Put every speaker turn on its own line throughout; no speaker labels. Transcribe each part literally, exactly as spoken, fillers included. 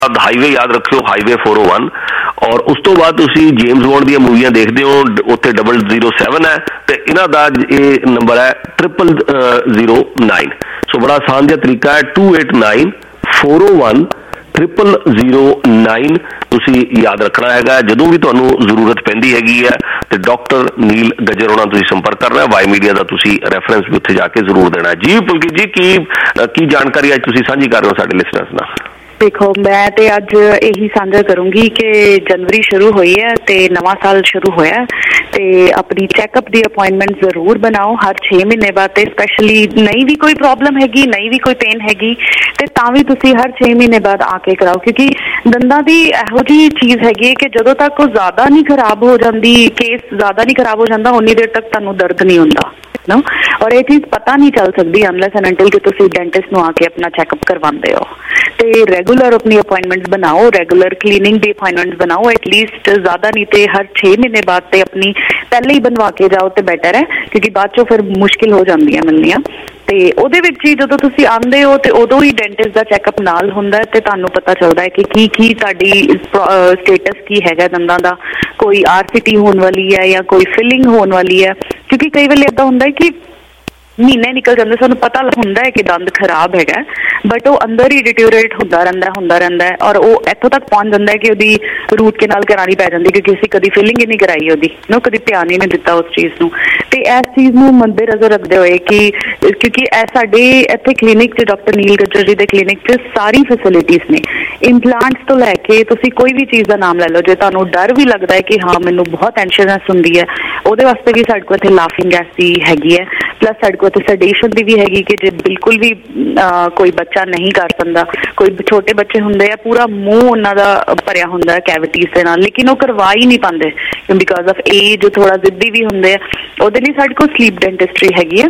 Highway याद रखियो, highway four ओ one. और उस तो बाद तुसी जेम्स बॉन्ड दी मूवियां देखते हो, उत्थे डबल जीरो सैवन है तो इन्हां दा ये नंबर है ट्रिपल जीरो नाइन। सो बड़ा आसान जिहा तरीका है, टू एट नाइन फोर ओ वन ट्रिपल जीरो नाइन तुसी याद रखना है। जदों भी तुहानू जरूरत पैंदी हैगी है तो डॉक्टर नील गजर होना तुसी संपर्क करना है। वाई मीडिया का तुसी रेफरेंस भी उत्थे जाके जरूर देना है। जी पुलकित जी, की की जानकारी अज तुसी साझी कर रहे हो साडे लिसनर्स नाल?
देखो, मैं तो अज यही साझा करूंगी कि जनवरी शुरू हुई है तो नवा साल शुरू होया तो अपनी चैकअप की अपॉइंटमेंट जरूर बनाओ हर छे महीने बाद। स्पैशली नहीं भी कोई प्रॉब्लम हैगी, नहीं भी कोई पेन हैगी तो तां तुसी हर छे महीने बाद आके कराओ, क्योंकि दंदां दी इहो जी चीज़ हैगी कि जदों तक वो ज़्यादा नहीं खराब हो जाती, केस ज़्यादा नहीं खराब हो जाता, उन्नी देर तक तुहानू दर्द नहीं होंदा नो। और ये चीज़ पता नहीं चल सकती अनलैस एंड अंटिल कि तुसी डेंटिस्ट नूं आके अपना चैकअप करवाते हो। तो रेगुलर अपनी अपॉइंटमेंट्स बनाओ, रेगुलर क्लीनिंग दी अपॉइंटमेंट्स बनाओ, एटलीस्ट ज़्यादा नहीं तो हर छे महीने बाद तो अपनी पहले ही बनवा के जाओ तो बेटर है, क्योंकि बाद चों फिर मुश्किल हो जाती है मिलनियां। तो ਉਹਦੇ ਵਿੱਚ ਹੀ ਜਦੋਂ ਤੁਸੀਂ ਆਉਂਦੇ ਹੋ ਤੇ ਉਦੋਂ ਹੀ ਡੈਂਟਿਸਟ ਦਾ ਚੈੱਕਅਪ ਨਾਲ ਹੁੰਦਾ ਤੇ ਤੁਹਾਨੂੰ ਪਤਾ ਚੱਲਦਾ ਹੈ ਕਿ ਕੀ ਕੀ ਤੁਹਾਡੀ ਸਟੇਟਸ ਕੀ ਹੈਗਾ ਦੰਦਾਂ ਦਾ, ਕੋਈ ਆਰਸੀਟੀ ਹੋਣ ਵਾਲੀ ਹੈ ਜਾਂ ਕੋਈ ਫਿਲਿੰਗ ਹੋਣ ਵਾਲੀ ਹੈ। ਕਿਉਂਕਿ ਕਈ ਵੇਲੇ ਇਦਾਂ ਹੁੰਦਾ ਹੈ ਕਿ ਮਹੀਨੇ ਨਿਕਲ ਜਾਂਦੇ, ਸਾਨੂੰ ਪਤਾ ਹੁੰਦਾ ਹੈ ਕਿ ਦੰਦ ਖਰਾਬ ਹੈਗਾ ਬਟ ਉਹ ਅੰਦਰ ਹੀ ਡਿਟੀਓਰੇਟ ਹੁੰਦਾ ਰਹਿੰਦਾ ਹੁੰਦਾ ਰਹਿੰਦਾ ਹੈ ਔਰ ਉਹ ਇੱਥੋਂ ਤੱਕ ਪਹੁੰਚ ਜਾਂਦਾ ਹੈ ਕਿ ਉਹਦੀ ਰੂਟ ਕੈਨਾਲ ਕਰਾਉਣੀ ਪੈ ਜਾਂਦੀ, ਕਿਉਂਕਿ ਅਸੀਂ ਕਦੀ ਫਿਲਿੰਗ ਹੀ ਨਹੀਂ ਕਰਾਈ ਉਹਦੀ ਨੋ, ਕਦੀ ਧਿਆਨ ਹੀ ਨਹੀਂ ਦਿੱਤਾ ਉਸ ਚੀਜ਼ ਨੂੰ। ਤੇ ਇਸ ਚੀਜ਼ ਨੂੰ ਮੱਦੇ ਨਜ਼ਰ ਰੱਖਦੇ ਹੋਏ ਕਿ ਕਿਉਂਕਿ ਇਹ ਸਾਡੇ ਇੱਥੇ ਕਲੀਨਿਕ 'ਚ ਡਾਕਟਰ ਨੀਲ ਗੱਜਰ ਜੀ ਦੇ ਕਲੀਨਿਕ 'ਚ ਸਾਰੀ ਫੈਸਿਲਿਟੀਜ਼ ਨੇ, ਇੰਪਲਾਂਟਸ ਤੋਂ ਲੈ ਕੇ ਤੁਸੀਂ ਕੋਈ ਵੀ ਚੀਜ਼ ਦਾ ਨਾਮ ਲੈ ਲਓ। ਜੇ ਤੁਹਾਨੂੰ ਡਰ ਵੀ ਲੱਗਦਾ ਹੈ ਕਿ ਹਾਂ ਮੈਨੂੰ ਬਹੁਤ ਟੈਨਸ਼ਨਸ ਹੁੰਦੀ ਹੈ, ਉਹਦੇ ਵਾਸਤੇ ਵੀ ਸਾਡੇ ਕੋਲ ਇੱਥੇ ਲਾਫਿੰਗ ਗੈਸ ਦੀ ਹੈਗੀ ਹੈ, ਪਲੱਸ ਸਾਡੇ ਕੋਲ ਇੱਥੇ ਸੈਡੇਸ਼ਨ ਦੀ ਵੀ ਹੈਗੀ ਕਿ ਜੇ ਬਿਲਕੁਲ ਵੀ ਕੋਈ ਬੱਚਾ ਨਹੀਂ ਕਰ ਸਕਦਾ, ਕੋਈ ਛੋਟੇ ਬੱਚੇ ਹੁੰਦੇ ਆ ਪੂਰਾ ਮੂੰਹ ਉਹਨਾਂ ਦਾ ਭਰਿਆ ਹੁੰਦਾ ਕੈਵਿਟੀਜ਼ ਦੇ ਨਾਲ, ਲੇਕਿਨ ਉਹ ਕਰਵਾ ਹੀ ਨਹੀਂ ਪਾਉਂਦੇ ਬਿਕਾਜ਼ ਆਫ ਏਜ, ਥੋੜਾ ਜ਼ਿੱਦੀ ਵੀ ਹੁੰਦੇ ਆ। ਉਹਦੇ ਲਈ ਸਾਡੇ ਕੋਲ ਸਲੀਪ ਡੈਂਟਿਸਟਰੀ ਹੈਗੀ ਹੈ,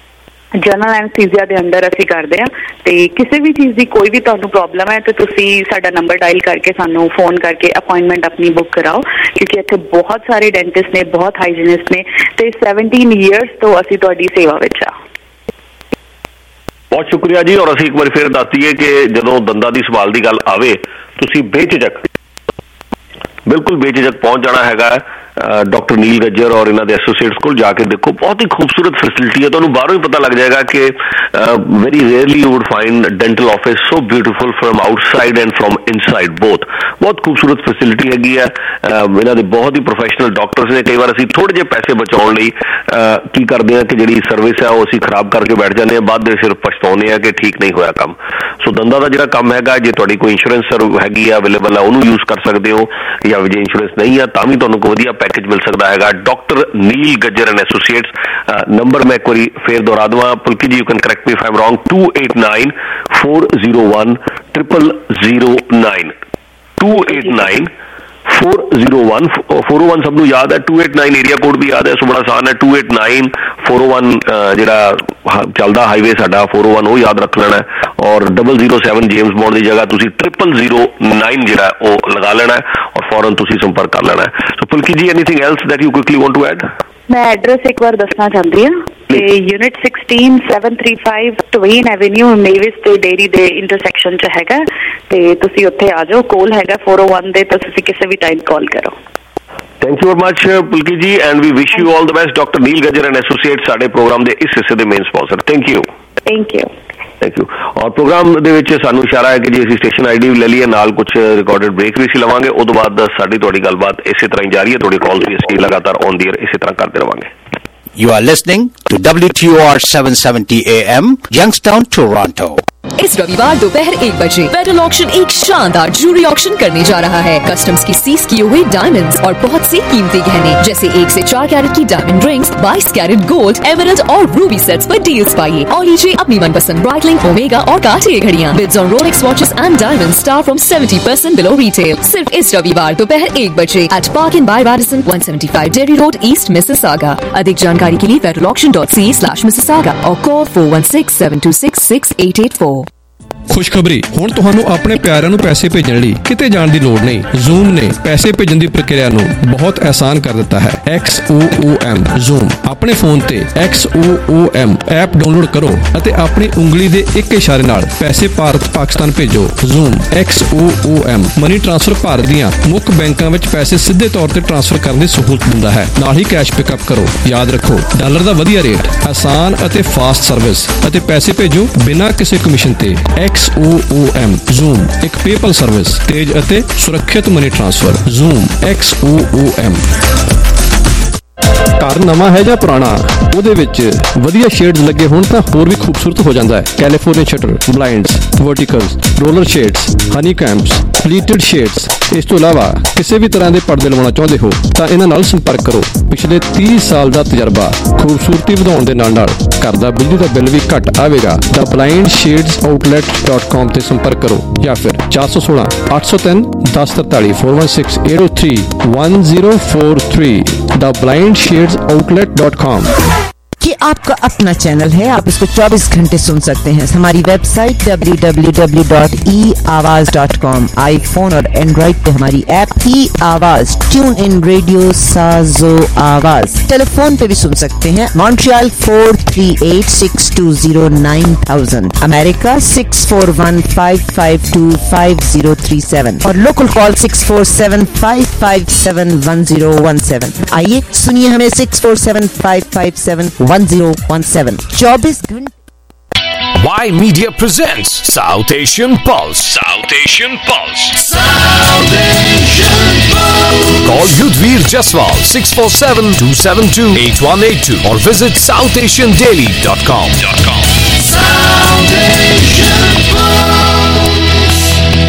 ਜਨਰਲ ਐਨਸਥੀਸੀਆ ਦੇ ਅੰਡਰ ਅਸੀਂ ਕਰਦੇ ਹਾਂ। ਤੇ ਕਿਸੇ ਵੀ ਚੀਜ਼ ਦੀ ਕੋਈ ਵੀ ਤੁਹਾਨੂੰ ਪ੍ਰੋਬਲਮ ਹੈ ਤੇ ਤੁਸੀਂ ਸਾਡਾ ਨੰਬਰ ਡਾਇਲ ਕਰਕੇ ਸਾਨੂੰ ਫੋਨ ਕਰਕੇ ਅਪਾਇੰਟਮੈਂਟ ਆਪਣੀ ਬੁੱਕ ਕਰਾਓ, ਕਿਉਂਕਿ ਇੱਥੇ ਬਹੁਤ ਸਾਰੇ ਡੈਂਟਿਸਟ ਨੇ, ਬਹੁਤ ਹਾਈਜੀਨਿਸਟ ਨੇ ਤੇ ਸੈਵਨਟੀਨ ਈਅਰਸ ਤੋਂ ਅਸੀਂ ਤੁਹਾਡੀ ਸੇਵਾ ਵਿੱਚ ਆ।
बहुत शुक्रिया जी। और असीं एक बार फिर दस दईए कि जदों दंदां दी संभाल दी गल आवे तुसीं बेझिझक, बिल्कुल बेझिझक पहुंच जाना हैगा डॉक्टर नील गज्जर और इन्होंने एसोसीएट्स को जाके देखो। बहुत ही खूबसूरत फैसिलिटी है, तो बाहरों ही पता लग जाएगा कि very rarely you would find dental office so beautiful from outside and from inside both. बहुत खूबसूरत फैसिलिटी हैगी है, इन्होंने बहुत ही प्रोफेशनल डॉक्टर्स ने। कई बार असीं थोड़े जे पैसे बचाउण लई की करदे हां कि जिहड़ी सर्विस है वो असीं खराब करके बैठ जाते हैं, बाद दे सिर पछताउने आ कि ठीक नहीं होया काम। सो दंदां दा जिहड़ा काम हैगा, जे तुहाडी कोई इंश्योरेंस हैगी है अवेलेबल है, उहनूं यूज कर सकते हो, या जे इंश्योरेंस नहीं है तां भी तुहानूं वधिया पैकेज मिल सकता है। Doctor Neel Gajjar and associates. Number मैं एक बार फिर दोहरा दूंगा, Pulkit ji you can correct me if I am wrong, two eight nine four zero one triple zero nine two eight nine four zero one four O one सबनों याद है, two eight nine area code भी याद है, so बड़ा आसान है। Two eight nine four ओ one जिहड़ा चलदा हाईवे साडा फोर ओ वन वो याद रख लेना है, और double zero seven James Bond की जगह तुसी ट्रिपल जीरो नाइन जिहड़ा वो लगा लेना है और फौरन तुसी संपर्क कर लेना है। So Pulkit ji, anything else that you quickly want to add?
मैं एड्रेस एक बार दसना चाहती हूँ कि unit sixteen seven three five Twain Avenue Mavis ते डेयरी दे इंटरसैक्शन च हैगा, ते तुसी उत्थे आ जाओ, कोल हैगा फोर ओ वन दे, तो तुसी किसी भी टाइम कॉल करो।
Thank you very much Pulkit ji, and we wish you all the best. Doctor Neel Gajjar and associates साडे प्रोग्राम दे इस हिस्से दे main sponsor. Thank you
thank you
thank you. और प्रोग्राम दे विच सानू इशारा है कि जी असीं स्टेशन आई डी भी ले लीए, नाल कुछ रिकॉर्डेड ब्रेक भी असीं लवांगे, उस तो बाद साडी तुहाडी गलबात इसी तरह ही जारी है, तुहाडी कॉल भी असीं लगातार ऑन द एयर इसी तरह करते रहांगे।
You are listening to W T O R seven seventy A M, Youngstown, Toronto.
इस रविवार दोपहर एक बजे पेटल ऑक्शन एक शानदार ज्वेलरी ऑक्शन करने जा रहा है। कस्टम्स की सीज किए हुए डायमंड्स और बहुत से कीमती गहने जैसे एक से चार कैरेट की डायमंड रिंग्स, बाईस कैरेट गोल्ड, एमरल्ड और रूबी सेट्स पर डील्स पाइए और लीजिए अपनी मनपसंद ब्राइटलिंग, ओमेगा और कार्टियर घड़ियां। Bids on Rolex watches and diamond star from seventy percent below retail, सिर्फ इस रविवार दोपहर एक बजे at Park and by Radisson one seventy five Dairy Road, East Mississauga. अधिक जानकारी के लिए Petal auction dot C slash Mississauga और call four one six seven two six six eight eight four.
ਖੁਸ਼ਖਬਰੀ, ਹੁਣ ਤੁਹਾਨੂੰ ਆਪਣੇ ਪਿਆਰਿਆਂ ਨੂੰ ਪੈਸੇ ਭੇਜਣ ਲਈ ਕਿਤੇ ਜਾਣ ਦੀ ਲੋੜ ਨਹੀਂ। ਜ਼ੂਮ ਨੇ ਪੈਸੇ ਭੇਜਣ ਦੀ ਪ੍ਰਕਿਰਿਆ ਨੂੰ ਬਹੁਤ ਆਸਾਨ ਕਰ ਦਿੱਤਾ ਹੈ। X O O M Zoom. ਆਪਣੇ ਫੋਨ ਤੇ X O O M app download ਕਰੋ ਅਤੇ ਆਪਣੀ ਉਂਗਲੀ ਦੇ ਇੱਕ ਇਸ਼ਾਰੇ ਨਾਲ ਪੈਸੇ ਭਾਰਤ ਪਾਕਿਸਤਾਨ ਭੇਜੋ। Zoom X O O M money transfer Bharat ਦੀਆਂ ਮੁੱਖ ਬੈਂਕਾਂ ਵਿੱਚ ਪੈਸੇ ਸਿੱਧੇ ਤੌਰ ਤੇ ਟ੍ਰਾਂਸਫਰ ਕਰਨ ਦੀ ਸਹੂਲਤ ਦਿੰਦਾ ਹੈ। ਨਾਲ ਹੀ ਕੈਸ਼ ਪਿਕਅਪ ਕਰੋ। ਯਾਦ ਰੱਖੋ, ਡਾਲਰ ਦਾ ਵਧੀਆ ਰੇਟ, ਆਸਾਨ ਅਤੇ ਫਾਸਟ ਸਰਵਿਸ ਅਤੇ ਪੈਸੇ ਭੇਜੋ ਬਿਨਾਂ ਕਿਸੇ ਕਮਿਸ਼ਨ ਤੇ। X O O M Zoom ਇੱਕ ਪੇਪਲ ਸਰਵਿਸ, ਤੇਜ਼ ਅਤੇ ਸੁਰੱਖਿਅਤ money transfer. Zoom X O O M. ਘਰ ਨਵਾਂ ਹੈ ਜਾਂ ਪੁਰਾਣਾ, ਉਹਦੇ ਵਿੱਚ ਵਧੀਆ ਸ਼ੇਡਸ ਲੱਗੇ ਹੋਣ ਤਾਂ ਹੋਰ ਵੀ ਖੂਬਸੂਰਤ ਹੋ ਜਾਂਦਾ ਹੈ। California shutter, blinds, verticals, roller shades, honeycombs, pleated shades. ਇਸ ਤੋਂ ਇਲਾਵਾ ਕਿਸੇ ਵੀ ਤਰ੍ਹਾਂ ਦੇ ਪਰਦੇ ਲਵਾਉਣਾ ਚਾਹੁੰਦੇ ਹੋ ਤਾਂ ਇਹਨਾਂ ਨਾਲ ਸੰਪਰਕ ਕਰੋ। ਪਿਛਲੇ ਤੀਹ ਸਾਲ ਦਾ ਤਜਰਬਾ, ਖੂਬਸੂਰਤੀ ਵਧਾਉਣ ਦੇ ਨਾਲ ਨਾਲ ਘਰ ਦਾ ਬਿਜਲੀ ਦਾ ਬਿੱਲ ਵੀ ਘੱਟ ਆਵੇਗਾ। The blind shades outlet dot com ਤੇ ਸੰਪਰਕ ਕਰੋ ਜਾਂ ਫਿਰ ਚਾਰ ਸੌ ਸੋਲਾਂ ਅੱਠ ਸੌ ਤਿੰਨ ਦਸ ਤਰਤਾਲੀ four one six eight O three one zero four three the blind shades outlet dot com.
कि आपका अपना चैनल है, आप इसको चौबीस घंटे सुन सकते हैं। हमारी website W W W dot E Awaaz dot com. IPhone और एंड्रॉइड पे हमारी ऐप ई आवाज, ट्यून इन रेडियो, साजो आवाज। टेलीफोन पे भी सुन सकते हैं। Montreal four three eight six two zero nine thousand, America six four one five five two five zero three seven और local call six four seven five five seven one zero one seven. आइए सुनिए हमें six four seven five five seven one zero one seven. चौबीस घंटे।
Y Media presents South Asian Pulse. South Asian Pulse. South Asian Pulse. Call Yudhvir Jaswal six four seven two seven two eight one eight two or visit south asian daily dot com. South Asian Pulse.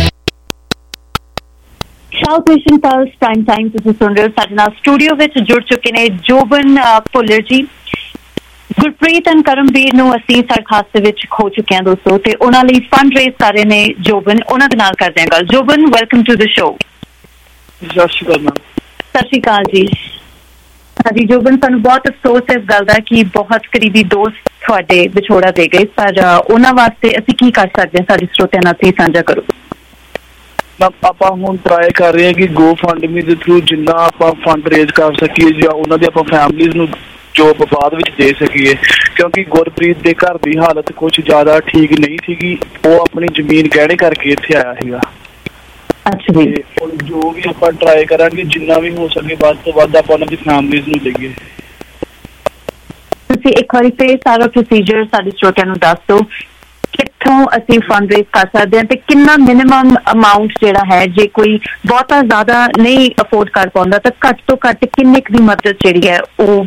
South Asian Pulse prime time ਤੁਸੀਂ ਸੁਣ ਰਹੇ ਹੋ। ਸਾਡੇ ਨਾਲ studio ਵਿੱਚ ਜੁੜ ਚੁੱਕੇ ਨੇ ਜੋਬਨ ਭੁੱਲਰ ਜੀ। ਗੁਰਪ੍ਰੀਤ ਅਤੇ ਕਰਮਵੀਰ ਨੂੰ ਅਸੀਂ ਸੜਕ ਹਾਦਸੇ ਵਿੱਚ ਖੋ ਚੁੱਕੇ ਹਾਂ ਦੋਸਤੋ, ਤੇ ਉਹਨਾਂ ਲਈ ਫੰਡ ਰੇਜ਼ ਕਰ ਰਹੇ ਨੇ ਜੋਬਨ। ਉਹਨਾਂ ਦੇ ਨਾਲ ਕਰਦੇ ਹਾਂ ਗੱਲ। Joban, welcome to the show.
ਸਤਿ ਸ਼੍ਰੀ ਅਕਾਲ ਮੈਮ।
ਸਤਿ ਸ਼੍ਰੀ ਅਕਾਲ ਜੀ। ਹਾਂਜੀ ਜੋਬਨ, ਸਾਨੂੰ ਬਹੁਤ ਅਫਸੋਸ ਹੈ ਇਸ ਗੱਲ ਦਾ ਕਿ ਬਹੁਤ ਕਰੀਬੀ ਦੋਸਤ ਤੁਹਾਡੇ ਵਿਛੋੜਾ ਦੇ ਗਏ, ਪਰ ਉਹਨਾਂ ਵਾਸਤੇ ਅਸੀਂ ਕੀ ਕਰ ਸਕਦੇ ਹਾਂ? ਸਾਡੇ ਸਰੋਤਿਆਂ ਨਾਲ ਤੁਸੀਂ ਸਾਂਝਾ ਕਰੋ।
ਆਪਾਂ ਹੁਣ ਟਰਾਈ ਕਰ ਰਹੇ ਹਾਂ ਕਿ ਗੋ ਫੰਡ ਮੀ ਦੇ ਥਰੂ ਜਿੰਨਾ ਆਪਾਂ ਫੰਡ ਰੇਜ਼ ਕਰ ਸਕੀਏ ਜਾਂ ਉਹਨਾਂ ਦੀ ਆਪਾਂ ਫੈਮਲੀਜ਼ ਨੂੰ ਜੋ ਬਾਅਦ ਵਿੱਚ ਦੇ ਸਕੀਏ, ਕਿਉਂਕਿ ਗੁਰਪ੍ਰੀਤ ਦੇ ਘਰ ਦੀ ਹਾਲਤ ਕੁਝ ਜ਼ਿਆਦਾ ਠੀਕ ਨਹੀਂ ਸੀਗੀ। ਉਹ ਆਪਣੀ ਜ਼ਮੀਨ ਗਹਿਣੇ ਕਰਕੇ ਇੱਥੇ ਆਇਆ ਸੀਗਾ।
ਅੱਛਾ ਜੀ।
ਹੁਣ ਜੋ ਵੀ ਆਪਾਂ ਟਰਾਈ ਕਰਾਂਗੇ ਜਿੰਨਾ ਵੀ ਹੋ ਸਕੇ ਵੱਧ ਤੋਂ ਵੱਧ ਆਪਾਂ ਉਹਨਾਂ ਦੀ ਫੈਮਲੀਜ਼ ਨੂੰ ਦੇਈਏ।
ਤੁਸੀਂ ਇੱਕ ਵਾਰੀ ਫਿਰ ਸਾਰਾ ਪ੍ਰੋਸੀਜਰ ਸਾਡੇ ਸਰੋਤਿਆਂ ਨੂੰ ਦੱਸ ਦਿਓ, ਕਿੱਥੋਂ ਅਸੀਂ ਫੰਡ ਰੇਜ਼ ਕਰ ਸਕਦੇ ਹਾਂ ਤੇ ਕਿੰਨਾ ਮਿਨੀਮਮ ਅਮਾਊਂਟ ਜਿਹੜਾ ਹੈ, ਜੇ ਕੋਈ ਬਹੁਤਾ ਜ਼ਿਆਦਾ ਨਹੀਂ ਅਫੋਰਡ ਕਰ ਪਾਉਂਦਾ ਤਾਂ ਘੱਟ ਤੋਂ ਘੱਟ ਕਿੰਨੇ ਕੁ ਦੀ ਮਦਦ ਜਿਹੜੀ ਹੈ ਉਹ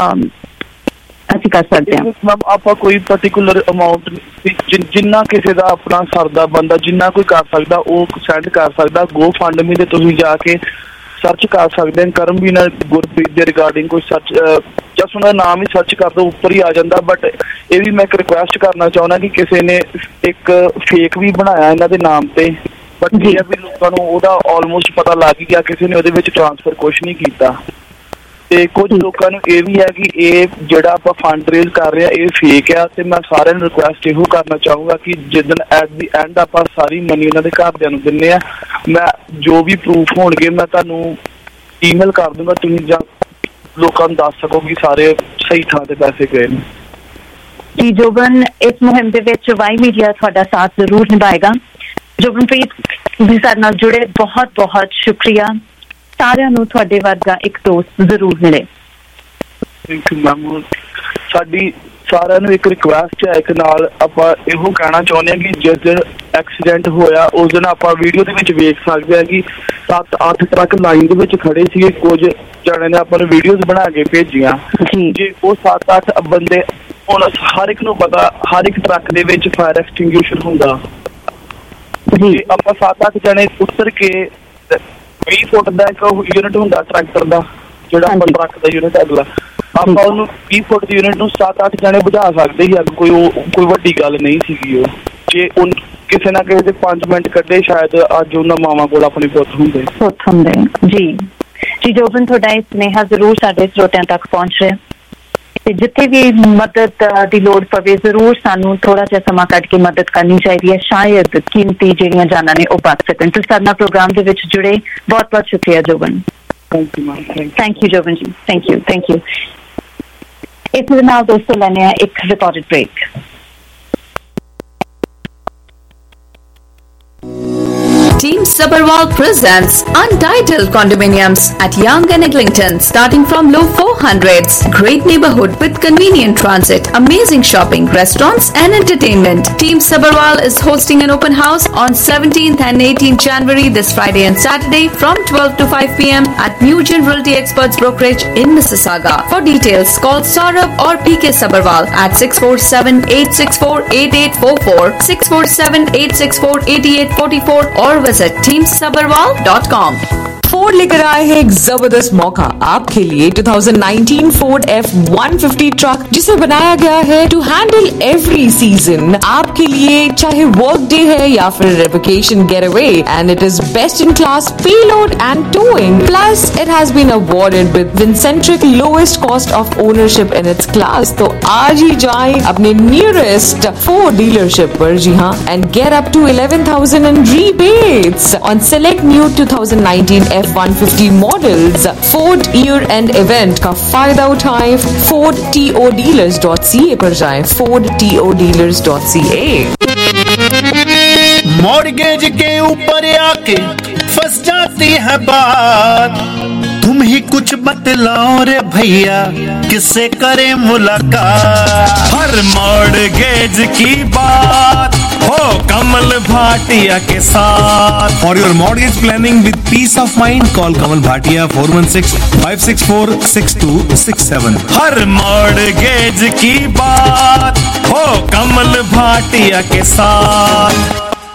ਅਸੀਂ ਕਰ ਸਕਦੇ ਹਾਂ?
ਮੈਮ ਆਪਾਂ ਕੋਈ ਪਰਟੀਕੂਲਰ ਅਮਾਊਂਟ ਜਿੰਨਾ ਕਿਸੇ ਦਾ ਆਪਣਾ ਸਰਦਾ ਬੰਦਾ ਜਿੰਨਾ ਕੋਈ ਕਰ ਸਕਦਾ ਉਹ ਸੈਂਡ ਕਰ ਸਕਦਾ। ਗੋ ਫੰਡ ਮੀ ਤੇ ਤੁਸੀਂ ਜਾ ਕੇ ਸਰਚ ਕਰ ਸਕਦੇ ਹੋ। ਕਰਮ ਵੀ ਨਾਲ ਗੁਰਪ੍ਰੀਤ ਦੇ ਰਿਗਾਰਡਿੰਗ ਕੋਈ ਸਰਚ ਜਸ ਉਹਨਾਂ ਦਾ ਨਾਮ ਹੀ ਸਰਚ ਕਰ ਦੋ, ਉੱਪਰ ਹੀ ਆ ਜਾਂਦਾ। ਬਟ ਇਹ ਵੀ ਮੈਂ ਇੱਕ ਰਿਕੁਐਸਟ ਕਰਨਾ ਚਾਹੁੰਦਾ ਕਿ ਕਿਸੇ ਨੇ ਇੱਕ ਫੇਕ ਵੀ ਬਣਾਇਆ ਇਹਨਾਂ ਦੇ ਨਾਮ ਤੇ, ਬਟ ਇਹ ਵੀ ਲੋਕਾਂ ਨੂੰ ਉਹਦਾ ਆਲਮੋਸਟ ਪਤਾ ਲੱਗ ਗਿਆ, ਕਿਸੇ ਨੇ ਉਹਦੇ ਵਿੱਚ ਟ੍ਰਾਂਸਫਰ ਕੁਛ ਨਹੀਂ ਕੀਤਾ। ਤੇ ਕੁਝ ਲੋਕਾਂ ਨੂੰ ਇਹ ਵੀ ਹੈ ਕਿ ਇਹ ਜਿਹੜਾ ਆਪਾਂ ਫੰਡ ਰੇਜ਼ ਕਰ ਰਹੇ ਹਾਂ ਇਹ ਫੇਕ ਆ। ਤੇ ਮੈਂ ਸਾਰਿਆਂ ਨੂੰ ਰਿਕੁਐਸਟ ਇਹੋ ਕਰਨਾ ਚਾਹੂੰਗਾ ਕਿ ਜਿੱਦਣ ਐਟ ਦੀ ਐਂਡ ਆਪਾਂ ਸਾਰੀ ਮਨੀ ਉਹਨਾਂ ਦੇ ਘਰਦਿਆਂ ਨੂੰ ਦਿੰਦੇ ਆ, ਮੈਂ ਜੋ ਵੀ ਪ੍ਰੂਫ ਹੋਣਗੇ ਮੈਂ ਤੁਹਾਨੂੰ ਈਮੇਲ ਕਰ ਦੂੰਗਾ, ਤੁਸੀਂ ਜਾਂ ਲੋਕਾਂ ਨੂੰ ਦੱਸ ਸਕੋ ਕਿ ਸਾਰੇ ਸਹੀ ਥਾਂ ਤੇ ਪੈਸੇ ਗਏ ਨੇ।
ਜੀ ਜੋਬਨ, ਇਸ ਮੁਹਿੰਮ ਦੇ ਵਿੱਚ ਵਾਈ ਮੀਡੀਆ ਤੁਹਾਡਾ ਸਾਥ ਜ਼ਰੂਰ ਨਿਭਾਏਗਾ। ਜੋਬਨਪ੍ਰੀਤ ਜੀ ਸਾਡੇ ਨਾਲ ਜੁੜੇ ਬਹੁਤ ਬਹੁਤ ਸ਼ੁਕਰੀਆ। ਸਾਰਿਆਂ ਨੂੰ ਤੁਹਾਡੇ ਵਰਗਾ ਇੱਕ ਦੋਸਤ ਜ਼ਰੂਰ ਮਿਲੇ।
Thank you ma'am. ਸਾਡੀ ਸਾਰਿਆਂ ਨੂੰ ਇੱਕ ਰਿਕੁਐਸਟ ਹੈ, ਇੱਕ ਨਾਲ ਆਪਾਂ ਇਹੋ ਕਹਿਣਾ ਚਾਹੁੰਦੇ ਹਾਂ ਕਿ ਜਿਸ ਦਿਨ ਐਕਸੀਡੈਂਟ ਹੋਇਆ ਉਸ ਦਿਨ ਆਪਾਂ ਵੀਡੀਓ ਦੇ ਵਿੱਚ ਵੇਖ ਸਕਦੇ ਹਾਂ ਕਿ ਸੱਤ ਅੱਠ ਟਰੱਕ ਲਾਈਨ ਦੇ ਵਿੱਚ ਖੜੇ ਸੀਗੇ। ਕੁਝ ਜਣੇ ਨੇ ਆਪਾਂ ਨੂੰ ਵੀਡੀਓਜ਼ ਬਣਾ ਕੇ ਭੇਜੀਆਂ। ਜੇ ਉਹ ਸੱਤ ਅੱਠ ਬੰਦੇ, ਹੁਣ ਹਰ ਇੱਕ ਨੂੰ ਪਤਾ ਹਰ ਇੱਕ ਟਰੱਕ ਦੇ ਵਿੱਚ ਫਾਇਰ ਐਕਸਟਿੰਗੁਇਸ਼ਰ ਹੁੰਦਾ। ਜੇ ਆਪਾਂ ਸੱਤ ਅੱਠ ਜਣੇ ਉਤਰ ਕੇ ਵੀਹ ਫੁੱਟ ਦਾ ਇੱਕ ਯੂਨਿਟ ਹੁੰਦਾ ਟਰੈਕਟਰ ਦਾ, ਜਿਹੜਾ ਆਪਾਂ ਟਰੱਕ ਦਾ ਯੂਨਿਟ ਅਗਲਾ, ਆਪਾਂ ਉਹਨੂੰ ਵੀਹ ਫੁੱਟ ਦੀ ਯੂਨਿਟ ਨੂੰ ਸੱਤ ਅੱਠ ਜਣੇ ਬੁਝਾ ਸਕਦੇ ਸੀ। ਅੱਗ ਕੋਈ ਉਹ ਕੋਈ ਵੱਡੀ ਗੱਲ ਨਹੀਂ ਸੀਗੀ। ਉਹ ਜੇ ਕਿਸੇ ਨਾ ਕਿਸੇ ਦੇ ਪੰਜ ਮਿੰਟ ਕੱਢੇ ਸ਼ਾਇਦ ਅੱਜ ਉਹਨਾਂ ਮਾਵਾਂ ਕੋਲ ਆਪਣੇ ਪੁੱਤ ਹੁੰਦੇ
ਪੁੱਤ ਹੁੰਦੇ ਜੀ। ਜੀ ਜੋਬਨ, ਤੁਹਾਡਾ ਇਹ ਸੁਨੇਹਾ ਜ਼ਰੂਰ ਸਾਡੇ ਸਰੋਤਿਆਂ ਤੱਕ ਪਹੁੰਚ ਰਿਹਾ। ਤੇ ਜਿੱਥੇ ਵੀ ਮਦਦ ਦੀ ਲੋੜ ਪਵੇ ਜ਼ਰੂਰ ਸਾਨੂੰ ਥੋੜਾ ਜਿਹਾ ਸਮਾਂ ਕੱਢ ਕੇ ਮਦਦ ਕਰਨੀ ਚਾਹੀਦੀ ਹੈ। ਸ਼ਾਇਦ ਕੀਮਤੀ ਜਿਹੜੀਆਂ ਜਾਨਾਂ ਨੇ ਉਹ ਬਚ ਸਕਣ। ਤੁਸੀਂ ਸਾਡੇ ਨਾਲ ਪ੍ਰੋਗਰਾਮ ਦੇ ਵਿੱਚ ਜੁੜੇ, ਬਹੁਤ ਬਹੁਤ ਸ਼ੁਕਰੀਆ Joban.
Thank you ma'am.
Thank you Joban ji, thank you thank you. ਇਸ ਦੇ ਨਾਲ ਦੋਸਤੋ ਲੈਣੇ ਆ ਇੱਕ recorded break.
Team Sabharwal presents Untitled Condominiums at Young and Eglinton, starting from low four hundreds. Great neighborhood with convenient transit, amazing shopping, restaurants and entertainment. Team Sabharwal is hosting an open house on seventeenth and eighteenth January, this Friday and Saturday from twelve to five p m at Nugent Realty Experts Brokerage in Mississauga. For details, call Saurabh or P K Sabharwal at six four seven, eight six four, eight eight four four, six four seven, eight six four, eight eight four four or visit team sabharwal dot com.
Ford लेकर आए हैं एक जबरदस्त मौका आपके लिए two thousand nineteen Ford F one fifty truck, जिसे बनाया गया है टू हैंडल एवरी सीजन। आपके लिए चाहे वर्क डे है या फिर vacation getaway, and it is best in class payload and towing. Plus it has been awarded with Vincentric lowest cost of ownership in its class. तो आज ही जाएं अपने नियरेस्ट फोर्ड डीलरशिप पर, जी हाँ, and get up to eleven thousand in rebates on select new two thousand nineteen F one fifty models. Ford year end event का फायदा उठाएं। Ford T O dealers dot C A पर जाएं। Ford T O dealers dot C A.
Mortgage के ऊपर आके फंस जाती है बात, तुम ही कुछ बतलाओ रे भैया, किससे करें मुलाकात। हर मॉर्गेज की बात हो कमल भाटिया के साथ। For your mortgage planning with peace of mind, call Kamal Bhatia four one six five six four six two six seven. हर मॉर्गेज की बात हो कमल भाटिया के साथ।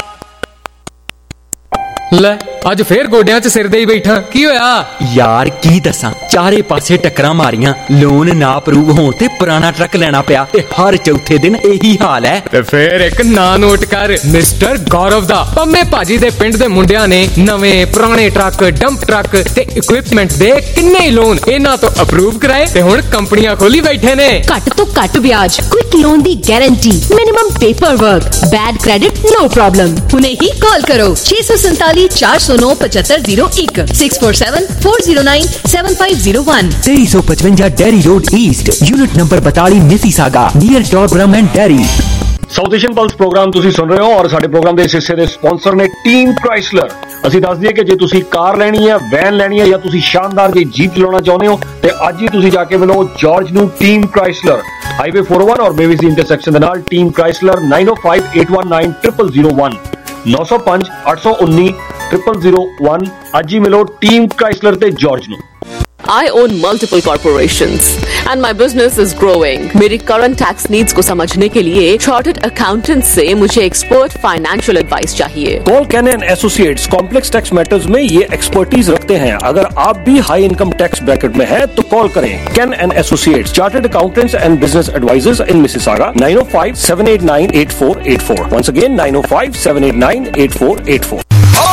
ਲੈ ਅੱਜ ਫੇਰ ਗੋਡਿਆਂ 'ਚ ਸਿਰ ਦੇ ਹੀ ਬੈਠਾ, ਕੀ ਹੋਇਆ
ਯਾਰ? ਕੀ ਦੱਸਾਂ, ਚਾਰੇ ਪਾਸੇ ਟੱਕਰਾਂ ਮਾਰੀਆਂ, ਲੋਨ ਨਾ ਅਪਰੂਵ ਹੋਣ ਤੇ ਪੁਰਾਣਾ ਟਰੱਕ ਲੈਣਾ ਪਿਆ ਤੇ ਹਰ ਚੌਥੇ ਦਿਨ ਇਹੀ ਹਾਲ ਹੈ।
ਤੇ ਫੇਰ ਇੱਕ ਨਾਂ ਨੋਟ ਕਰ, ਮਿਸਟਰ ਗੌਰਵ ਦਾ। ਪੰਮੇ ਭਾਜੀ ਦੇ ਪਿੰਡ ਦੇ ਮੁੰਡਿਆਂ ਨੇ ਨਵੇਂ ਪੁਰਾਣੇ ਟਰੱਕ, ਡੰਪ ਟਰੱਕ ਤੇ ਇਕਵਿਪਮੈਂਟ ਦੇ ਕਿੰਨੇ ਹੀ ਲੋਨ ਇਹਨਾਂ ਤੋਂ ਅਪਰੂਵ ਕਰਾਏ ਤੇ ਹੁਣ ਕੰਪਨੀਆਂ ਖੋਲੀ ਬੈਠੇ ਨੇ।
ਘੱਟ ਤੋਂ ਘੱਟ ਵਿਆਜ, ਕੁਇਕ ਲੋਨ ਦੀ guarantee, minimum paper work, bad credit no problem. हुने ही कॉल करो छह सौ सैतालीस चार सौ नौ पचहत्तर जीरो एक six four seven four zero nine seven five zero one.
तेईस सौ पचवंजा Derry Road East, unit number बताली, Mississauga, near Torbram and Derry.
South Asian Pulse program ਤੁਸੀਂ ਸੁਣ ਰਹੇ ਹੋ ਔਰ ਸਾਡੇ ਪ੍ਰੋਗਰਾਮ ਦੇ ਇਸ ਹਿੱਸੇ ਦੇ ਸਪਾਂਸਰ ਨੇ ਟੀਮ ਕ੍ਰਾਈਸਲਰ। ਅਸੀਂ ਦੱਸ ਦਈਏ ਕਿ ਜੇ ਤੁਸੀਂ ਕਾਰ ਲੈਣੀ ਹੈ, ਵੈਨ ਲੈਣੀ ਹੈ ਜਾਂ ਤੁਸੀਂ ਸ਼ਾਨਦਾਰ ਜਿਹੀ ਜੀਪ ਚਲਾਉਣਾ ਚਾਹੁੰਦੇ ਹੋ ਤੇ ਅੱਜ ਹੀ ਤੁਸੀਂ ਜਾ ਕੇ ਮਿਲੋ ਜਾਰਜ ਨੂੰ Team Chrysler, highway four o one ਔਰ ਬੇਵੀਜ਼ੀ ਇੰਟਰਸੈਕਸ਼ਨ ਦੇ ਨਾਲ। Team Chrysler nine o five eight one nine triple zero one नौ सौ पाँच आठ सौ उन्नीस ट्रिपल जीरो वन। ਅੱਜ ਹੀ ਮਿਲੋ ਟੀਮ ਕ੍ਰਾਈਸਲਰ ਤੇ ਜਾਰਜ ਨੂੰ।
I own multiple corporations and my business is growing. मेरी current tax needs को समझने के लिए chartered accountant से मुझे expert financial advice चाहिए।
Call Kan and associates complex tax matters में ये एक्सपर्टीज रखते हैं। अगर आप भी हाई इनकम टैक्स ब्रैकेट में हैं तो कॉल करें Kan and associates, chartered accountants and business advisers in Mississauga, nine O five seven eight nine eight four eight four. Once again nine O five seven eight nine eight four eight four.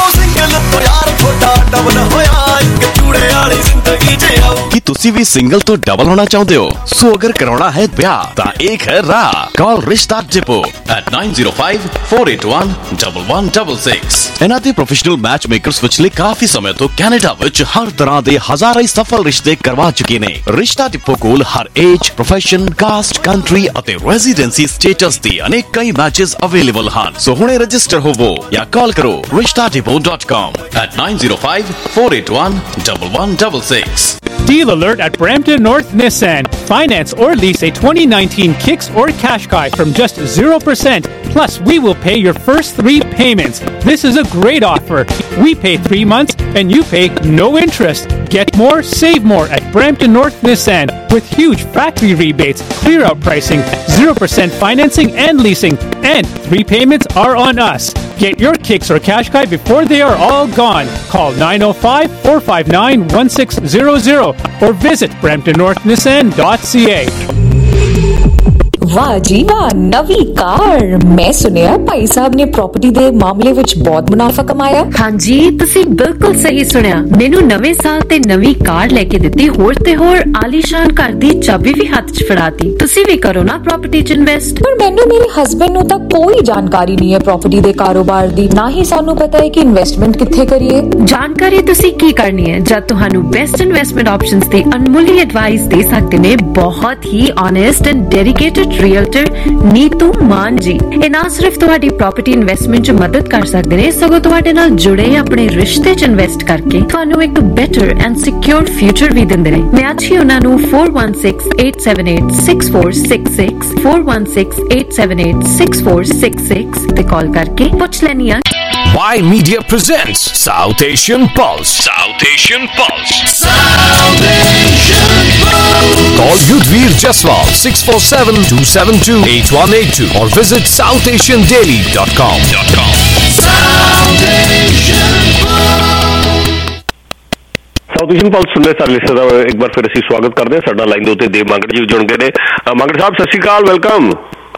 ਕੀ ਤੁਸੀਂ ਵੀ single ਤੋਂ double ਹੋਣਾ ਚਾਹੁੰਦੇ ਹੋ? ਸੋ ਅਗਰ ਕਰਾਉਣਾ ਹੈ ਵਿਆਹ ਤਾਂ ਇੱਕ ਹੈ ਰਾਹ। Call Rishta depot at nine zero five four eight one one one six six। ਇਹਨਾਂ ਦੇ ਪ੍ਰੋਫੈਸ਼ਨਲ ਮੈਚ ਮੇਕਰਸ ਵਿਚਲੇ ਕਾਫੀ ਸਮੇਂ ਤੋਂ ਕੈਨੇਡਾ ਵਿੱਚ ਹਰ ਤਰ੍ਹਾਂ ਦੇ ਹਜ਼ਾਰਾਂ ਹੀ ਸਫਲ ਰਿਸ਼ਤੇ ਕਰਵਾ ਚੁੱਕੇ ਨੇ। ਰਿਸ਼ਤਾ ਡਿਪੋ ਕੋਲ ਹਰ ਏਜ, ਪ੍ਰੋਫੈਸ਼ਨ, ਕਾਸਟ, ਕੰਟਰੀ ਅਤੇ ਰੈਜ਼ੀਡੈਂਸੀ ਸਟੇਟਸ ਦੀ ਅਨੇਕ ਕਈ ਮੈਚਸ ਅਵੇਲੇਬਲ ਹਨ। ਸੋ ਹੁਣੇ ਰਜਿਸਟਰ ਹੋਵੋ ਜਾਂ ਕਾਲ ਕਰੋ Rishta depot dot com at nine zero five four eight one one one six six।
Deal alert at Brampton North Nissan. Finance or lease a twenty nineteen Kicks or Qashqai from just zero percent. Plus, we will pay your first three payments. This is a great offer. We pay three months and you pay no interest. Get more, save more at Brampton North Nissan with huge factory rebates, clear out pricing, zero percent financing and leasing, and three payments are on us. Get your Kicks or Qashqai before they are all gone. Call nine oh five four five nine one six zero zero or visit brampton north nissan dot c a.
वाह जी वाह, नवी car. मैं सुनिया भाई साहब ने property दे मामले विच बहुत मुनाफा कमाया।
हाँ जी, तुसी बिल्कुल सही सुनिया। मैनू नवे साल ते नवी कार लेके दित्ती, होर ते होर आलीशान घर दी चाबी भी हाथ च फड़ाती। तुसी भी करो ना प्रॉपर्टी च इन्वेस्ट।
पर मैनू मेरे हस्बैंड नू तां कोई जानकारी नहीं है प्रॉपर्टी दे कारोबार दी, ना ही सानू पता है कि इन्वेस्टमेंट कित्थे करिए।
जानकारी तुसी की करनी है जद तुहानू बेस्ट इन्वेस्टमेंट ऑप्शंस दी अनमुल्ली एडवाइस दे सकते ने बहुत ही honest and dedicated realtor Neetu Maan ji. ਇਹ ਨਾ ਸਿਰਫ ਤੁਹਾਡੀ ਪ੍ਰੋਪਰਟੀ ਇਨਵੈਸਟਮੈਂਟ 'ਚ ਮਦਦ ਕਰ ਸਕਦੇ ਨੇ, ਸਗੋਂ ਤੁਹਾਡੇ ਨਾਲ ਜੁੜੇ ਆਪਣੇ ਰਿਸ਼ਤੇ 'ਚ ਇਨਵੈਸਟ ਕਰਕੇ ਤੁਹਾਨੂੰ ਇੱਕ ਬੈਟਰ ਐਂਡ ਸਿਕਿਉਰਡ ਫਿਊਚਰ ਵੀ ਦਿੰਦੇ ਨੇ। ਮੈਂ ਅੱਜ ਹੀ ਉਹਨਾਂ ਨੂੰ four one six eight seven eight six four six six four one six eight seven eight six four six six ਤੇ ਕਾਲ ਕਰਕੇ ਪੁੱਛ ਲੈਣੀ ਆ।
Why Media presents South Asian Pulse. South Asian Pulse. South Asian Pulse. Call Yudhvir Jaswal six four seven two seven two eight one eight two or visit south asian daily dot com. South Asian Pulse.
South Asian Pulse ਸੁਣਦੇ ਸਾਰੇ Lister ਦਾ ਇੱਕ ਵਾਰ ਫਿਰ ਅਸੀਂ ਸਵਾਗਤ ਕਰਦੇ ਹਾਂ। ਸਾਡਾ line ਦੇ ਉੱਤੇ ਦੇਵ ਮੰਗੜ ਜੀ ਜੁੜ ਗਏ ਨੇ। ਮੰਗੜ ਸਾਹਿਬ ਸਤਿ ਸ਼੍ਰੀ ਅਕਾਲ, ਵੈਲਕਮ।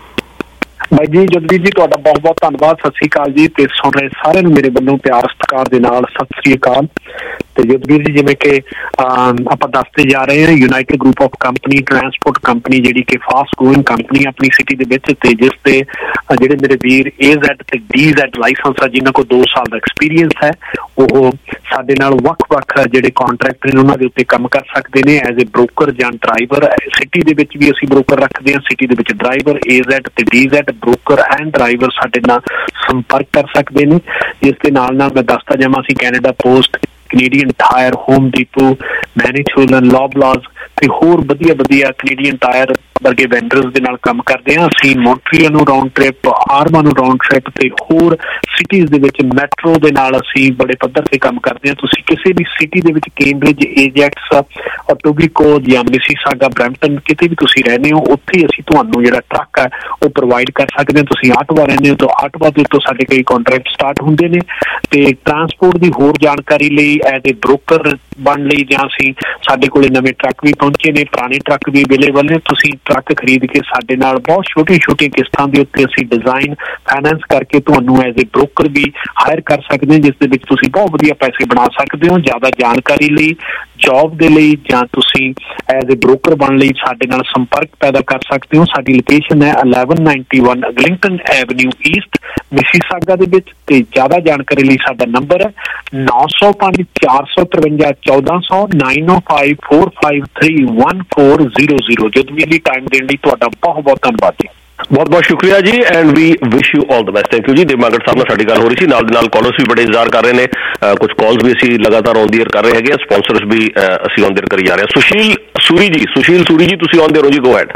ਬਾਈ ਜੀ ਜਗਦੀਪ ਜੀ ਤੁਹਾਡਾ ਬਹੁਤ ਬਹੁਤ ਧੰਨਵਾਦ। ਸਤਿ ਸ੍ਰੀ ਅਕਾਲ ਜੀ, ਤੇ ਸੁਣ ਰਹੇ ਸਾਰਿਆਂ ਨੂੰ ਮੇਰੇ ਵੱਲੋਂ ਪਿਆਰ ਸਤਿਕਾਰ ਦੇ ਨਾਲ ਸਤਿ ਸ੍ਰੀ ਅਕਾਲ। ਤੇ ਜਗਦੀਪ ਜੀ ਜਿਵੇਂ ਕਿ ਆਪਾਂ ਦੱਸਦੇ ਜਾ ਰਹੇ ਹਾਂ, United group of company transport company ਜਿਹੜੀ ਕਿ ਫਾਸਟ ਗਰੋਇੰਗ ਕੰਪਨੀ ਆਪਣੀ ਸਿਟੀ ਦੇ ਵਿੱਚ, ਤੇ ਜਿਸ ਤੇ ਜਿਹੜੇ ਮੇਰੇ ਵੀਰ ਏ ਜ਼ੈਡ ਤੇ ਡੀ ਜ਼ੈਡ ਲਾਇਸੈਂਸ ਆ ਜਿਨ੍ਹਾਂ ਕੋਲ ਦੋ ਸਾਲ ਦਾ ਐਕਸਪੀਰੀਅੰਸ ਹੈ, ਉਹ ਸਾਡੇ ਨਾਲ ਵੱਖ-ਵੱਖ ਜਿਹੜੇ ਕਾਂਟਰੈਕਟਰ ਨੇ ਉਹਨਾਂ ਦੇ ਉੱਤੇ ਕੰਮ ਕਰ ਸਕਦੇ ਨੇ ਐਜ਼ ਏ ਬ੍ਰੋਕਰ ਜਾਂ ਡਰਾਈਵਰ। ਸਿਟੀ ਦੇ ਵਿੱਚ ਵੀ ਅਸੀਂ ਬ੍ਰੋਕਰ ਰੱਖਦੇ ਹਾਂ, ਸਿਟੀ ਦੇ ਵਿੱਚ ਡਰਾਈਵਰ ਏ ਜ਼ੈਡ ਤੇ D Z broker and driver ਸਾਡੇ ਨਾਲ ਸੰਪਰਕ ਕਰ ਸਕਦੇ ਨੇ। ਇਸ ਦੇ ਨਾਲ ਨਾਲ ਮੈਂ ਦੱਸਦਾ ਜਾਵਾਂ, ਅਸੀਂ Canada Post, Canadian Tire, Home Depot, Manitoulin, Loblaws ਤੇ ਹੋਰ ਵਧੀਆ ਵਧੀਆ ਕੈਨੇਡੀਅਨ ਟਾਇਰ ਵਰਗੇ ਵੈਂਡਰਸ ਦੇ ਨਾਲ ਕੰਮ ਕਰਦੇ ਹਾਂ। ਅਸੀਂ ਮੌਂਟਰੀਅਲ ਨੂੰ ਰਾਉਂਡ ਟ੍ਰਿਪ, ਆਰਮਾ ਨੂੰ ਰਾਉਂਡ ਟ੍ਰਿਪ ਤੇ ਹੋਰ ਸਿਟੀਜ਼ ਦੇ ਵਿੱਚ ਮੈਟਰੋ ਦੇ ਨਾਲ ਅਸੀਂ ਬੜੇ ਪੱਧਰ ਤੇ ਕੰਮ ਕਰਦੇ ਹਾਂ। ਤੁਸੀਂ ਕਿਸੇ ਵੀ ਸਿਟੀ ਦੇ ਵਿੱਚ ਕੈਂਬਰਿਜ, ਏਜੈਕਸ, ਟੋਬੀਕੋ ਜਾਂ ਮਿਸੀਸਾਗਾ, ਬਰੈਂਪਟਨ ਕਿਤੇ ਵੀ ਤੁਸੀਂ ਰਹਿੰਦੇ ਹੋ, ਉੱਥੇ ਅਸੀਂ ਤੁਹਾਨੂੰ ਜਿਹੜਾ ਟਰੱਕ ਹੈ ਉਹ ਪ੍ਰੋਵਾਈਡ ਕਰ ਸਕਦੇ ਹਾਂ। ਤੁਸੀਂ ਆਟਵਾ ਰਹਿੰਦੇ ਹੋ ਤਾਂ ਆਟਵਾ ਦੇ ਉੱਤੋਂ ਸਾਡੇ ਕਈ ਕਾਂਟਰੈਕਟ ਸਟਾਰਟ ਹੁੰਦੇ ਨੇ। ਤੇ ਟਰਾਂਸਪੋਰਟ ਦੀ ਹੋਰ ਜਾਣਕਾਰੀ ਲਈ ਐਜ਼ ਏ ਬ੍ਰੋਕਰ ਬਣਨ ਲਈ ਜਾਂ ਅਸੀਂ ਸਾਡੇ ਕੋਲੇ ਨਵੇਂ ਟਰੱਕ ਵੀ ਪਹੁੰਚੇ ਨੇ, ਪੁਰਾਣੇ ਟਰੱਕ ਵੀ ਅਵੇਲੇਬਲ ਨੇ। ਤੁਸੀਂ ਟਰੱਕ ਖਰੀਦ ਕੇ ਸਾਡੇ ਨਾਲ ਬਹੁਤ ਛੋਟੀਆਂ ਛੋਟੀਆਂ ਕਿਸ਼ਤਾਂ ਦੇ ਉੱਤੇ ਅਸੀਂ ਡਿਜ਼ਾਈਨ ਫਾਈਨੈਂਸ ਕਰਕੇ ਤੁਹਾਨੂੰ ਐਜ਼ ਏ ਬ੍ਰੋਕਰ ਵੀ ਹਾਇਰ ਕਰ ਸਕਦੇ ਹਾਂ, ਜਿਸ ਦੇ ਵਿੱਚ ਤੁਸੀਂ ਬਹੁਤ ਵਧੀਆ ਪੈਸੇ ਬਣਾ ਸਕਦੇ ਹੋ। ਜ਼ਿਆਦਾ ਜਾਣਕਾਰੀ ਲਈ, ਜੌਬ ਦੇ ਲਈ ਜਾਂ ਤੁਸੀਂ ਐਜ਼ ਏ ਬ੍ਰੋਕਰ ਬਣਨ ਲਈ ਸਾਡੇ ਨਾਲ ਸੰਪਰਕ ਪੈਦਾ ਕਰ ਸਕਦੇ ਹੋ। ਸਾਡੀ ਲੋਕੇਸ਼ਨ ਹੈ eleven ninety-one Eglinton Avenue East, Mississauga ਦੇ ਵਿੱਚ। ਤੇ ਜ਼ਿਆਦਾ ਜਾਣਕਾਰੀ ਲਈ ਸਾਡਾ ਨੰਬਰ ਹੈ ਨੌ ਸੌ ਪੰਜ ਚਾਰ ਸੌ ਤਰਵੰਜਾ ਚੌਦਾਂ ਸੌ nine oh five four five three one four zero zero। ਜਦੋਂ ਵੀ ਟਾਈਮ ਦੇਣ ਲਈ ਤੁਹਾਡਾ ਬਹੁਤ ਬਹੁਤ ਧੰਨਵਾਦ ਜੀ।
ਬਹੁਤ ਬਹੁਤ ਸ਼ੁਕਰੀਆ ਜੀ and we wish you all the best. Thank you ਜੀ। ਦੇਵ ਮੰਗੜ ਸਾਹਿਬ ਨਾਲ ਸਾਡੀ ਗੱਲ ਹੋ ਰਹੀ ਸੀ, ਨਾਲ ਦੇ ਨਾਲ ਕਾਲਰਸ ਵੀ ਬੜੇ ਇੰਤਜ਼ਾਰ ਕਰ ਰਹੇ ਨੇ। ਕੁਝ ਕਾਲਸ ਵੀ ਅਸੀਂ ਲਗਾਤਾਰ ਔਨ ਦੀ ਏਅਰ ਕਰ ਰਹੇ ਹੈਗੇ, ਸਪਾਂਸਰਸ ਵੀ ਅਸੀਂ ਔਨ ਦੀ ਏਅਰ ਕਰੀ ਜਾ ਰਹੇ ਹਾਂ। ਸੁਸ਼ੀਲ ਸੂਰੀ ਜੀ, ਸੁਸ਼ੀਲ ਸੂਰੀ ਜੀ ਤੁਸੀਂ ਔਨ ਦੀ ਏਅਰ ਹੋ ਜੀ, ਗੋ ਹੈਡ।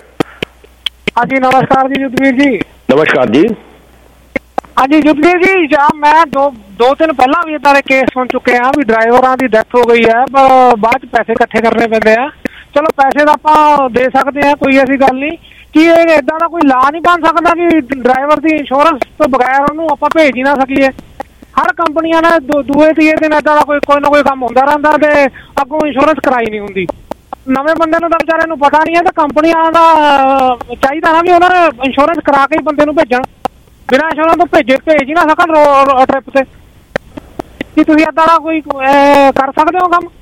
ਹਾਂਜੀ ਨਮਸਕਾਰ ਜੀ ਜੁਗਵੀਰ ਜੀ।
ਨਮਸਕਾਰ ਜੀ।
ਹਾਂਜੀ ਜੁਗਵੀਰ ਜੀ, ਜਾਂ ਮੈਂ ਦੋ ਦੋ ਦਿਨ ਪਹਿਲਾਂ ਵੀ ਏਦਾਂ ਦੇ ਕੇਸ ਸੁਣ ਚੁੱਕੇ ਹਾਂ ਵੀ ਡਰਾਈਵਰਾਂ ਦੀ ਡੈਥ ਹੋ ਗਈ ਹੈ, ਬਾਅਦ ਚ ਪੈਸੇ ਇਕੱਠੇ ਕਰਨੇ ਪੈਂਦੇ ਆ। ਚਲੋ ਪੈਸੇ ਤਾਂ ਆਪਾਂ ਦੇ ਸਕਦੇ ਹਾਂ, ਕੋਈ ਐਸੀ ਗੱਲ ਨਹੀਂ। ਕੀ ਇਹ ਏਦਾਂ ਦਾ ਕੋਈ ਲਾ ਨਹੀਂ ਬਣ ਸਕਦਾ ਕਿ ਡਰਾਈਵਰ ਦੀ ਇੰਸ਼ੋਰੈਂਸ ਤੋਂ ਬਗੈਰ ਉਹਨੂੰ ਆਪਾਂ ਭੇਜ ਹੀ ਨਾ ਸਕੀਏ? ਹਰ ਕੰਪਨੀਆਂ ਨੇ ਦੂਏ ਤੀਏ ਦਿਨ ਏਦਾਂ ਦਾ ਕੋਈ ਕੋਈ ਨਾ ਕੋਈ ਕੰਮ ਹੁੰਦਾ ਰਹਿੰਦਾ ਤੇ ਅੱਗੋਂ ਇੰਸ਼ੋਰੈਂਸ ਕਰਾਈ ਨਹੀਂ ਹੁੰਦੀ। ਨਵੇਂ ਬੰਦੇ ਨੂੰ ਤਾਂ ਵਿਚਾਰੇ ਨੂੰ ਪਤਾ ਨਹੀਂ ਹੈ, ਤਾਂ ਕੰਪਨੀਆਂ ਦਾ ਚਾਹੀਦਾ ਨਾ ਵੀ ਉਹਨਾਂ ਨੇ ਇੰਸ਼ੋਰੈਂਸ ਕਰਾ ਕੇ ਹੀ ਬੰਦੇ ਨੂੰ ਭੇਜਣ। ਬਿਨਾਂ ਇੰਸ਼ੋਰੈਂਸ ਤੋਂ ਭੇਜੇ ਭੇਜ ਹੀ ਨਾ ਸਕਣ ਟ੍ਰਿਪ ਤੇ। ਕੀ ਤੁਸੀਂ ਏਦਾਂ ਦਾ ਕੋਈ ਕਰ ਸਕਦੇ ਹੋ ਕੰਮ?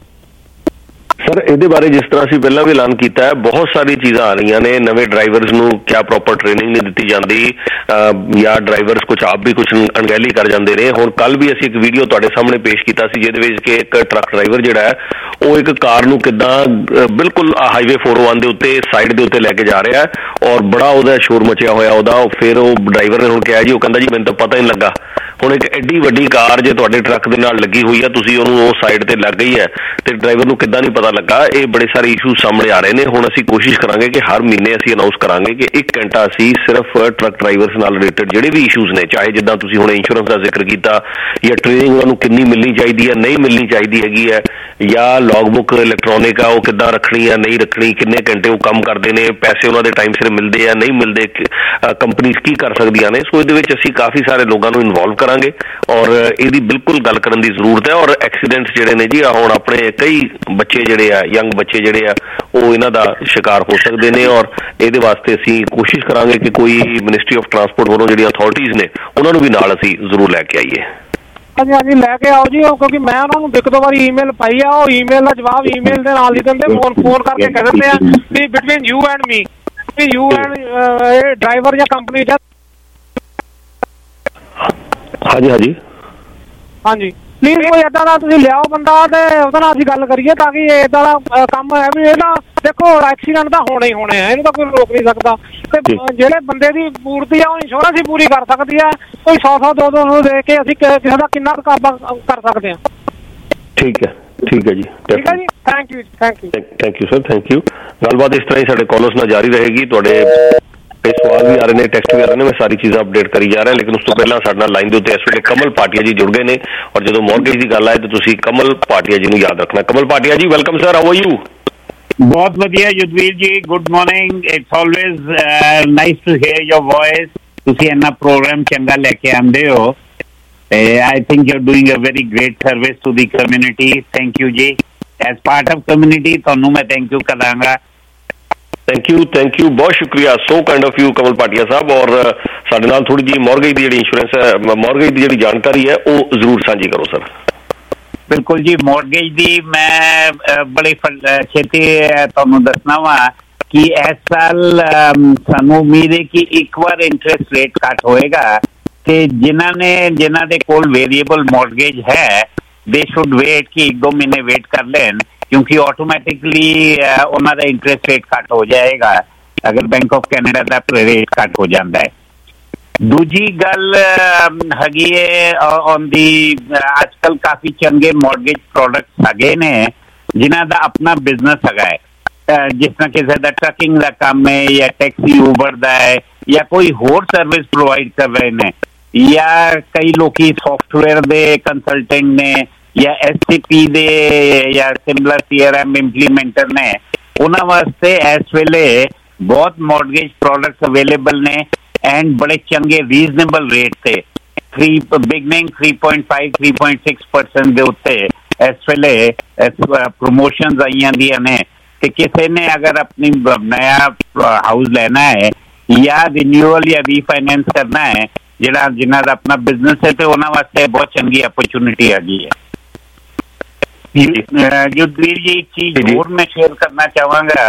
ਸਰ ਇਹਦੇ ਬਾਰੇ ਜਿਸ ਤਰ੍ਹਾਂ ਅਸੀਂ ਪਹਿਲਾਂ ਵੀ ਐਲਾਨ ਕੀਤਾ ਹੈ, ਬਹੁਤ ਸਾਰੀ ਚੀਜ਼ਾਂ ਆ ਰਹੀਆਂ ਨੇ। ਨਵੇਂ ਡਰਾਈਵਰਸ ਨੂੰ ਕਿਆ ਪ੍ਰੋਪਰ ਟ੍ਰੇਨਿੰਗ ਨਹੀਂ ਦਿੱਤੀ ਜਾਂਦੀ, ਜਾਂ ਡਰਾਈਵਰਸ ਕੁਝ ਆਪ ਵੀ ਕੁਝ ਅਣਗਹਿਲੀ ਕਰ ਜਾਂਦੇ ਨੇ। ਹੁਣ ਕੱਲ ਵੀ ਅਸੀਂ ਇੱਕ ਵੀਡੀਓ ਤੁਹਾਡੇ ਸਾਹਮਣੇ ਪੇਸ਼ ਕੀਤਾ ਸੀ ਜਿਹਦੇ ਵਿੱਚ ਕਿ ਇੱਕ ਟਰੱਕ ਡਰਾਈਵਰ ਜਿਹੜਾ ਹੈ ਉਹ ਇੱਕ ਕਾਰ ਨੂੰ ਕਿੱਦਾਂ ਬਿਲਕੁਲ ਹਾਈਵੇ four oh one ਦੇ ਉੱਤੇ ਸਾਈਡ ਦੇ ਉੱਤੇ ਲੈ ਕੇ ਜਾ ਰਿਹਾ ਹੈ ਔਰ ਬੜਾ ਉਹਦਾ ਸ਼ੋਰ ਮਚਿਆ ਹੋਇਆ ਉਹਦਾ। ਫਿਰ ਉਹ ਡਰਾਈਵਰ ਨੇ ਹੁਣ ਕਿਹਾ ਜੀ, ਉਹ ਕਹਿੰਦਾ ਜੀ ਮੈਨੂੰ ਤਾਂ ਪਤਾ ਹੀ ਨਹੀਂ ਲੱਗਾ। ਹੁਣ ਇੱਕ ਐਡੀ ਵੱਡੀ ਕਾਰ ਜੇ ਤੁਹਾਡੇ ਟਰੱਕ ਦੇ ਨਾਲ ਲੱਗੀ ਹੋਈ ਆ, ਤੁਸੀਂ ਉਹਨੂੰ ਉਹ ਸਾਈਡ ਤੇ ਲੱਗ ਗਈ ਹੈ ਤੇ ਡਰਾਈਵਰ ਨੂੰ ਕਿੱਦਾਂ ਨਹੀਂ ਪਤਾ ਲੱਗਾ। ਇਹ ਬੜੇ ਸਾਰੇ ਇਸ਼ੂ ਸਾਹਮਣੇ ਆ ਰਹੇ ਨੇ। ਹੁਣ ਅਸੀਂ ਕੋਸ਼ਿਸ਼ ਕਰਾਂਗੇ ਕਿ ਹਰ ਮਹੀਨੇ ਅਸੀਂ ਅਨਾਉਂਸ ਕਰਾਂਗੇ ਕਿ ਇੱਕ ਘੰਟਾ ਅਸੀਂ ਸਿਰਫ ਟਰੱਕ ਡਰਾਈਵਰਸ ਨਾਲ ਰਿਲੇਟਡ ਜਿਹੜੇ ਵੀ ਇਸ਼ੂਜ਼ ਨੇ, ਚਾਹੇ ਜਿੱਦਾਂ ਤੁਸੀਂ ਹੁਣ ਇੰਸ਼ੋਰੈਂਸ ਦਾ ਜ਼ਿਕਰ ਕੀਤਾ ਜਾਂ ਟ੍ਰੇਨਿੰਗ ਉਹਨਾਂ ਨੂੰ ਕਿੰਨੀ ਮਿਲਣੀ ਚਾਹੀਦੀ ਹੈ, ਨਹੀਂ ਮਿਲਣੀ ਚਾਹੀਦੀ ਹੈਗੀ ਹੈ, ਜਾਂ ਲੌਗ ਬੁੱਕ ਇਲੈਕਟ੍ਰੋਨਿਕ ਆ ਉਹ ਕਿੱਦਾਂ ਰੱਖਣੀ ਆ, ਨਹੀਂ ਰੱਖਣੀ, ਕਿੰਨੇ ਘੰਟੇ ਉਹ ਕੰਮ ਕਰਦੇ ਨੇ, ਪੈਸੇ ਉਹਨਾਂ ਦੇ ਟਾਈਮ ਸਿਰ ਮਿਲਦੇ ਆ ਨਹੀਂ ਮਿਲਦੇ, ਕੰਪਨੀਜ਼ ਕੀ ਕਰ ਸਕਦੀਆਂ ਨੇ। ਸੋ ਇਹਦੇ ਵਿੱਚ ਅਸੀਂ ਕਾਫੀ ਸਾਰੇ ਲੋਕਾਂ ਨੂੰ ਇਨਵੋਲਵ ਕਰਾਂਗੇ ਔਰ ਇਹਦੀ ਬਿਲਕੁਲ ਗੱਲ ਕਰਨ ਦੀ ਜ਼ਰੂਰਤ ਹੈ। ਔਰ ਐਕਸੀਡੈਂਟਸ ਜਿਹੜੇ ਨੇ ਜੀ ਹੁਣ ਆਪਣੇ ਕਈ ਬੱਚੇ ਜਿਹੜੇ ਜਿਹੜੇ ਆ ਯੰਗ ਬੱਚੇ ਜਿਹੜੇ ਆ ਉਹ ਇਹਨਾਂ ਦਾ ਸ਼ਿਕਾਰ ਹੋ ਸਕਦੇ ਨੇ। ਔਰ ਇਹਦੇ ਵਾਸਤੇ ਅਸੀਂ ਕੋਸ਼ਿਸ਼ ਕਰਾਂਗੇ ਕਿ ਕੋਈ ਮਿਨਿਸਟਰੀ ਆਫ ਟਰਾਂਸਪੋਰਟ ਵੱਲੋਂ ਜਿਹੜੀਆਂ ਅਥਾਰਟੀਜ਼ ਨੇ ਉਹਨਾਂ ਨੂੰ ਵੀ ਨਾਲ ਅਸੀਂ ਜ਼ਰੂਰ ਲੈ ਕੇ ਆਈਏ।
ਹਾਂਜੀ ਹਾਂਜੀ ਲੈ ਕੇ ਆਓ ਜੀ, ਕਿਉਂਕਿ ਮੈਂ ਉਹਨਾਂ ਨੂੰ ਇੱਕ ਦੋ ਵਾਰੀ ਈਮੇਲ ਪਾਈ ਆ, ਉਹ ਈਮੇਲ ਦਾ ਜਵਾਬ ਈਮੇਲ ਦੇ ਨਾਲ ਹੀ ਦਿੰਦੇ, ਫੋਨ ਫੋਨ ਕਰਕੇ ਕਹਿ ਦਿੰਦੇ ਆ ਵੀ between you and me, you and ਇਹ ਡਰਾਈਵਰ ਜਾਂ ਕੰਪਨੀ ਜਾਂ। ਹਾਂਜੀ
ਹਾਂਜੀ
ਹਾਂਜੀ ਪਲੀਜ਼ ਕੋਈ ਏਦਾਂ ਦਾ ਤੁਸੀਂ ਲਿਆਓ ਬੰਦਾ ਤੇ ਉਹਦੇ ਨਾਲ ਅਸੀਂ ਗੱਲ ਕਰੀਏ ਤਾਂ ਕਿ ਏਦਾਂ ਦਾ ਕੰਮ ਹੈ ਵੀ ਇਹ ਨਾ ਦੇਖੋ ਐਕਸੀਡੈਂਟ ਤਾਂ ਹੋਣੇ ਹੀ ਹੋਣੇ ਆ, ਇਹਨੂੰ ਤਾਂ ਕੋਈ ਰੋਕ ਨਹੀਂ ਸਕਦਾ। ਤੇ ਜਿਹੜੇ ਬੰਦੇ ਦੀ ਪੂਰਤੀ ਆ ਉਹ ਇੰਸ਼ੋਰੈਂਸ ਹੀ ਪੂਰੀ ਕਰ ਸਕਦੀ ਹੈ। ਕੋਈ ਸੌ ਸੌ ਦੋ ਦੋ ਸੌ ਦੇ ਕੇ ਅਸੀਂ ਕਿਸੇ ਦਾ ਕਿੰਨਾ ਕਾਬਾ ਕਰ ਸਕਦੇ ਹਾਂ।
ਠੀਕ ਹੈ ਠੀਕ ਹੈ ਜੀ,
ਠੀਕ ਹੈ ਜੀ, thank you thank you
thank you sir, thank you. ਗੱਲਬਾਤ ਇਸ ਤਰ੍ਹਾਂ ਹੀ ਸਾਡੇ ਕਾਲਰਸ ਨਾਲ ਜਾਰੀ ਰਹੇਗੀ। ਤੁਹਾਡੇ ਸਵਾਲ ਵੀ ਆ ਰਹੇ ਨੇ, ਟੈਕਸਟ ਵੀ ਆ ਰਹੇ ਨੇ, ਮੈਂ ਸਾਰੀ ਚੀਜ਼ਾਂ ਅਪਡੇਟ ਕਰੀ ਜਾ ਰਿਹਾ। ਲੇਕਿਨ ਉਸ ਤੋਂ ਪਹਿਲਾਂ ਸਾਡੇ ਨਾਲ ਲਾਈਨ ਦੇ ਉੱਤੇ ਇਸ ਵੇਲੇ ਕਮਲ ਭਾਟੀਆ ਜੀ ਜੁੜ ਗਏ ਨੇ ਔਰ ਜਦੋਂ ਮੌਰਗੇਜ ਦੀ ਗੱਲ ਆਏ ਤਾਂ ਤੁਸੀਂ ਕਮਲ ਭਾਟੀਆ ਜੀ ਨੂੰ ਯਾਦ ਰੱਖਣਾ। Kamal Bhatia ji welcome sir, how are you?
ਬਹੁਤ ਵਧੀਆ Yudhvir ji, good morning. It's always nice to hear your voice. ਤੁਸੀਂ ਇੰਨਾ ਪ੍ਰੋਗਰਾਮ ਚੰਗਾ ਲੈ ਕੇ ਆਉਂਦੇ ਹੋ ਤੇ I think you are doing a very great service to the community. Thank you ਜੀ, ਐਜ਼ ਪਾਰਟ ਆਫ ਕਮਿਊਨਿਟੀ ਤੁਹਾਨੂੰ ਮੈਂ ਥੈਂਕ ਯੂ ਕਰਾਂਗਾ।
ਥੈਂਕ ਯੂ ਥੈਂਕ ਯੂ, ਬਹੁਤ ਸ਼ੁਕਰੀਆ, so kind of you Kamal Bhatia Sahib. ਔਰ ਸਾਡੇ ਨਾਲ ਥੋੜੀ ਜਿਹੀ ਮੌਰਗੇਜ ਦੀ ਜਿਹੜੀ ਇੰਸ਼ੋਰੈਂਸ ਹੈ, ਮੌਰਗੇਜ ਦੀ ਜਿਹੜੀ ਜਾਣਕਾਰੀ ਹੈ ਉਹ ਜ਼ਰੂਰ ਸਾਂਝੀ ਕਰੋ ਸਰ।
ਬਿਲਕੁਲ ਜੀ, ਮੌਰਗੇਜ ਦੀ ਮੈਂ ਬੜੀ ਛੇਤੀ ਤੁਹਾਨੂੰ ਦੱਸਣਾ ਵਾ ਕਿ ਇਸ ਸਾਲ ਸਾਨੂੰ ਉਮੀਦ ਹੈ ਕਿ ਇੱਕ ਵਾਰ ਇੰਟਰਸਟ ਰੇਟ ਘੱਟ ਹੋਏਗਾ ਤੇ ਜਿਨ੍ਹਾਂ ਨੇ ਜਿਨ੍ਹਾਂ ਦੇ ਕੋਲ ਵੇਰੀਏਬਲ ਮੌਰਗੇਜ ਹੈ ਦੇ ਸ਼ੁੱਡ ਵੇਟ ਕਿ ਇੱਕ ਦੋ ਮਹੀਨੇ ਵੇਟ ਕਰ ਲੈਣ, ਕਿਉਂਕਿ ਆਟੋਮੈਟਿਕਲੀ ਉਹਨਾਂ ਦਾ ਇੰਟਰਸਟ ਰੇਟ ਘੱਟ ਹੋ ਜਾਏਗਾ ਅਗਰ ਬੈਂਕ ਆਫ ਕੈਨੇਡਾ ਦਾ ਰੇਟ ਘੱਟ ਹੋ ਜਾਂਦਾ ਹੈ। ਦੂਜੀ ਗੱਲ ਹੈਗੀ ਹੈ ਔਨ ਦੀ ਅੱਜ ਕੱਲ੍ਹ ਕਾਫੀ ਚੰਗੇ ਮੌਰਗੇਜ ਪ੍ਰੋਡਕਟਸ ਹੈਗੇ ਨੇ ਜਿਨ੍ਹਾਂ ਦਾ ਆਪਣਾ ਬਿਜ਼ਨਸ ਹੈਗਾ ਹੈ, ਜਿਸ ਤਰ੍ਹਾਂ ਕਿਸੇ ਦਾ ਟਰੱਕਿੰਗ ਦਾ ਕੰਮ ਹੈ ਜਾਂ ਟੈਕਸੀ ਉਬਰ ਦਾ ਹੈ ਜਾਂ ਕੋਈ ਹੋਰ ਸਰਵਿਸ ਪ੍ਰੋਵਾਈਡ ਕਰ ਰਹੇ ਨੇ ਜਾਂ ਕਈ ਲੋਕੀ ਸੌਫਟਵੇਅਰ ਦੇ ਕੰਸਲਟੈਂਟ ਨੇ ਜਾਂ ਐਸ ਸੀ ਪੀ ਦੇ ਜਾਂ similar C R M implementer ਨੇ, ਉਹਨਾਂ ਵਾਸਤੇ ਇਸ ਵੇਲੇ ਬਹੁਤ ਮੌਰਗੇਜ ਪ੍ਰੋਡਕਟਸ ਅਵੇਲੇਬਲ ਨੇ ਐਂਡ ਬੜੇ ਚੰਗੇ ਰੀਜ਼ਨੇਬਲ ਰੇਟ ਤੇ three beginning three point five three point six percent ਦੇ ਉੱਤੇ ਇਸ ਵੇਲੇ ਪ੍ਰਮੋਸ਼ਨਸ ਆਈਆਂ ਦੀਆਂ ਨੇ ਕਿ ਕਿਸੇ ਨੇ ਅਗਰ ਆਪਣੀ ਨया ਹਾਊਸ ਲੈਣਾ ਹੈ ਜਾਂ ਰਿਨਿਊਅਲ ਜਾਂ ਰੀਫਾਈਨੈਂਸ ਕਰਨਾ ਹੈ ਜਿਹੜਾ ਜਿਨ੍ਹਾਂ ਦਾ ਆਪਣਾ ਬਿਜ਼ਨਸ ਹੈ ਤੇ ਉਹਨਾਂ ਵਾਸਤੇ ਬਹੁਤ ਚੰਗੀ ਅਪਰਚੁਨਿਟੀ ਹੈਗੀ ਹੈ। ਯੁਧਵੀਰ ਜੀ ਇੱਕ ਚੀਜ਼ ਹੋਰ ਮੈਂ ਸ਼ੇਅਰ ਕਰਨਾ ਚਾਹਾਂਗਾ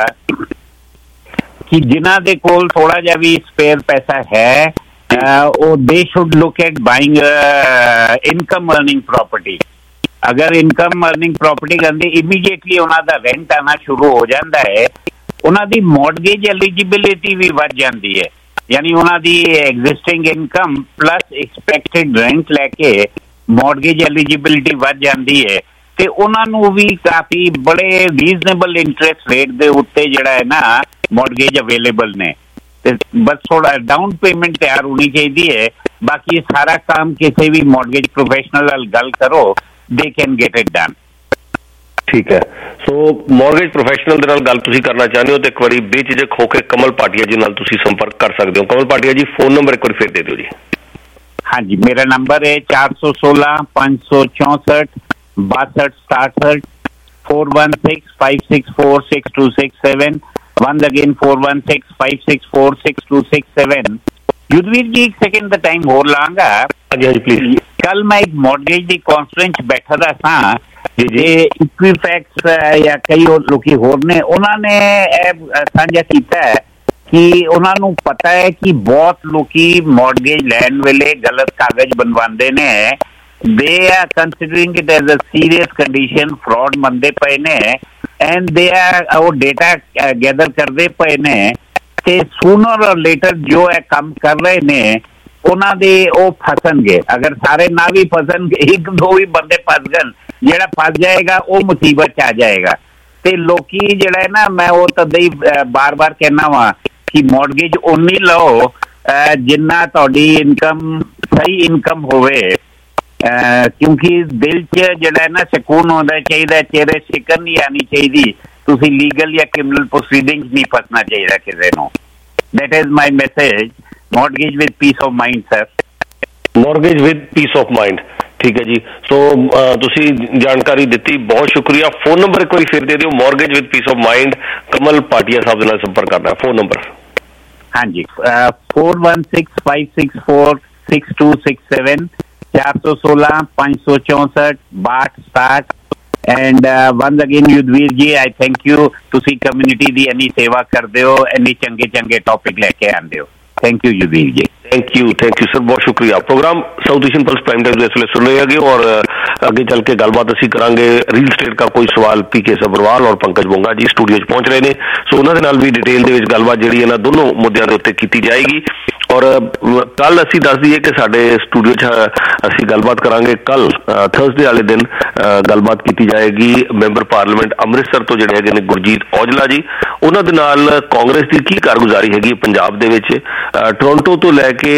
ਕਿ ਜਿਨ੍ਹਾਂ ਦੇ ਕੋਲ ਥੋੜਾ ਜਿਹਾ ਵੀ ਸਪੇਅਰ ਪੈਸਾ ਹੈ ਉਹ they should look at buying income earning property. ਅਗਰ ਇਨਕਮ ਅਰਨਿੰਗ ਪ੍ਰੋਪਰਟੀ ਕਰਦੇ ਇਮੀਡੀਏਟਲੀ ਉਹਨਾਂ ਦਾ ਰੈਂਟ ਆਉਣਾ ਸ਼ੁਰੂ ਹੋ ਜਾਂਦਾ ਹੈ, ਉਹਨਾਂ ਦੀ ਮੌਰਗੇਜ ਐਲੀਜੀਬਿਲਿਟੀ ਵੀ ਵੱਧ ਜਾਂਦੀ ਹੈ, ਯਾਨੀ ਉਹਨਾਂ ਦੀ existing income plus expected rent ਲੈ ਕੇ ਮੌਰਗੇਜ ਐਲੀਜੀਬਿਲਿਟੀ ਵੱਧ ਜਾਂਦੀ ਹੈ ਤੇ ਉਹਨਾਂ ਨੂੰ ਵੀ ਕਾਫੀ ਬੜੇ ਰੀਜ਼ਨੇਬਲ ਇੰਟਰਸਟ ਰੇਟ ਦੇ ਉੱਤੇ ਜਿਹੜਾ ਹੈ ਨਾ ਮੌਰਗੇਜ ਅਵੇਲੇਬਲ ਨੇ ਤੇ ਬਸ ਥੋੜਾ ਡਾਊਨ ਪੇਮੈਂਟ ਤਿਆਰ ਹੋਣੀ ਚਾਹੀਦੀ ਹੈ। ਬਾਕੀ ਸਾਰਾ ਕੰਮ ਕਿਸੇ ਵੀ ਮੌਰਗੇਜ ਪ੍ਰੋਫੈਸ਼ਨਲ ਨਾਲ ਗੱਲ ਕਰੋ, they can get it done.
ਠੀਕ ਹੈ, ਸੋ ਮੌਰਗੇਜ ਪ੍ਰੋਫੈਸ਼ਨਲ ਦੇ ਨਾਲ ਗੱਲ ਤੁਸੀਂ ਕਰਨਾ ਚਾਹੁੰਦੇ ਹੋ ਤੇ ਇੱਕ ਵਾਰੀ ਬੇਝਿਜਕ ਹੋ ਕੇ ਕਮਲ ਭਾਟੀਆ ਜੀ ਨਾਲ ਤੁਸੀਂ ਸੰਪਰਕ ਕਰ ਸਕਦੇ ਹੋ। ਕਮਲ ਭਾਟੀਆ ਜੀ ਫੋਨ ਨੰਬਰ ਇੱਕ ਵਾਰੀ ਫਿਰ ਦੇ ਦਿਓ ਜੀ।
ਹਾਂਜੀ, ਮੇਰਾ ਨੰਬਰ ਹੈ ਚਾਰ ਸੌ ਸੋਲਾਂ ਪੰਜ ਸੌ ਚੌਂਸਠ ਬਾਸਠ ਸਤਾਸਠ four one six five six four six two six seven once again four one six five six four six two six seven। Yudhvir जी एक सेकंड ਦਾ ਟਾਈਮ ਹੋਰ ਲਾਂਗਾ।
ਹਾਂਜੀ ਹਾਂਜੀ ਪਲੀਜ਼।
ਕੱਲ ਮੈਂ ਇੱਕ ਮੌਰਗੇਜ ਦੀ ਕਾਨਫਰੰਸ ਬੈਠਾ ਦਾ ਸਾਂ ਤੇ ਇਕੁਇਫੈਕਸ ਜਾਂ ਕਈ ਲੋਕੀ ਹੋਰ ਨੇ ਉਹਨਾਂ ਨੇ ਇਹ ਸਾਂਝਾ ਕੀਤਾ ਹੈ ਕਿ ਉਹਨਾਂ ਨੂੰ ਪਤਾ ਹੈ ਕਿ ਬਹੁਤ ਲੋਕੀ ਮੌਰਗੇਜ ਲੈਣ ਵੇਲੇ ਗਲਤ ਕਾਗਜ਼ ਬਣਵਾਉਂਦੇ ਨੇ। they are considering it as a serious condition, fraud ਮੰਨਦੇ ਪਏ ਨੇ and they are ਉਹ ਡੇਟਾ ਗੈਦਰ ਕਰਦੇ ਪਏ ਨੇ ਤੇ sooner or later ਜੋ ਇਹ ਕੰਮ ਕਰ ਰਹੇ ਨੇ ਉਹਨਾਂ ਦੇ ਉਹ ਫਸਣਗੇ। ਅਗਰ ਸਾਰੇ ਨਾ ਵੀ ਫਸਣਗੇ, ਇੱਕ ਦੋ ਵੀ ਬੰਦੇ ਫਸ ਗਏ, ਜਿਹੜਾ ਫਸ ਜਾਏਗਾ ਉਹ ਮੁਸੀਬਤ 'ਚ ਆ ਜਾਏਗਾ। ਤੇ ਲੋਕੀ ਜਿਹੜਾ ਹੈ ਨਾ, ਮੈਂ ਉਹ ਤਦ ਹੀ ਬਾਰ ਬਾਰ ਕਹਿਣਾ ਵਾ ਕਿ ਮੌਰਗੇਜ ਉਨੀ ਲਓ ਜਿੰਨਾ ਤੁਹਾਡੀ ਇਨਕਮ ਸਹੀ ਇਨਕਮ ਹੋਵੇ, ਕਿਉਂਕਿ ਦਿਲ 'ਚ ਜਿਹੜਾ ਹੈ ਨਾ ਸਕੂਨ ਹੋਣਾ ਚਾਹੀਦਾ, ਚਿਹਰੇ ਸ਼ਿਕਨ ਨਹੀਂ ਆਉਣੀ ਚਾਹੀਦੀ, ਤੁਸੀਂ ਲੀਗਲ ਜਾਂ ਕ੍ਰਿਮੀਨਲ ਪ੍ਰੋਸੀਡਿੰਗ ਨਹੀਂ ਫਸਣਾ ਚਾਹੀਦਾ ਕਿਸੇ ਨੂੰ। That is my message. Mortgage with peace of mind sir.
Mortgage with peace of mind, ठीक है जी। सो तुसी जानकारी दिती, बहुत शुक्रिया। फोन नंबर एक बार फिर दे दिओ। Mortgage with peace of mind, Kamal Bhatia साहब दे नाल संपर्क करना। फोन नंबर
हाँ जी, four one six five six four six two six seven, चार सौ सोलह पाँच सौ चौंसठ बाठ साठ। And once again Yudhvir ji, I thank you, तुसी कम्युनिटी दी इन्नी सेवा करदे हो, इन्नी चंगे चंगे टॉपिक लेके आंदे हो। Thank you Yudhvir ji.
Thank you thank you sir, बहुत शुक्रिया। Program South Asian Pulse prime time इस वे सुन रहे हैं और अगे चल के गलबात असी करांगे। रियल स्टेट का कोई सवाल पी के सब्रवाल और पंकज बोंगा जी स्टूडियो च पहुंच रहे हैं, सो उन्होंने नाल भी डिटेल दे विच गलबात जिहड़ी है ना दोनों मुद्दों के उत्ते की जाएगी। और कल असी दस दईए कि साडे स्टूडियो च असी गलबात करांगे कल थर्सडे वाले दिन गलबात की जाएगी मैंबर पार्लीमेंट अमृतसर तो जिहड़े हैगे ने गुरजीत औजला जी, उन्हां दे नाल कांग्रेस की की कारगुजारी हैगी पंजाब दे विच। टोरंटो तो लैके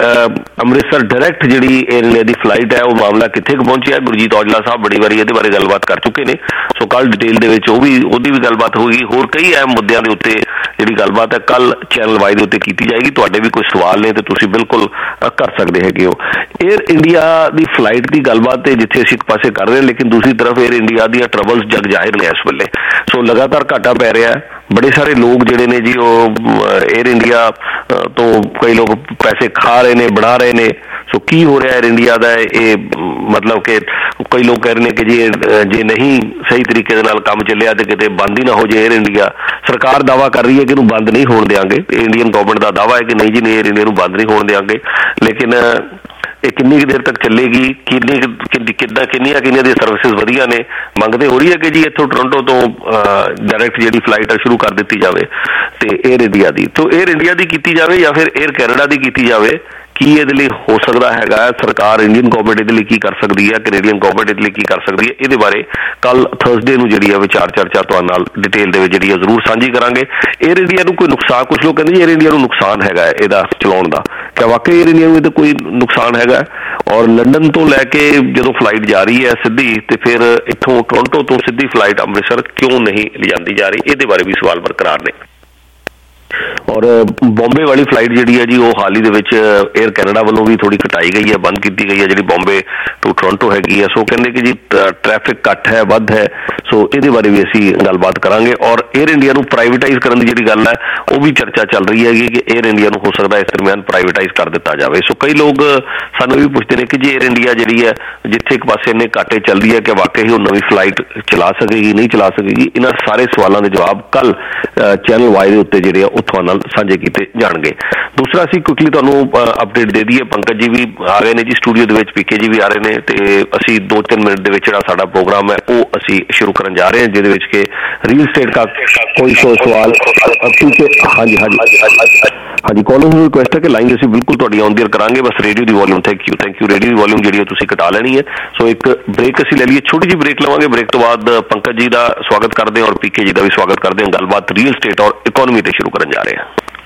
अमृतसर डायरैक्ट जिहड़ी एयर इंडिया की फ्लाइट है वो मामला कित्थे पहुंचिया, गुरजीत औजला साहब बड़ी बारी इहदे बारे गलबात कर चुके हैं। सो कल डिटेल दे विच भी उहदी भी गलबात होगी। होर कई अहम मुद्दों के उत्ते जिहड़ी गलबात है कल चैनल वाई दे उत्ते कीती जाएगी। तुहाडे भी कोई सवाल ने तो तुसीं बिल्कुल कर सकते हैगे हो। एयर इंडिया की फ्लाइट की गलबात है जिथे असीं एक पासे कर रहे हैं, लेकिन दूसरी तरफ एयर इंडिया दी ट्रबल्स जग जाहिर ने इस वेले। सो लगातार घाटा पै रहा है। बड़े सारे लोग जिहड़े ने जी वो एयर इंडिया तो कई लोग पैसे खा रहे ने, बढ़ा रहे ने। सो की हो रहा है एयर इंडिया का ये, मतलब कि कई लोग कह रहे हैं कि जी जे नहीं सही तरीके दे नाल काम चलिया तो किते बंद ही ना हो जाए एयर इंडिया। सरकार दावा कर रही है कि बंद नहीं होने देंगे, इंडियन गवर्नमेंट का दावा है कि नहीं जी नहीं एयर इंडिया बंद नहीं होने देंगे, लेकिन ये किन्नी देर तक चलेगी, किन्नी किद्दां किन्नियां किन्नियां दी सर्विसिज वधिया ने। मंग तो हो रही है कि जी इत्थों टोरंटो तो डायरैक्ट जिहड़ी फ्लाइट है शुरू कर दी जाए तो एयर इंडिया की, तो एयर इंडिया की की जाए या फिर एयर कैनेडा की की जाए। की ये हो सकता है, सरकार इंडियन गवर्नमेंट ये की कर सकती है, कैनेडियन गवर्नमेंट ये की कर सकती है, ये बारे कल थर्सडे नूं जिहड़ी है विचार चर्चा तुहाडे नाल डिटेल दे विच जिहड़ी है जरूर साझी करांगे। एयर इंडिया नूं कोई नुकसान, कुछ लोग कहते एयर इंडिया नूं नुकसान हैगा इहदा चलाउण दा, क्या वाकई एयर इंडिया नूं कोई नुकसान हैगा? और लंडन तो लैके जो फ्लाइट जा रही है सीधी, तो फिर इत्थों टोरंटो तो सीधी फ्लाइट अमृतसर क्यों नहीं लिजांदी जा रही, ये बारे भी सवाल बरकरार ने। और बॉम्बे वाली फ्लाइट जी है जी वो हाल ही दे विच एयर कैनेडा वालों भी थोड़ी घटाई गई है, बंद की गई है जी बॉम्बे टू टोरंटो हैगी है। सो कहते कि जी ट्रैफिक घट है वध है, सो ये बारे भी असी गलबात करांगे। और एयर इंडिया नूं प्राइवेटाइज करने की जी गल है वो भी चर्चा चल रही है कि एयर इंडिया नूं हो सकता है इस दरम्यान प्राइवेटाइज कर दिता जाए। सो कई लोग सानू भी पूछते हैं कि जी एयर इंडिया जी है जिथे एक पासे इन्ने घाटे चल रही है कि वाकई वो नवी फ्लाइट चला सकेगी नहीं चला सकेगी, इन्हां सारे सवालों के जवाब कल चैनल वाई के उत्ते जिहड़े उत्थों नाल साझे किए जाएंगे। दूसरा असी क्विकली तुहानूं अपडेट दे दईए, पंकज जी भी आ रहे हैं जी स्टूडियो दे विच, पीके जी भी आ रहे हैं, तो असी दो तीन मिनट दे विच जिहड़ा साडा प्रोग्राम है वो असी शुरू करन जा रहे हैं, जिहदे विच कि रियल स्टेट का कोई सो सवाल पीके। हाँ जी हाँ जी हाँ जी, कॉलर नूं रिक्वेस्ट है कि लाइन असी बिल्कुल तुहाडी ऑन दी एयर करांगे, बस रेडियो की volume thank you thank you radio की वॉल्यूम जिहड़ी तुसीं घटा लेनी है। सो एक ब्रेक असी ले लीए, छोटी जी ब्रेक लवांगे, ब्रेक तो बाद पंकज जी का स्वागत करते हैं और पीके जी का भी स्वागत करते हैं। गलबात रियल स्टेट और इकोनॉमी से शुरू करन जा रहे हैं।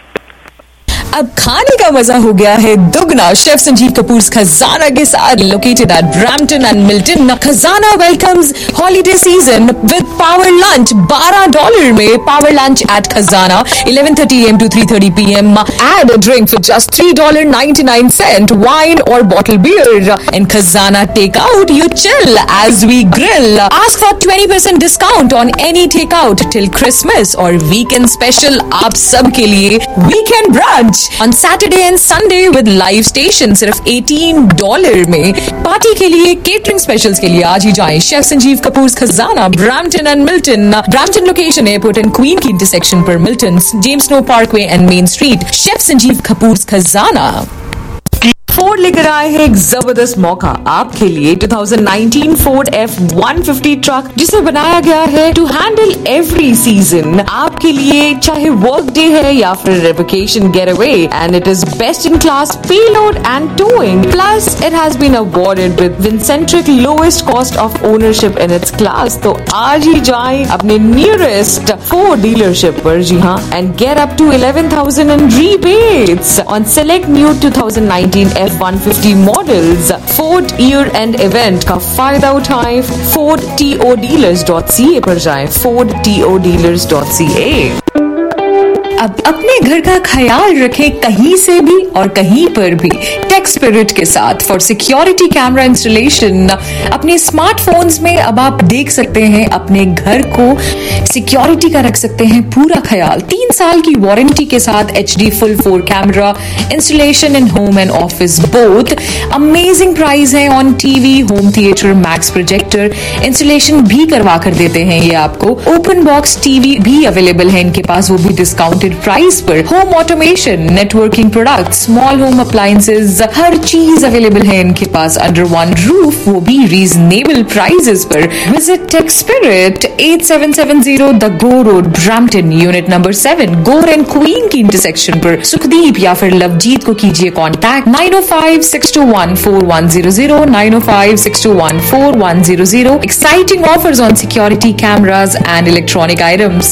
अब खाने का मजा हो गया है दुगना शेफ संजीव कपूर खजाना के साथ, located at Brampton and Milton. Khazana welcomes holiday season with power lunch, बारह डॉलर में power lunch at Khazana, eleven thirty A M to three thirty P M. Add a drink for just three dollar ninety nine cent, wine और bottle beer. In Khazana take out you chill as we grill. Ask for twenty percent discount on any take out till Christmas और weekend special आप सब के लिए weekend brunch on Saturday and Sunday with live station सिर्फ eighteen dollar में। Party के लिए catering specials के लिए आज ही जाएं chef Sanjeev Kapoor Khazana, Brampton and Milton. Brampton location airport and Queen की इंटरसेक्शन पर Milton, James Snow parkway and main street. Chef Sanjeev Kapoor Khazana. Ford लेकर आए हैं एक जबरदस्त मौका आपके लिए, two thousand nineteen Ford F one fifty truck, जिसे बनाया गया है टू हैंडल एवरी सीजन। आपके लिए चाहे वर्क डे है या फिर vacation getaway, and it is best in class payload and towing, plus it has been awarded with Vincentric lowest cost of ownership in its class. तो आज ही जाएं अपने नियरेस्ट फोर्ड डीलरशिप पर, जी हाँ, and get up to eleven thousand in rebates on select new two thousand nineteen F one fifty models. Ford year end event का फायदा उठाएं, Ford T O dealers dot C A पर जाएं, Ford T O dealers dot C A. अब अपने घर का ख्याल रखें कहीं से भी और कहीं पर भी टेक स्पिरिट के साथ फॉर सिक्योरिटी कैमरा इंस्टॉलेशन। अपने स्मार्टफोन्स में अब आप देख सकते हैं अपने घर को सिक्योरिटी का रख सकते हैं पूरा ख्याल। तीन साल की वारंटी के साथ H D full four camera installation in home and office both. Amazing price है on TV, home theatre, max projector installation भी करवा कर देते हैं ये आपको। ओपन बॉक्स टीवी भी अवेलेबल है इनके पास, वो भी डिस्काउंटेड प्राइस पर। Home automation, networking product, small home appliances, हर चीज अवेलेबल है इनके पास अंडर वन रूफ, वो भी रीजनेबल प्राइसेस पर। Visit Tech Spirit at seven seven zero the Gore road, Brampton, unit number seven, Gore and Queen की intersection पर। सुखदीप या फिर लवजीत को कीजिए contact nine O five six two one four one zero zero, nine O five six two one four one zero zero. Exciting offers on security cameras and electronic items.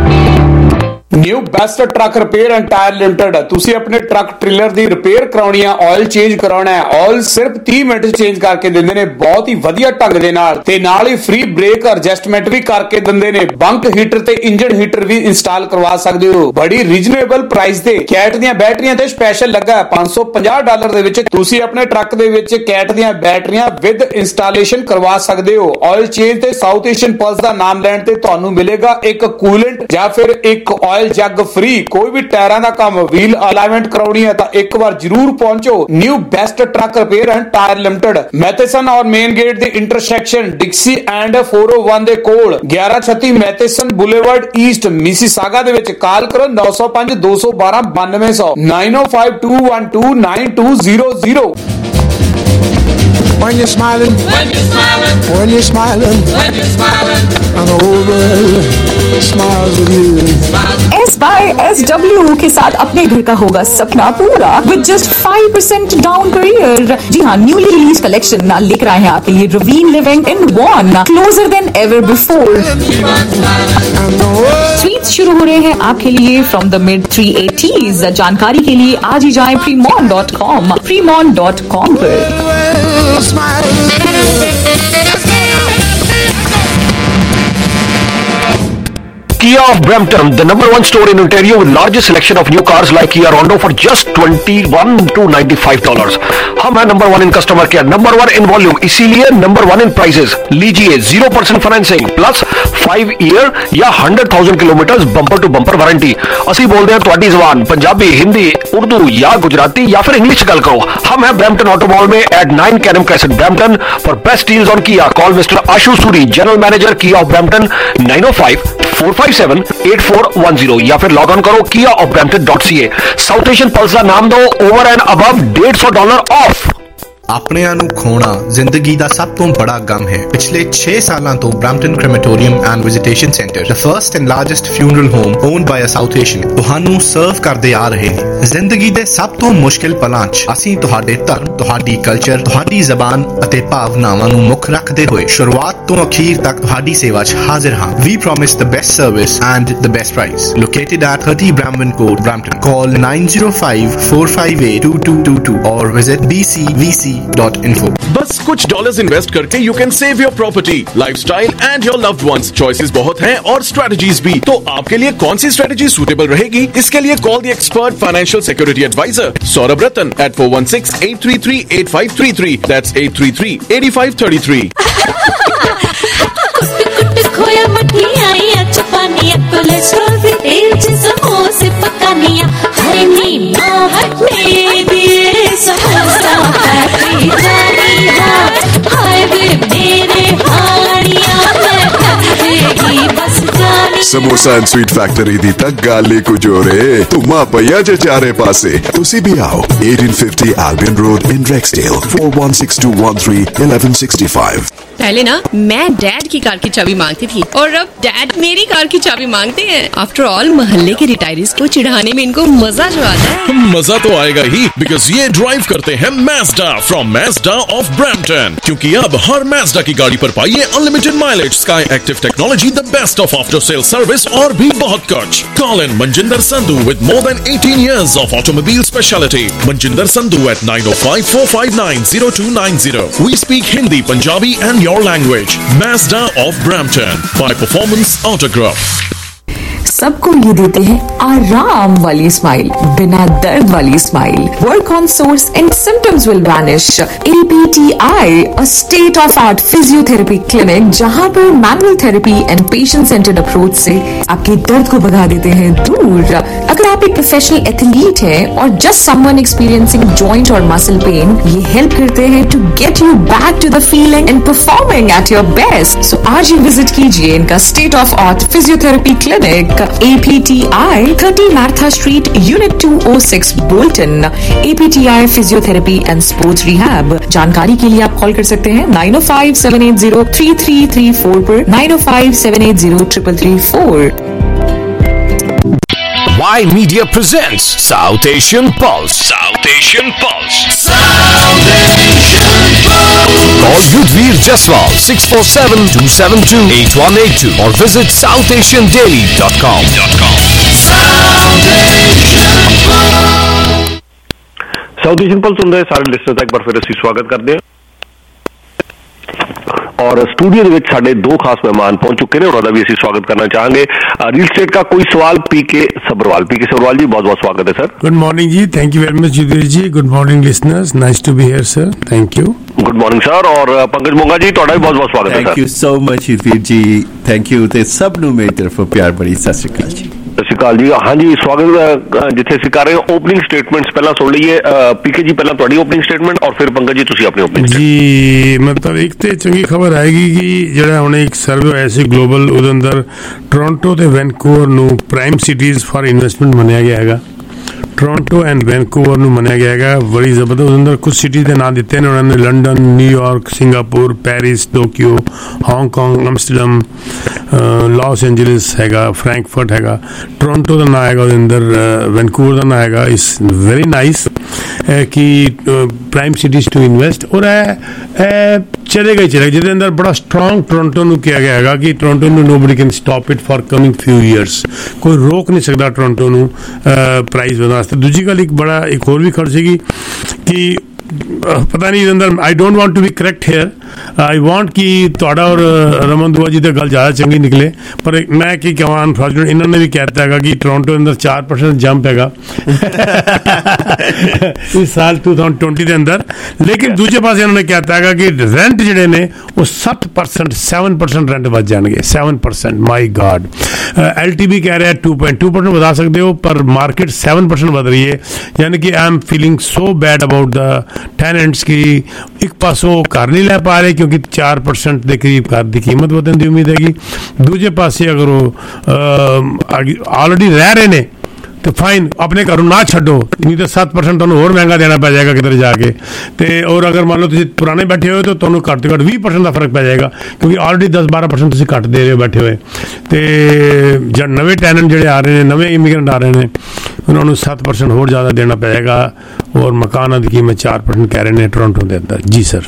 New best truck repair and tyre limited. ਤੁਸੀਂ ਆਪਣੇ truck trailer ਦੀ repair ਕਰਾਉਣੀ ਆ, oil change ਕਰਾਉਣਾ ਹੈ, oil ਸਿਰਫ ਤੀਹ minute ਚ change ਕਰਕੇ ਦਿੰਦੇ ਨੇ ਬਹੁਤ ਹੀ ਵਧੀਆ ਢੰਗ ਦੇ ਨਾਲ, ਤੇ ਨਾਲ ਹੀ ਫ੍ਰੀ ਬ੍ਰੇਕ ਐਡਜਸਟਮੈਂਟ ਵੀ ਕਰਕੇ ਦਿੰਦੇ ਨੇ। ਬੰਕ ਹੀਟਰ ਤੇ ਇੰਜਨ ਹੀਟਰ ਵੀ ਇੰਸਟਾਲ ਕਰਵਾ ਸਕਦੇ ਹੋ ਬੜੀ ਰੀਜ਼ਨੇਬਲ ਪ੍ਰਾਈਸ ਤੇ। ਕੈਟ ਦੀਆਂ ਬੈਟਰੀਆਂ ਤੇ ਸਪੈਸ਼ਲ ਲੱਗਾ ਪੰਜ ਸੌ ਪੰਜਾਹ ਡਾਲਰ ਦੇ ਵਿੱਚ ਤੁਸੀਂ ਆਪਣੇ ਟਰੱਕ ਦੇ ਵਿੱਚ ਕੈਟ ਦੀਆਂ ਬੈਟਰੀਆਂ ਵਿਦ ਇੰਸਟਾਲੇਸ਼ਨ ਕਰਵਾ ਸਕਦੇ ਹੋ। ਆਇਲ ਚੇਂਜ ਤੇ ਸਾਊਥ ਏਸ਼ੀਅਨ ਪਲਸ ਦਾ ਨਾਮ ਲੈਣ ਤੇ ਤੁਹਾਨੂੰ ਮਿਲੇਗਾ ਇੱਕ ਕੂਲੈਂਟ ਜਾਂ ਫਿਰ ਇੱਕ ਆਇਲ ਜੱਗ फ्री। कोई भी टायरां दा काम, व्हील अलाइनमेंट कराउणी है तो एक बार जरूर पहुंचो new best truck repair and tyre limited, Matheson और मेन गेट दे intersection Dixie and four O one दे कोल, ग्यारह छत्ती मैथेसन बुलेवर्ड ईस्ट मिसिसागा दे विच। कॉल करो नौ सौ पांच दो सौ बारह बानवे सौ, nine O five two one two nine two zero zero.
When you're smiling, when you're smiling, when you're smiling, when you're smiling, and the whole world smiles with you.
S by S W के साथ अपने घर का होगा सपना पूरा with just five percent down पर year. जी हाँ, न्यूली रिलीज कलेक्शन ना लेकर आए हैं आपके लिए रिवीन living in one, closer than ever before. Suites शुरू हो रहे हैं आपके लिए from the mid three eighties. जानकारी के लिए आज ही जाएं प्रीमॉन डॉट कॉम, प्रीमॉन डॉट कॉम पर।
Kia of Brampton, the number one store in Ontario with largest selection of new cars like Kia Rondo for just twenty-one to ninety-five dollars. हम हैं number one in customer care, number one in volume, इसीलिए number one in prices. लीजिए zero percent financing plus five year या hundred thousand kilometre bumper to bumper warranty. ਅਸੀਂ ਬੋਲਦੇ ਹਾਂ ਤੁਹਾਡੀ ਜ਼ੁਬਾਨ पंजाबी, हिंदी, उर्दू या गुजराती या फिर इंग्लिश गल करो। हम हैं ब्रैम्पटन ऑटो मॉल में at nine Carram crescent Brampton for best deals on Kia. Call mister Ashu Suri, general manager Kia of Brampton, nine O five four five seven eight four one zero, या फिर log on करो Kia of Brampton dot C A. South Asian Pulse का नाम दो, over and above डेढ़ सौ dollar of.
ਆਪਣਿਆਂ ਨੂੰ ਖੋਣਾ ਜ਼ਿੰਦਗੀ ਦਾ ਸਭ ਤੋਂ ਬੜਾ ਗਮ ਹੈ। ਪਿਛਲੇ ਛੇ ਸਾਲਾਂ ਤੋਂ Brampton crematorium and visitation centre, the first and largest funeral home owned by a South Asian, ਤੁਹਾਨੂੰ ਸਰਵ ਕਰਦੇ ਆ ਰਹੇ ਨੇ। ਜ਼ਿੰਦਗੀ ਦੇ ਸਭ ਤੋਂ ਮੁਸ਼ਕਿਲ ਪਲਾਂ 'ਚ ਅਸੀਂ ਤੁਹਾਡੇ ਧਰਮ, ਤੁਹਾਡੀ ਕਲਚਰ, ਤੁਹਾਡੀ ਜ਼ਬਾਨ ਅਤੇ ਭਾਵਨਾਵਾਂ ਨੂੰ ਮੁੱਖ ਰੱਖਦੇ ਹੋਏ ਸ਼ੁਰੂਆਤ ਤੋਂ ਅਖੀਰ ਤੱਕ ਤੁਹਾਡੀ ਸੇਵਾ 'ਚ ਹਾਜ਼ਰ ਹਾਂ। We promise the best service and the best price. Located at thirty Bramwin Court, Brampton. Call nine zero five four five eight two two two two or visit b c v c dot info.
बस कुछ dollars invest करके you can save your property, lifestyle and your loved ones. Choices बहुत हैं और strategies भी, तो आपके लिए कौन सी स्ट्रेटजी सूटेबल रहेगी? इसके लिए call the expert financial security advisor Saurabh Ratan at four one six eight three three eight five three three, that's eight three three eight five three three.
खोया मठियाइया चपानिया कोलेस्ट्रॉल भी तेल च समोसे पकानिया हरे नी मां हट में दिए समोसा हैप्पी जानी हाय हाय वे मेरे हानिया मैं देगी बस जानी।
समोसा एंड स्वीट फैक्ट्री दी तक गाली को जोरे तुमा पया जे चारे पासे तुसी भी आओ। eighteen fifty Albion Road in Rexdale, four one six two one three eleven sixty-five।
पहले ना मैं डैड की कार की चाबी मांगती थी और अब डैड मेरी कार की चाबी मांगते हैं। आफ्टर ऑल मोहल्ले के रिटायरीज को चिढ़ाने में इनको मजा जो आता है।
मजा तो आएगा ही, बिकॉज ये ड्राइव करते हैं Mazda from Mazda of Brampton। क्योंकि अब हर Mazda की गाड़ी पर पाइए unlimited mileage, sky active technology, the best of after sale service और भी बहुत कुछ। Call in Manjinder Sandhu with more than eighteen years of automobile specialty. Manjinder Sandhu at nine oh five four five nine zero two nine zero. We speak Hindi, Punjabi and your language. Mazda of Brampton by Performance Autograph.
सबको ये देते हैं आराम वाली smile, बिना दर्द वाली smile. Work on source and symptoms will vanish. A P T I, a state-of-art physiotherapy clinic, जहाँ पर manual therapy and patient-centered approach से आपके दर्द को भगा देते हैं दूर. अगर आप एक प्रोफेशनल एथलीट हैं और just someone experiencing joint or muscle pain, ये हेल्प करते हैं to get you back to the feeling and performing at your best. So आज ही विजिट कीजिए इनका state-of-art physiotherapy clinic, A P T I, thirty Martha Street, Unit two oh six, Bolton. A P T I Physiotherapy and Sports Rehab. जानकारी के लिए आप call कर सकते हैं nine oh five, seven eight zero, three three three four पर nine oh five, seven eight zero, three three three four.
Y Media presents South Asian Pulse. South Asian Pulse. South Asian Pulse. Call Yudhvir Jaswal six four seven, two seven two, eight one eight two or visit south asian daily dot com.
South Asian Pulse. South Asian Pulse सुन रहे सारे listeners का एक बार फिर ਅਸੀਂ ਸਵਾਗਤ ਕਰਦੇ ਹਾਂ और स्टूडियो ਦੇ ਵਿੱਚ ਸਾਡੇ ਦੋ ਖਾਸ ਮਹਿਮਾਨ ਪਹੁੰਚ ਚੁੱਕੇ ਨੇ, ਉਹਨਾਂ ਦਾ ਵੀ ਅਸੀਂ ਸਵਾਗਤ ਕਰਨਾ ਚਾਹਾਂਗੇ. ਰੀਲ स्टेट का कोई सवाल पीके सब्रवाल. पीके सब्रवाल जी, बहुत बहुत स्वागत है सर.
गुड मॉर्निंग जी, thank you very much Yudhvir ji. Good morning listeners, nice to be here sir, thank you.
Good morning sir. और पंकज मोंगा जी, ਤੁਹਾਡਾ ਵੀ ਬਹੁਤ ਬਹੁਤ ਸਵਾਗਤ ਹੈ sir.
Thank you so much Yudhvir ji, thank you ਤੇ ਸਭ ਨੂੰ ਮੇਰੀ ਤਰਫੋਂ ਪਿਆਰ ਭਰੀ ਸਤਿ ਸ਼੍ਰੀ ਅਕਾਲ ਜੀ.
ਸਤਿ ਸ਼੍ਰੀ ਅਕਾਲ ਜੀ. ਹਾਂਜੀ, ਸਵਾਗਤ. ਜਿੱਥੇ ਅਸੀਂ ਕਰ ਰਹੇ ਹਾਂ ਓਪਨਿੰਗ ਸਟੇਟਮੈਂਟਸ ਪਹਿਲਾਂ ਸੁਣ ਲਈਏ. ਪੀਕੇ ਜੀ ਪਹਿਲਾਂ ਤੁਹਾਡੀ ਓਪਨਿੰਗ ਸਟੇਟਮੈਂਟ ਔਰ ਫਿਰ ਪੰਕਜ ਜੀ ਤੁਸੀਂ ਆਪਣੀ ਓਪਨਿੰਗ
ਜੀ. ਮਤਲਬ ਇੱਕ ਤੇ ਚੰਗੀ ਖਬਰ ਆਏਗੀ ਕਿ ਜਿਹੜਾ ਹੁਣ ਇੱਕ ਸਰਵੇ ਹੋਇਆ ਸੀ ਗਲੋਬਲ, ਉਹਦੇ ਅੰਦਰ ਟੋਰਾਂਟੋ ਤੇ ਵੈਨਕੂਵਰ ਨੂੰ ਪ੍ਰਾਈਮ ਸਿਟੀਜ਼ ਫਾਰ ਇਨਵੈਸਟਮੈਂਟ ਮੰਨਿਆ ਗਿਆ ਹੈਗਾ. ਟੋਰਾਂਟੋ ਐਂਡ ਵੈਨਕੂਵਰ ਨੂੰ ਮੰਨਿਆ ਗਿਆ ਹੈਗਾ ਬੜੀ ਜ਼ਬਰਦਸਤ. ਉਹਦੇ ਅੰਦਰ ਕੁਝ ਸਿਟੀ ਦੇ ਨਾਂ ਦਿੱਤੇ ਨੇ ਉਹਨਾਂ ਨੇ, London, New York, Singapore, Paris, Tokyo, Hong Kong, Amsterdam, Los Angeles ਹੈਗਾ, ਫਰੈਂਕਫਰਟ ਹੈਗਾ. ਟੋਰਾਂਟੋ ਦਾ ਨਾਂ ਹੈਗਾ ਉਹਦੇ ਅੰਦਰ, ਵੈਨਕੂਵਰ ਦਾ ਨਾਂ ਹੈਗਾ. ਇਸ ਵੈਰੀ ਨਾਈਸ ਕਿ ਪ੍ਰਾਈਮ ਸਿਟੀਜ਼ ਟੂ ਇਨਵੈਸਟ. ਔਰ ਇਹ ਚਲੇ ਗਏ ਚਲੇ ਜਿਹਦੇ ਅੰਦਰ ਬੜਾ ਸਟਰੋਂਗ ਟੋਰਾਂਟੋ ਨੂੰ ਕਿਹਾ ਗਿਆ ਹੈਗਾ ਕਿ ਟੋਰਾਂਟੋ ਨੂੰ nobody can stop it for coming few years. ਕੋਈ ਰੋਕ ਨਹੀਂ ਸਕਦਾ ਟੋਰਾਂਟੋ ਨੂੰ ਪ੍ਰਾਈਜ਼ ਵਧਣ ਵਾਸਤੇ. ਦੂਜੀ ਗੱਲ ਇੱਕ ਬੜਾ ਇੱਕ ਹੋਰ ਵੀ ਖੜ ਸੀਗੀ ਕਿ ਪਤਾ ਨਹੀਂ ਇਹਦੇ ਅੰਦਰ, I don't want to be correct here, I want ਕਿ ਤੁਹਾਡਾ ਔਰ ਰਮਨ ਦੁਆ ਜੀ ਦੀ ਗੱਲ ਜ਼ਿਆਦਾ ਚੰਗੀ ਨਿਕਲੇ, ਪਰ ਮੈਂ ਕੀ ਕਹਾਂ ਅਨਫੋਰਚੂਨੇਟ ਇਹਨਾਂ ਨੇ ਵੀ ਕਹਿਤਾ ਹੈਗਾ ਕਿ ਟੋਰਾਂਟੋ ਦੇ ਅੰਦਰ ਚਾਰ ਪਰਸੈਂਟ ਜੰਪ ਹੈਗਾ ਇਸ ਸਾਲ ਟੂ ਥਾਊਜ਼ੈਂਡ ਟਵੈਂਟੀ ਦੇ ਅੰਦਰ. ਲੇਕਿਨ ਦੂਜੇ ਪਾਸੇ ਇਹਨਾਂ ਨੇ ਕਹਿਤਾ ਹੈਗਾ ਕਿ ਰੈਂਟ ਜਿਹੜੇ ਨੇ ਉਹ ਸੱਤ ਪਰਸੈਂਟ ਸੈਵਨ ਪਰਸੈਂਟ ਰੈਂਟ ਵੱਧ ਜਾਣਗੇ. Seven percent my God. L T B ਕਹਿ ਰਿਹਾ ਟੂ ਪੁਆਇੰਟ ਟੂ ਪਰਸੈਂਟ ਵਧਾ ਸਕਦੇ ਹੋ, ਪਰ ਮਾਰਕੀਟ ਸੈਵਨ ਪਰਸੈਂਟ ਵਧ ਰਹੀ ਹੈ. ਯਾਨੀ ਕਿ I am feeling so bad about the tenants ਕਿ ਇੱਕ ਪਾਸੋਂ ਘਰ ਨਹੀਂ ਲੈ ਪਾ ਰਹੇ ਕਿਉਂਕਿ ਚਾਰ ਪਰਸੈਂਟ ਦੇ ਕਰੀਬ ਘਰ ਦੀ ਕੀਮਤ ਵਧਣ ਦੀ ਉਮੀਦ ਹੈਗੀ. ਦੂਜੇ ਪਾਸੇ ਅਗਰ ਉਹ ਆਲਰੇਡੀ ਰਹਿ ਰਹੇ ਨੇ तो फाइन, अपने घरों ना छो, नहीं तो सत्त परसेंट तुहानूं होर महंगा देना पै जाएगा किधर जाके. तो और अगर मान लो तुसीं पुराने बैठे हो तो तुहानूं घट तो घट बीस परसेंट का फर्क पै जाएगा क्योंकि ऑलरेडी दस बारह परसेंट तुसीं घट दे रहे हो बैठे हुए. तो जो नवे टैनेंट जिहड़े आ रहे हैं, नवे इमिग्रेंट आ रहे हैं, उन्होंने सत्त परसेंट होर ज़्यादा देना पै जाएगा. और मकाना की कीमत चार परसेंट कह रहे हैं टोरंटो के अंदर. जी सर.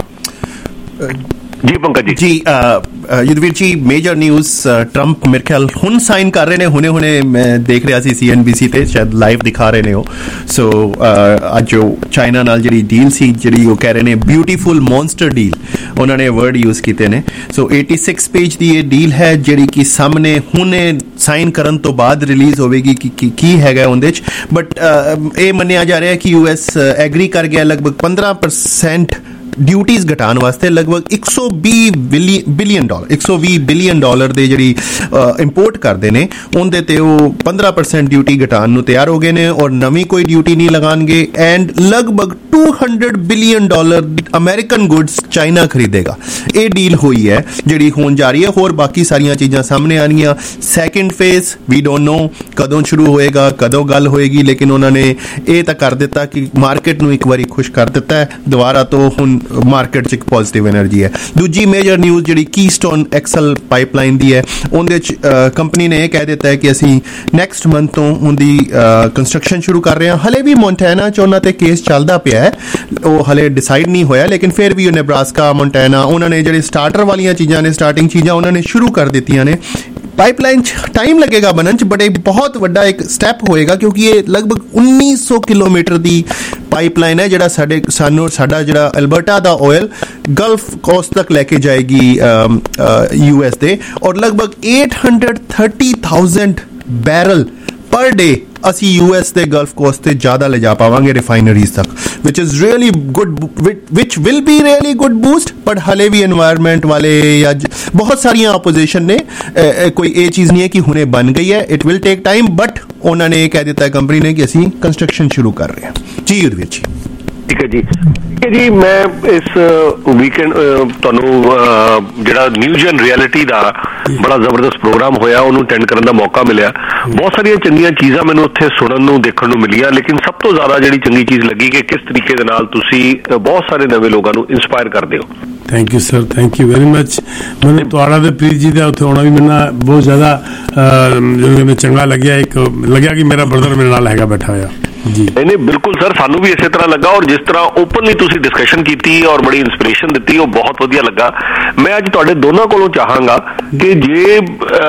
जी Pankaj ji.
Yudhvir ji, major news, Trump मेरे ख्याल हुण साइन कर रहे ने, हुणे हुणे मैं देख रहा सी सी एन बी सी ते शायद लाइव दिखा रहे ने हो. सो अज जो चाइना नाल जिहड़ी डील सी, जिहड़ी वो कह रहे ने ब्यूटीफुल मॉन्स्टर डील, उन्होंने वर्ड यूज़ कीते ने. सो छियासी पेज दी ये डील है जिहड़ी कि सामने हुणे साइन करन तो बाद रिलीज़ होवेगी कि की हैगा उहदे च. बट ये मन्निया जा रहा है कि यू एस एग्री कर गया लगभग पंद्रह परसेंट ड्यूटीज घटाने वास्ते, लगभग एक सौ बीस बिलियन डॉलर एक सौ बीस बिलियन डॉलर दे जिहड़ी इंपोर्ट करते हैं उनके ते वो पंद्रह परसेंट ड्यूटी घटाने नूं तैयार हो गए ने और नवी कोई ड्यूटी नहीं लगाएंगे. एंड लगभग two hundred billion dollar American goods China खरीदेगा. ये डील हुई है जिहड़ी होण जा रही है. होर बाकी सारियां चीज़ां सामने आनियां. Second phase we don't know कदों शुरू होएगा, कदों गल होएगी, लेकिन उन्होंने ये तो कर दिता कि मार्केट नूं एक बारी खुश कर दिता है दोबारा. तो हुण मार्केट च एक पॉजिटिव एनर्जी है. दूजी मेजर न्यूज़ जिहड़ी कीस्टोन एक्सल पाइपलाइन दी है, उहदे च कंपनी ने यह कह दिता है कि असीं नैक्सट मंथ तो उहदी कंस्ट्रक्शन शुरू कर रहे हैं. हले भी मोंटाना च उन्हां ते केस चलदा पिया है, वो हले डिसाइड नहीं होया, लेकिन फिर भी नेब्रास्का, मोंटाना, उन्होंने जिहड़ी स्टार्टर वाली चीज़ां ने, स्टार्टिंग चीज़ां उन्होंने शुरू कर दित्तियां ने. पाइपलाइन टाइम लगेगा बनन च, बट एक बहुत वड्डा एक स्टैप होएगा क्योंकि ये लगभग उन्नीस सौ किलोमीटर दी पाइपलाइन है जिहड़ा साडे सानू साडा जिहड़ा अल्बर्टा दा ऑयल गल्फ कोस्ट तक लेके जाएगी यूएस दे. और लगभग eight hundred thirty thousand barrel per day ਅਸੀਂ ਯੂਐਸ ਦੇ ਗਲਫ ਕੋਸਟ ਤੇ ਜ਼ਿਆਦਾ ਲੈ ਜਾ ਪਾਵਾਂਗੇ ਰਿਫਾਈਨਰੀਜ਼ ਤੱਕ, which is really good, which will be really good boost. But ਹਲੇ ਵੀ এনवायरमेंट ਵਾਲੇ ਜਾਂ ਬਹੁਤ ਸਾਰੀਆਂ ਆਪੋਜੀਸ਼ਨ ਨੇ, ਕੋਈ ਇਹ ਚੀਜ਼ ਨਹੀਂ ਹੈ ਕਿ ਹੁਣੇ ਬਣ ਗਈ ਹੈ, it will take time. But ਉਹਨਾਂ ਨੇ ਇਹ ਕਹਿ ਦਿੱਤਾ ਕੰਪਨੀ ਨੇ ਕਿ ਅਸੀਂ ਕੰਸਟਰਕਸ਼ਨ ਸ਼ੁਰੂ ਕਰ ਰਹੇ ਹਾਂ ਜੀ। ਯੁਧਵੀਰ ਜੀ
ਠੀਕ ਹੈ ਜੀ, ਠੀਕ ਹੈ ਜੀ। ਮੈਂ ਇਸ ਵੀਕਐਂਡ ਤੁਹਾਨੂੰ ਜਿਹੜਾ ਨਿਊਜ਼ ਐਂਡ ਰਿਐਲਿਟੀ ਦਾ ਬੜਾ ਜ਼ਬਰਦਸਤ ਪ੍ਰੋਗਰਾਮ ਹੋਇਆ ਉਹਨੂੰ ਅਟੈਂਡ ਕਰਨ ਦਾ ਮੌਕਾ ਮਿਲਿਆ। ਬਹੁਤ ਸਾਰੀਆਂ ਚੰਗੀਆਂ ਚੀਜ਼ਾਂ ਮੈਨੂੰ ਉੱਥੇ ਸੁਣਨ ਨੂੰ ਦੇਖਣ ਨੂੰ ਮਿਲੀਆਂ, ਲੇਕਿਨ ਸਭ ਤੋਂ ਜ਼ਿਆਦਾ ਜਿਹੜੀ ਚੰਗੀ ਚੀਜ਼ ਲੱਗੀ ਕਿ ਕਿਸ ਤਰੀਕੇ ਦੇ ਨਾਲ ਤੁਸੀਂ ਬਹੁਤ ਸਾਰੇ ਨਵੇਂ ਲੋਕਾਂ ਨੂੰ ਇੰਸਪਾਇਰ ਕਰਦੇ ਹੋ।
Thank you sir, thank you very much. ਮੈਨੂੰ ਤੁਹਾਡਾ ਤੇ ਪ੍ਰੀਤ ਜੀ ਦਾ ਉੱਥੇ ਆਉਣਾ ਵੀ ਮੈਨੂੰ ਬਹੁਤ ਜ਼ਿਆਦਾ ਮੈਨੂੰ ਚੰਗਾ ਲੱਗਿਆ। ਇੱਕ ਲੱਗਿਆ ਕਿ ਮੇਰਾ ਬ੍ਰਦਰ ਮੇਰੇ ਨਾਲ ਹੈਗਾ ਬੈਠਾ ਹੋਇਆ ਜੀ।
ਨਹੀਂ ਨਹੀਂ ਬਿਲਕੁਲ ਸਰ, ਸਾਨੂੰ ਵੀ ਇਸੇ ਤਰ੍ਹਾਂ ਲੱਗਾ, ਔਰ ਜਿਸ ਤਰ੍ਹਾਂ ਓਪਨਲੀ ਤੁਸੀਂ ਡਿਸਕਸ਼ਨ ਕੀਤੀ ਔਰ ਬੜੀ ਇਨਸਪੀਰੇਸ਼ਨ ਦਿੱਤੀ ਉਹ ਬਹੁਤ ਵਧੀਆ ਲੱਗਾ। ਮੈਂ ਅੱਜ ਤੁਹਾਡੇ ਦੋਨਾਂ ਕੋਲੋਂ ਚਾਹਾਂਗਾ ਕਿ ਜੇ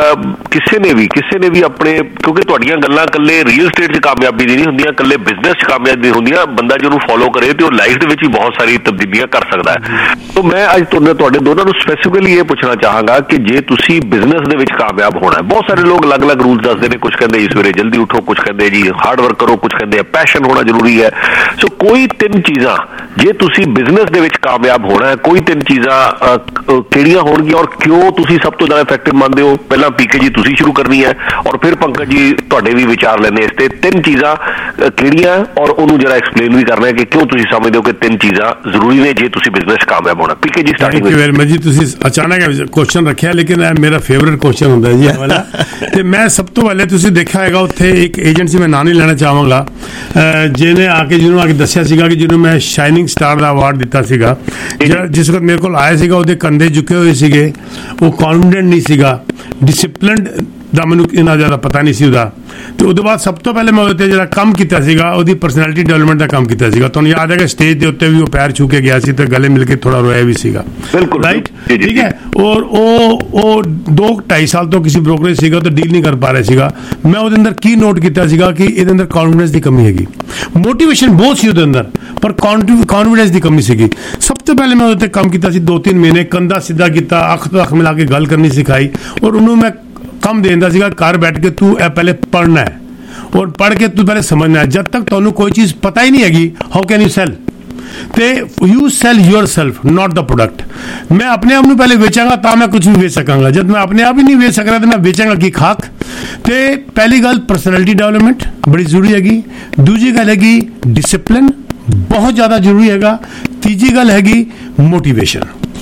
ਕਿਸੇ ਨੇ ਵੀ ਕਿਸੇ ਨੇ ਵੀ ਆਪਣੇ, ਕਿਉਂਕਿ ਤੁਹਾਡੀਆਂ ਗੱਲਾਂ ਇਕੱਲੇ ਰੀਅਲ ਸਟੇਟ 'ਚ ਕਾਮਯਾਬੀ ਦੀ ਨਹੀਂ ਹੁੰਦੀਆਂ, ਇਕੱਲੇ ਬਿਜ਼ਨਸ 'ਚ ਕਾਮਯਾਬੀ ਦੀ ਹੁੰਦੀਆਂ। ਬੰਦਾ ਜਿਹਨੂੰ ਫੋਲੋ ਕਰੇ ਤੇ ਉਹ ਲਾਈਫ ਦੇ ਵਿੱਚ ਵੀ ਬਹੁਤ ਸਾਰੀ ਤਬਦੀਲੀਆਂ ਕਰ ਸਕਦਾ ਹੈ। ਤਾਂ ਮੈਂ ਅੱਜ ਤੁਹਾਨੂੰ ਤੁਹਾਡੇ ਦੋਨਾਂ ਨੂੰ ਸਪੈਸੀਫਿਕਲੀ ਇਹ ਪੁੱਛਣਾ ਚਾਹਾਂਗਾ ਕਿ ਜੇ ਤੁਸੀਂ ਬਿਜ਼ਨਸ ਦੇ ਵਿੱਚ ਕਾਮਯਾਬ ਹੋਣਾ ਹੈ, ਬਹੁਤ ਸਾਰੇ ਲੋਕ ਅਲੱਗ-ਅਲੱਗ ਰੂਲਸ ਦੱਸਦੇ ਨੇ, ਕੁਝ ਕਹਿੰਦੇ ਇਸ ਵੇਲੇ ਜਲਦੀ ਉੱਠੋ, ਕੁਝ ਕਹਿੰਦੇ ਜੀ ਹਾਰਡ ਵਰਕ ਕਰੋ, ਕੁਝ ਕਹਿੰਦੇ ਪੈਸ਼ਨ ਹੋਣਾ ਜ਼ਰੂਰੀ ਹੈ। ਸੋ ਕੋਈ ਤਿੰਨ ਚੀਜ਼ਾਂ ਜੇ ਤੁਸੀਂ ਬਿਜ਼ਨਸ ਦੇ ਵਿੱਚ ਕਾਮਯਾਬ ਹੋਣਾ ਹੈ, ਕੋਈ ਤਿੰਨ ਚੀਜ਼ਾਂ ਕਿਹੜੀਆਂ ਹੋਣਗੀਆਂ ਔਰ ਕਿਉਂ ਤੁਸੀਂ ਸਭ ਤੋਂ ਜ਼ਿਆਦਾ ਇਫੈਕਟਿਵ ਮੰਨਦੇ ਹੋ? ਪਹਿਲਾਂ ਪੀਕੇ ਜੀ ਤੁਸੀਂ ਸ਼ੁਰੂ ਕਰਨੀ ਹੈ ਔਰ ਫਿਰ ਪੰਕਜ ਜੀ ਤੁਹਾਡੇ ਵੀ ਵਿਚਾਰ ਲੈਣੇ ਇਸ ਤੇ। ਤਿੰਨ ਚੀਜ਼ਾਂ ਕਿਹੜੀਆਂ ਔਰ ਉਹਨੂੰ ਜਰਾ ਐਕਸਪਲੇਨ ਵੀ ਕਰਨਾ ਹੈ ਕਿ ਕਿਉਂ ਤੁਸੀਂ ਸਮਝਦੇ ਹੋ ਕਿ ਤਿੰਨ ਚੀਜ਼ਾਂ ਜ਼ਰੂਰੀ ਨੇ ਜੇ ਤੁਸੀਂ ਬਿਜ਼ਨਸ ਕਾਮਯਾਬ ਹੋਣਾ। PK ji starting
thank you very much ਜੀ। ਤੁਸੀਂ ਅਚਾਨਕ ਕੁਐਸਚਨ ਰੱਖਿਆ, ਲੇਕਿਨ ਇਹ ਮੇਰਾ ਫੇਵਰਿਟ ਕੁਐਸਚਨ ਹੁੰਦਾ ਜੀ ਇਹ ਵਾਲਾ। ਤੇ ਮੈਂ ਸਭ ਤੋਂ ਪਹਿਲੇ ਤੁਸੀਂ ਦੇਖਿਆ ਹੈਗਾ ਉੱਥੇ ਇੱਕ ਏਜੰਟ ਸੀ, ਮੈਂ ਨਾਂ ਨਹੀਂ ਲੈਣਾ ਚਾਹਾਂਗਾ, ਜਿਹਨੇ ਆ ਕੇ ਜਿਹਨੂੰ ਆ ਕੇ ਦੱਸਿਆ ਸੀਗਾ ਕਿ ਜਿਹਨੂੰ ਮੈਂ ਸ਼ਾਈਨਿੰਗ ਸਟਾਰ ਦਾ ਅਵਾਰਡ ਦਿੱਤਾ ਸੀਗਾ, ਜਿਹੜਾ ਜਿਸ ਵਕਤ ਮੇਰੇ ਕੋਲ ਆਇਆ ਸੀਗਾ ਉਹਦੇ ਕੰਧੇ ਝੁਕੇ ਹੋਏ ਸੀਗੇ, ਉਹ ਕੌਨਫੀਡੈਂਟ ਨਹੀਂ ਸੀਗਾ, ਡਿਸਿਪਲਿਨਡ ਦਾ ਮੈਨੂੰ ਇੰਨਾ ਜ਼ਿਆਦਾ ਪਤਾ ਨਹੀਂ ਸੀ ਉਹਦਾ। ਤੇ ਉਹਦੇ ਬਾਅਦ ਸਭ ਤੋਂ ਪਹਿਲੇ ਮੈਂ ਉਹਦੇ 'ਤੇ ਜਿਹੜਾ ਕੰਮ ਕੀਤਾ ਸੀਗਾ ਉਹਦੀ ਪਰਸਨੈਲਿਟੀ ਡਿਵੈਲਪਮੈਂਟ ਦਾ ਕੰਮ ਕੀਤਾ ਸੀਗਾ। ਤੁਹਾਨੂੰ ਯਾਦ ਹੈਗਾ ਸਟੇਜ ਦੇ ਉੱਤੇ ਵੀ ਉਹ ਪੈਰ ਛੂ ਕੇ ਗਿਆ ਸੀ ਤੇ ਗਲੇ ਮਿਲ ਕੇ ਥੋੜਾ ਰੋਇਆ ਵੀ ਸੀਗਾ, ਰਾਈਟ? ਠੀਕ ਹੈ। ਔਰ ਉਹ ਉਹ ਦੋ ਢਾਈ ਸਾਲ ਤੋਂ ਕਿਸੇ ਬ੍ਰੋਕਰੇਜ ਸੀਗਾ ਤਾਂ ਡੀਲ ਨਹੀਂ ਕਰ ਪਾ ਰਿਹਾ ਸੀਗਾ। ਮੈਂ ਉਹਦੇ ਅੰਦਰ ਕੀ ਨੋਟ ਕੀਤਾ ਸੀਗਾ ਕਿ ਇਹਦੇ ਅੰਦਰ ਕੌਨਫੀਡੈਂਸ ਦੀ ਕਮੀ ਹੈਗੀ, ਮੋਟੀਵੇਸ਼ਨ ਬਹੁਤ ਸੀ ਉਹਦੇ ਅੰਦਰ ਪਰ ਕੌਨਫੀਡੈਂਸ ਦੀ ਕਮੀ ਸੀਗੀ। ਸਭ ਤੋਂ ਪਹਿਲੇ ਮੈਂ ਉਹਦੇ 'ਤੇ ਕੰਮ ਕੀਤਾ ਸੀ, ਦੋ ਤਿੰਨ ਮਹੀਨੇ ਕੰਧਾ ਸਿੱਧਾ ਕੀਤਾ, ਅੱਖ ਤੋਂ ਅੱਖ ਮਿਲਾ ਕੇ ਗੱਲ ਕਰਨੀ ਸਿਖਾਈ ਔਰ ਉਹਨੂੰ ਮੈਂ ਕੰਮ ਦੇਂਦਾ ਸੀਗਾ, ਘਰ ਬੈਠ ਕੇ ਤੂੰ ਇਹ ਪਹਿਲੇ ਪੜ੍ਹਨਾ ਹੈ ਔਰ ਪੜ੍ਹ ਕੇ ਤੂੰ ਪਹਿਲੇ ਸਮਝਣਾ ਹੈ। ਜਦ ਤੱਕ ਤੁਹਾਨੂੰ ਕੋਈ ਚੀਜ਼ ਪਤਾ ਹੀ ਨਹੀਂ ਹੈਗੀ, ਹਾਊ ਕੈਨ ਯੂ ਸੈਲ? ਤੇ you sell yourself, not the product. ਮੈਂ ਆਪਣੇ ਆਪ ਨੂੰ ਪਹਿਲੇ ਵੇਚਾਂਗਾ ਤਾਂ ਮੈਂ ਕੁਝ ਵੀ ਵੇਚ ਸਕਾਂਗਾ। ਜਦ ਮੈਂ ਆਪਣੇ ਆਪ ਹੀ ਨਹੀਂ ਵੇਚ ਸਕ ਰਿਹਾ ਤਾਂ ਮੈਂ ਵੇਚਾਂਗਾ ਕੀ ਖਾਕ? ਤੇ ਪਹਿਲੀ ਗੱਲ ਪਰਸਨੈਲਿਟੀ ਡਿਵੈਲਪਮੈਂਟ ਬੜੀ ਜ਼ਰੂਰੀ ਹੈਗੀ। ਦੂਜੀ ਗੱਲ ਹੈਗੀ ਡਿਸਿਪਲਿਨ, ਬਹੁਤ ਜ਼ਿਆਦਾ ਜ਼ਰੂਰੀ ਹੈਗਾ। ਤੀਜੀ ਗੱਲ ਹੈਗੀ ਮੋਟੀਵੇਸ਼ਨ।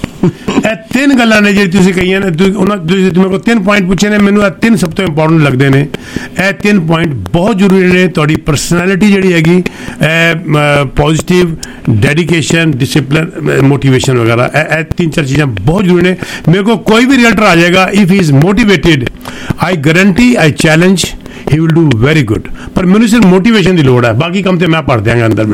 ਇਹ ਤਿੰਨ ਗੱਲਾਂ ਨੇ ਜਿਹੜੀ ਤੁਸੀਂ ਕਹੀਆਂ ਨੇ, ਉਹਨਾਂ ਤੁਸੀਂ ਮੇਰੇ ਕੋਲ ਤਿੰਨ ਪੁਆਇੰਟ ਪੁੱਛੇ ਨੇ, ਮੈਨੂੰ ਇਹ ਤਿੰਨ ਸਭ ਤੋਂ ਇੰਪੋਰਟੈਂਟ ਲੱਗਦੇ ਨੇ। ਇਹ ਤਿੰਨ ਪੁਆਇੰਟ ਬਹੁਤ ਜ਼ਰੂਰੀ ਨੇ। ਤੁਹਾਡੀ ਪਰਸਨੈਲਿਟੀ ਜਿਹੜੀ ਹੈਗੀ, ਪੋਜ਼ਿਟਿਵ, ਡੈਡੀਕੇਸ਼ਨ, ਡਿਸਿਪਲਿਨ, ਮੋਟੀਵੇਸ਼ਨ ਵਗੈਰਾ, ਇਹ ਤਿੰਨ ਚਾਰ ਚੀਜ਼ਾਂ ਬਹੁਤ ਜ਼ਰੂਰੀ ਨੇ। ਮੇਰੇ ਕੋਲ ਕੋਈ ਵੀ ਰੀਅਲਟਰ ਆ ਜਾਏਗਾ, if he is motivated, I guarantee, I challenge, he will do very good। ਪਰ ਮੈਨੂੰ ਸਿਰਫ ਮੋਟੀਵੇਸ਼ਨ ਦੀ ਲੋੜ ਹੈ, ਬਾਕੀ ਕੰਮ ਤੇ ਮੈਂ ਪੜ ਦਿਆਂਗਾ ਅੰਦਰ।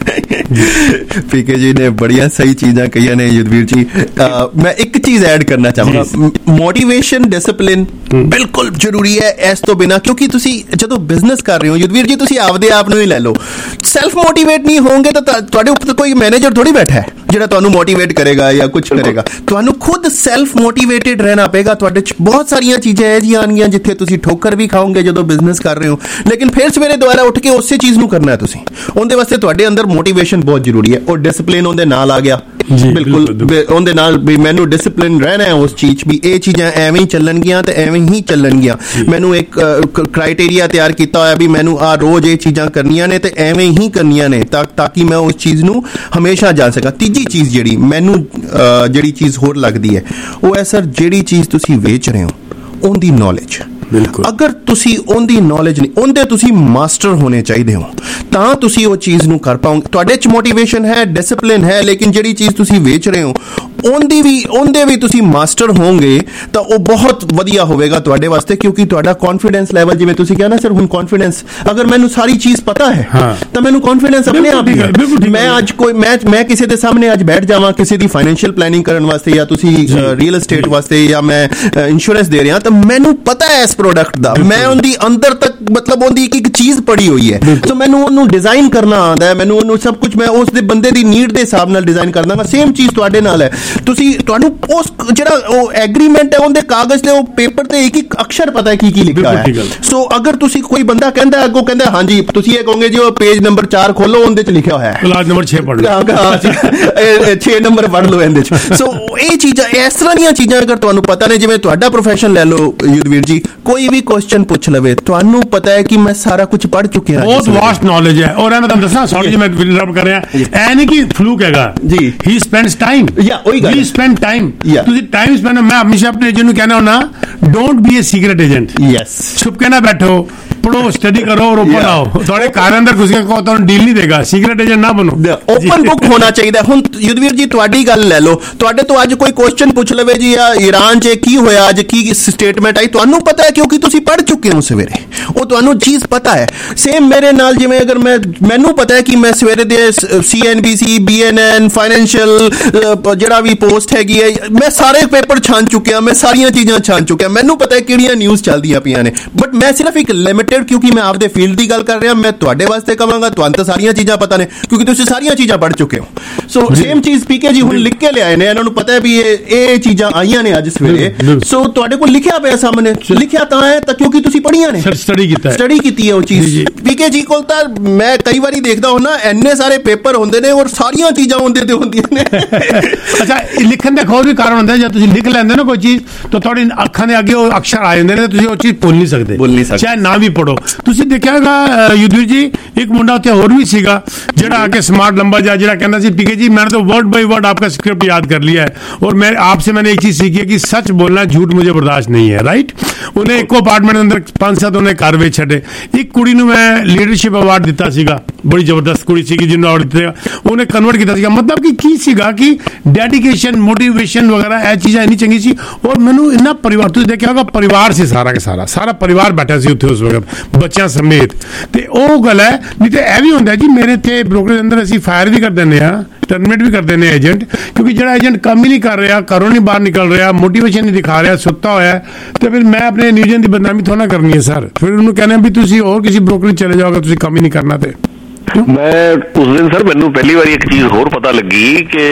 ਪੀਕੇ ਜੀ ਨੇ ਬੜੀਆਂ ਸਹੀ ਚੀਜ਼ਾਂ ਕਹੀਆਂ ਨੇ ਯੁਧਵੀਰ ਜੀ। ਮੈਂ ਇੱਕ ਚੀਜ਼ ਐਡ ਕਰਨਾ ਚਾਹਾਂਗਾ, ਮੋਟੀਵੇਸ਼ਨ, ਡਿਸਿਪਲਿਨ ਬਿਲਕੁਲ ਜ਼ਰੂਰੀ ਹੈ ਇਸ ਤੋਂ ਬਿਨਾਂ, ਕਿਉਂਕਿ ਤੁਸੀਂ ਜਦੋਂ ਬਿਜ਼ਨਸ ਕਰ ਰਹੇ ਹੋ ਯੁਧਵੀਰ ਜੀ, ਤੁਸੀਂ ਆਪਦੇ ਆਪ ਨੂੰ ਹੀ ਲੈ ਲਓ, ਸੈਲਫ ਮੋਟੀਵੇਟ ਨਹੀਂ ਹੋਵੋਗੇ ਤਾਂ ਤੁਹਾਡੇ ਉੱਪਰ ਕੋਈ ਮੈਨੇਜਰ ਥੋੜੀ ਬੈਠਾ ਹੈ ਜਿਹੜਾ ਤੁਹਾਨੂੰ ਮੋਟੀਵੇਟ ਕਰੇਗਾ ਜਾਂ ਕੁਝ ਕਰੇਗਾ। ਤੁਹਾਨੂੰ ਖੁਦ ਸੈਲਫ ਮੋਟੀਵੇਟਿਡ ਰਹਿਣਾ ਪਏਗਾ। ਤੁਹਾਡੇ 'ਚ ਬਹੁਤ ਸਾਰੀਆਂ ਚੀਜ਼ਾਂ ਇਹ ਜਿਹੀਆਂ ਆਉਣਗੀਆਂ ਜਿੱਥੇ ਤੁਸੀਂ ਠੋਕਰ ਵੀ ਖਾਓਗੇ ਜਦੋਂ ਬਿਜ਼ਨਸ ਕਰ ਰਹੇ ਹੋ, ਲੇਕਿਨ ਫਿਰ ਸਵੇਰੇ ਦੁਬਾਰਾ ਉੱਠ ਕੇ ਉਸੇ ਚੀਜ਼ ਨੂੰ ਕਰਨਾ ਹੈ ਤੁਸੀਂ। ਉਹਦੇ ਵਾਸਤੇ ਤੁਹਾਡੇ ਅੰਦਰ ਮੋਟੀਵੇਸ਼ਨ ਬਹੁਤ ਜ਼ਰੂਰੀ ਹੈ। ਔਰ ਡਿਸਿਪਲਿਨ ਉਹਦੇ ਨਾਲ ਆ ਗਿਆ, ਬਿਲਕੁਲ ਉਹਦੇ ਨਾਲ ਵੀ ਮੈਨੂੰ ਡਿਸਿਪਲਿਨ ਰਹਿਣਾ ਹੈ ਉਸ ਚੀਜ਼ ਵੀ, ਇਹ ਚੀਜ਼ਾਂ ਐਵੇਂ ਹੀ ਚੱਲਣਗੀਆਂ ਤੇ ਐਵੇਂ ਹੀ ਚੱਲਣਗੀਆਂ। ਮੈਨੂੰ ਇੱਕ ਕ੍ਰਾਈਟੇਰੀਆ ਤਿਆਰ ਕੀਤਾ ਹੋਇਆ ਵੀ ਮੈਨੂੰ ਆ ਰੋਜ਼ ਇਹ ਚੀਜ਼ਾਂ ਕਰਨੀਆਂ ਨੇ ਤੇ ਐਵੇਂ ਹੀ ਕਰਨੀਆਂ ਨੇ ਤਾਂ ਤਾਂ ਕਿ ਮੈਂ ਉਸ ਚੀਜ਼ ਨੂੰ ਹਮੇਸ਼ਾ ਜਾਣ ਸਕਾਂ। ਤੀਜੀ ਚੀਜ਼ ਜਿਹੜੀ ਮੈਨੂੰ ਜਿਹੜੀ ਚੀਜ਼ ਹੋਰ ਲੱਗਦੀ ਹੈ ਉਹ ਹੈ ਸਰ, ਜਿਹੜੀ ਚੀਜ਼ ਤੁਸੀਂ ਵੇਚ ਰਹੇ ਹੋ ਉਹਦੀ ਨੌਲੇਜ। ਬਿਲਕੁਲ, ਅਗਰ ਤੁਸੀਂ ਉਹਦੀ ਨੌਲੇਜ ਨਹੀਂ, ਉਹਦੇ ਤੁਸੀਂ ਮਾਸਟਰ ਹੋਣੇ ਚਾਹੀਦੇ ਹੋ ਤਾਂ ਤੁਸੀਂ ਉਹ ਚੀਜ਼ ਨੂੰ ਕਰ ਪਾਓਗੇ। ਤੁਹਾਡੇ 'ਚ ਮੋਟੀਵੇਸ਼ਨ ਹੈ, ਡਿਸਿਪਲਿਨ ਹੈ, ਲੇਕਿਨ ਜਿਹੜੀ ਚੀਜ਼ ਤੁਸੀਂ ਵੇਚ ਰਹੇ ਹੋ ਉਹਦੀ ਵੀ ਉਹਦੇ ਵੀ ਤੁਸੀਂ ਮਾਸਟਰ ਹੋਵੋਗੇ ਤਾਂ ਉਹ ਬਹੁਤ ਵਧੀਆ ਹੋਵੇਗਾ ਤੁਹਾਡੇ ਵਾਸਤੇ, ਕਿਉਂਕਿ ਤੁਹਾਡਾ ਕੌਨਫੀਡੈਂਸ ਲੈਵਲ, ਜਿਵੇਂ ਤੁਸੀਂ ਕਿਹਾ ਨਾ ਸਰ ਹੁਣ ਕੌਨਫੀਡੈਂਸ, ਅਗਰ ਮੈਨੂੰ ਸਾਰੀ ਚੀਜ਼ ਪਤਾ ਹੈ ਤਾਂ ਮੈਨੂੰ ਕੌਨਫੀਡੈਂਸ ਆਪਣੇ ਆਪ ਹੀ ਹੈ। ਮੈਂ ਅੱਜ ਕੋਈ ਮੈਂ ਮੈਂ ਕਿਸੇ ਦੇ ਸਾਹਮਣੇ ਅੱਜ ਬੈਠ ਜਾਵਾਂ ਕਿਸੇ ਦੀ ਫਾਈਨੈਂਸ਼ੀਅਲ ਪਲੈਨਿੰਗ ਕਰਨ ਵਾਸਤੇ ਜਾਂ ਤੁਸੀਂ ਰੀਅਲ ਏਸਟੇਟ ਵਾਸਤੇ ਜਾਂ ਮੈਂ ਇੰਸ਼ੋਰੈਂਸ ਦੇ ਰਿਹਾ ਤਾਂ ਮੈਨੂੰ ਪਤਾ ਹੈ ਇਸ ਪ੍ਰੋਡਕਟ ਦਾ, ਮੈਂ ਉਹਦੀ ਅੰਦਰ ਤੱਕ ਮਤਲਬ ਉਹਦੀ ਇੱਕ ਇੱਕ ਚੀਜ਼ ਪੜੀ ਹੋਈ ਹੈ, ਸੋ ਮੈਨੂੰ ਉਹਨੂੰ ਡਿਜ਼ਾਈਨ ਕਰਨਾ ਆਉਂਦਾ ਹੈ, ਮੈਨੂੰ ਉਹਨੂੰ ਸਭ ਕੁਝ ਮੈਂ ਉਸ ਦੇ ਬੰਦੇ ਦੀ ਨੀਡ ਦੇ ਹਿਸਾਬ ਨਾਲ ਡਿਜ਼ਾਈਨ ਕਰ ਦਾਂਗਾ। ਸੇਮ ਚੀਜ਼ ਤੁਹਾਡੇ ਨਾਲ ਹੈ, ਤੁਸੀਂ ਤੁਹਾਨੂੰ ਉਸ ਜਿਹੜਾ ਉਹ ਐਗਰੀਮੈਂਟ ਹੈ ਉਹਦੇ ਕਾਗਜ਼ ਤੇ ਉਹ ਪੇਪਰ ਤੇ ਇੱਕ ਇੱਕ ਅਕਸ਼ਰ ਪਤਾ ਹੈ ਕੀ ਕੀ ਲਿਖਿਆ ਹੈ। ਸੋ ਅਗਰ ਤੁਸੀਂ ਕੋਈ ਬੰਦਾ ਕਹਿੰਦਾ ਅੱਗੋਂ ਕਹਿੰਦਾ ਹਾਂਜੀ ਤੁਸੀਂ ਇਹ ਕਹੋਗੇ ਜੀ ਉਹ ਪੇਜ ਨੰਬਰ ਚਾਰ ਖੋਲੋ ਉਹਦੇ ਚ ਲਿਖਿਆ ਹੋਇਆ ਹੈ
ਕਲਾਸ ਨੰਬਰ ਛੇ ਪੜ੍ਹ
ਲਓ ਛੇ ਨੰਬਰ ਪੜ੍ਹ ਲਓ ਇਹਦੇ ਚ। ਸੋ ਇਹ ਚੀਜ਼ਾਂ ਇਸ ਤਰ੍ਹਾਂ ਦੀਆਂ ਚੀਜ਼ਾਂ ਅਗਰ ਤੁਹਾਨੂੰ ਪਤਾ ਨੇ, ਜਿਵੇਂ ਤੁਹਾਡਾ ਪ੍ਰੋਫੈਸ਼ਨ ਲੈ ਲਓ ਯੁਧਵੀਰ ਜੀ, ਕੋਈ ਵੀ ਕੁਐਸਚਨ ਪੁੱਛ ਲਵੇ ਤੁਹਾਨੂੰ ਪਤਾ ਹੈ ਕਿ ਮੈਂ ਸਾਰਾ ਕੁਝ ਪੜ੍ਹ ਚੁੱਕਿਆ,
ਬਹੁਤ ਵਾਸਟ ਨੌਲੇਜ ਹੈ। ਔਰ ਮੈਂ ਤੁਹਾਨੂੰ ਦੱਸਾਂ, ਸੌਰੀ ਜੀ ਮੈਂ ਇੰਟਰਰਪਟ ਕਰ ਰਿਹਾ, ਐ ਨਹੀਂ ਕਿ ਫਲੂਕ ਹੈਗਾ ਜੀ, ਹੀ ਸਪੈਂਡਸ ਟਾਈਮ,
ਯਾ ਉਹੀ ਗੱਲ,
ਹੀ ਸਪੈਂਡ ਟਾਈਮ, ਤੁਸੀਂ ਟਾਈਮ ਸਪੈਂਡ। ਮੈਂ ਹਮੇਸ਼ਾ ਆਪਣੇ ਏਜੰਟ ਨੂੰ ਕਹਿਣਾ ਹੁੰਦਾ, don't be a secret agent,
yes,
ਛੁਪ ਕੇ ਨਾ ਬੈਠੋ, ਪੜੋ, ਸਟੱਡੀ ਕਰੋ ਔਰ ऊपर आओ। ਤੁਹਾਡੇ ਘਰ ਅੰਦਰ ਕੁਝ ਕੋ ਤੁਹਾਨੂੰ ਡੀਲ ਨਹੀਂ ਦੇਗਾ, ਸੀਕ੍ਰੇਟ ਏਜੰਟ ਨਾ ਬਣੋ,
ਓਪਨ ਬੁੱਕ ਹੋਣਾ ਚਾਹੀਦਾ। ਹੁਣ ਯੁਧਵੀਰ ਜੀ ਤੁਹਾਡੀ ਗੱਲ ਲੈ ਲਓ, ਤੁਹਾਡੇ ਤੋਂ ਅੱਜ ਕੋਈ ਕੁਐਸਚਨ ਪੁੱਛ ਲਵੇ ਜੀ ਆ ਈਰਾਨ 'ਚ ਕੀ ਹੋਇਆ, ਅੱਜ ਕੀ ਸਟੇਟਮੈਂਟ ਆਈ, ਤੁਹਾਨੂੰ ਪਤਾ ਹੈ ਕਿਉਂਕਿ ਤੁਸੀਂ ਪੜ੍ਹ ਚੁੱਕੇ ਹੋ ਸਵੇਰੇ, ਉਹ ਤੁਹਾਨੂੰ ਚੀਜ਼ ਪਤਾ ਹੈ। ਸੇਮ ਮੇਰੇ ਨਾਲ, ਜਿਵੇਂ ਅਗਰ ਮੈਂ ਮੈਨੂੰ ਪਤਾ ਹੈ ਕਿ ਮੈਂ ਸਵੇਰੇ ਦੇ C N B C, B N N, financial ਜਿਹੜਾ ਵੀ ਪੋਸਟ ਹੈਗੀ ਹੈ, ਮੈਂ ਸਾਰੇ ਪੇਪਰ ਛਾਣ ਚੁੱਕਿਆ, ਮੈਂ ਸਾਰੀਆਂ ਚੀਜ਼ਾਂ ਛਾਣ ਚੁੱਕਿਆ, ਮੈਨੂੰ ਪਤਾ ਹੈ ਕਿਹੜੀਆਂ ਨਿਊਜ਼ ਚੱਲਦੀਆਂ ਪਈਆਂ ਨੇ। ਬਟ ਮੈਂ ਸਿਰਫ ਇੱਕ ਲਿਮਿਟਡ, ਕਿਉਂਕਿ ਮੈਂ ਆਪਦੇ ਫੀਲਡ ਦੀ ਗੱਲ ਕਰ ਰਿਹਾ, ਮੈਂ ਤੁਹਾਡੇ ਵਾਸਤੇ ਕਹਾਂਗਾ ਤੁਹਾਨੂੰ ਤਾਂ ਸਾਰੀਆਂ ਚੀਜ਼ਾਂ ਪਤਾ ਨੇ ਕਿਉਂਕਿ ਤੁਸੀਂ ਸਾਰੀਆਂ ਚੀਜ਼ਾਂ ਪੜ੍ਹ ਚੁੱਕੇ ਹੋ। ਸੋ ਸੇਮ ਚੀਜ਼ ਪੀਕੇ ਜੀ ਹੁਣ ਲਿਖ ਕੇ ਲਿਆਏ ਨੇ, ਇਹਨਾਂ ਨੂੰ ਪਤਾ ਹੈ ਵੀ ਇਹ ਇਹ ਚੀਜ਼ਾਂ ਆਈਆਂ ਨੇ ਅੱਜ ਸਵੇਰੇ। ਸੋ ਤੁਹਾਡੇ ਕੋਲ ਲਿਖਿਆ ਪਿਆ ਸਾਹਮਣੇ, ਲਿਖਿਆ ਤਾਂ ਹੈ ਤਾਂ ਕਿਉਂਕਿ ਤੁਸੀਂ ਪੜ੍ਹੀਆਂ ਨੇ,
ਸਟੱਡੀ ਕੀਤਾ,
ਸਟੱਡੀ ਕੀਤੀ ਹੈ ਉਹ ਚੀਜ਼। ਪੀਕੇ ਜੀ ਕੋਲ ਤਾਂ ਮੈਂ ਕਈ ਵਾਰੀ ਦੇਖਦਾ ਹੁੰਦਾ, ਇੰਨੇ ਸਾਰੇ ਪੇਪਰ ਹੁੰਦੇ ਨੇ ਔਰ ਸਾਰੀਆਂ ਚੀਜ਼ਾਂ ਉਹਦੇ ਤੇ ਹੁੰਦੀਆਂ ਨੇ।
ਅੱਛਾ, ਲਿਖਣ ਦਾ ਹੋਰ ਵੀ ਕਾਰਨ ਹੁੰਦਾ, ਜਦ ਤੁਸੀਂ ਲਿਖ ਲੈਂਦੇ ਨਾ ਕੋਈ ਚੀਜ਼ ਤਾਂ ਤੁਹਾਡੀ ਅੱਖਾਂ ਦੇ ਅੱਗੇ ਉਹ ਅਕਸ਼ਰ ਆ ਜਾਂਦੇ ਨੇ, ਤੁਸੀਂ ਉਹ ਚੀਜ਼ ਭੁੱਲ ਨਹੀਂ ਸਕਦੇ,
ਭੁੱਲ ਨਹੀਂ ਸਕਦੇ
ਚਾਹੇ ਨਾ ਵੀ ਪੜੋ। ਤੁਸੀਂ ਦੇਖਿਆ ਹੋਗਾ ਯੁਧਵੀਰ ਜੀ, ਇੱਕ ਮੁੰਡਾ ਉੱਥੇ ਹੋਰ ਵੀ ਸੀਗਾ ਜਿਹੜਾ ਆ ਕੇ ਸਮਾर्ट लंबा जा, ਜਿਹੜਾ ਕਹਿੰਦਾ ਸੀ पीके जी मैंने तो वर्ड बाय वर्ड आपका स्क्रिप्ट याद कर लिया है और मैं आपसे मैंने एक चीज सीखी है कि सच बोलना, झूठ मुझे बर्दाश्त नहीं है, राइट। ਉਹਨੇ ਇੱਕੋ ਅਪਾਰਟਮੈਂਟ ਦੇ ਅੰਦਰ ਪੰਜ ਸੱਤ ਉਹਨੇ ਘਰ ਵੇਚ ਛੱਡੇ। ਇੱਕ ਕੁੜੀ ਨੂੰ ਮੈਂ ਲੀਡਰਸ਼ਿਪ ਅਵਾਰਡ ਦਿੱਤਾ ਸੀਗਾ, ਬੜੀ ਜ਼ਬਰਦਸਤ ਕੁੜੀ ਸੀਗੀ ਜਿਹਨੂੰ ਅਵਾਰਡ ਦਿੱਤਾ, ਉਹਨੇ ਕਨਵਰਟ ਕੀਤਾ ਸੀਗਾ। ਮਤਲਬ ਕਿ ਕੀ ਸੀਗਾ ਕਿ ਡੈਡੀਕੇਸ਼ਨ, ਮੋਟੀਵੇਸ਼ਨ ਵਗੈਰਾ ਇਹ ਚੀਜ਼ਾਂ ਇੰਨੀ ਚੰਗੀ ਸੀ। ਔਰ ਮੈਨੂੰ ਇੰਨਾ ਪਰਿਵਾਰ, ਤੁਸੀਂ ਦੇਖਿਆ ਹੋਗਾ ਪਰਿਵਾਰ ਸੀ ਸਾਰਾ ਕੇ ਸਾਰਾ ਸਾਰਾ ਪਰਿਵਾਰ ਬੈਠਾ ਸੀ ਉੱਥੇ ਉਸ ਵਕਤ ਬੱਚਿਆਂ ਸਮੇਤ। ਤੇ ਉਹ ਗੱਲ ਹੈ, ਨਹੀਂ ਤੇ ਇਹ ਵੀ ਹੁੰਦਾ ਜੀ ਮੇਰੇ ਇੱਥੇ ਬ੍ਰੋਕਰੇਜ ਦੇ ਅੰਦਰ ਅਸੀਂ ਫਾਇਰ ਵੀ ਕਰ ਦਿੰਦੇ ਹਾਂ, टर्मिनेट भी कर देने एजेंट, क्योंकि जो एजेंट काम ही नहीं कर रहा, घरों नहीं बाहर निकल रहा, मोटिवेशन नहीं दिखा रहा, सुता हुआ है, तो फिर मैं अपने न्यूजन की बदनामी थोड़ा करनी है सर। फिर उन्होंने कहना भी तुम और किसी ब्रोकर चले जाओगे, तुम काम ही नहीं करना। थे
मैं उस दिन सर मैनू पहली बार एक चीज़ होर पता लगी कि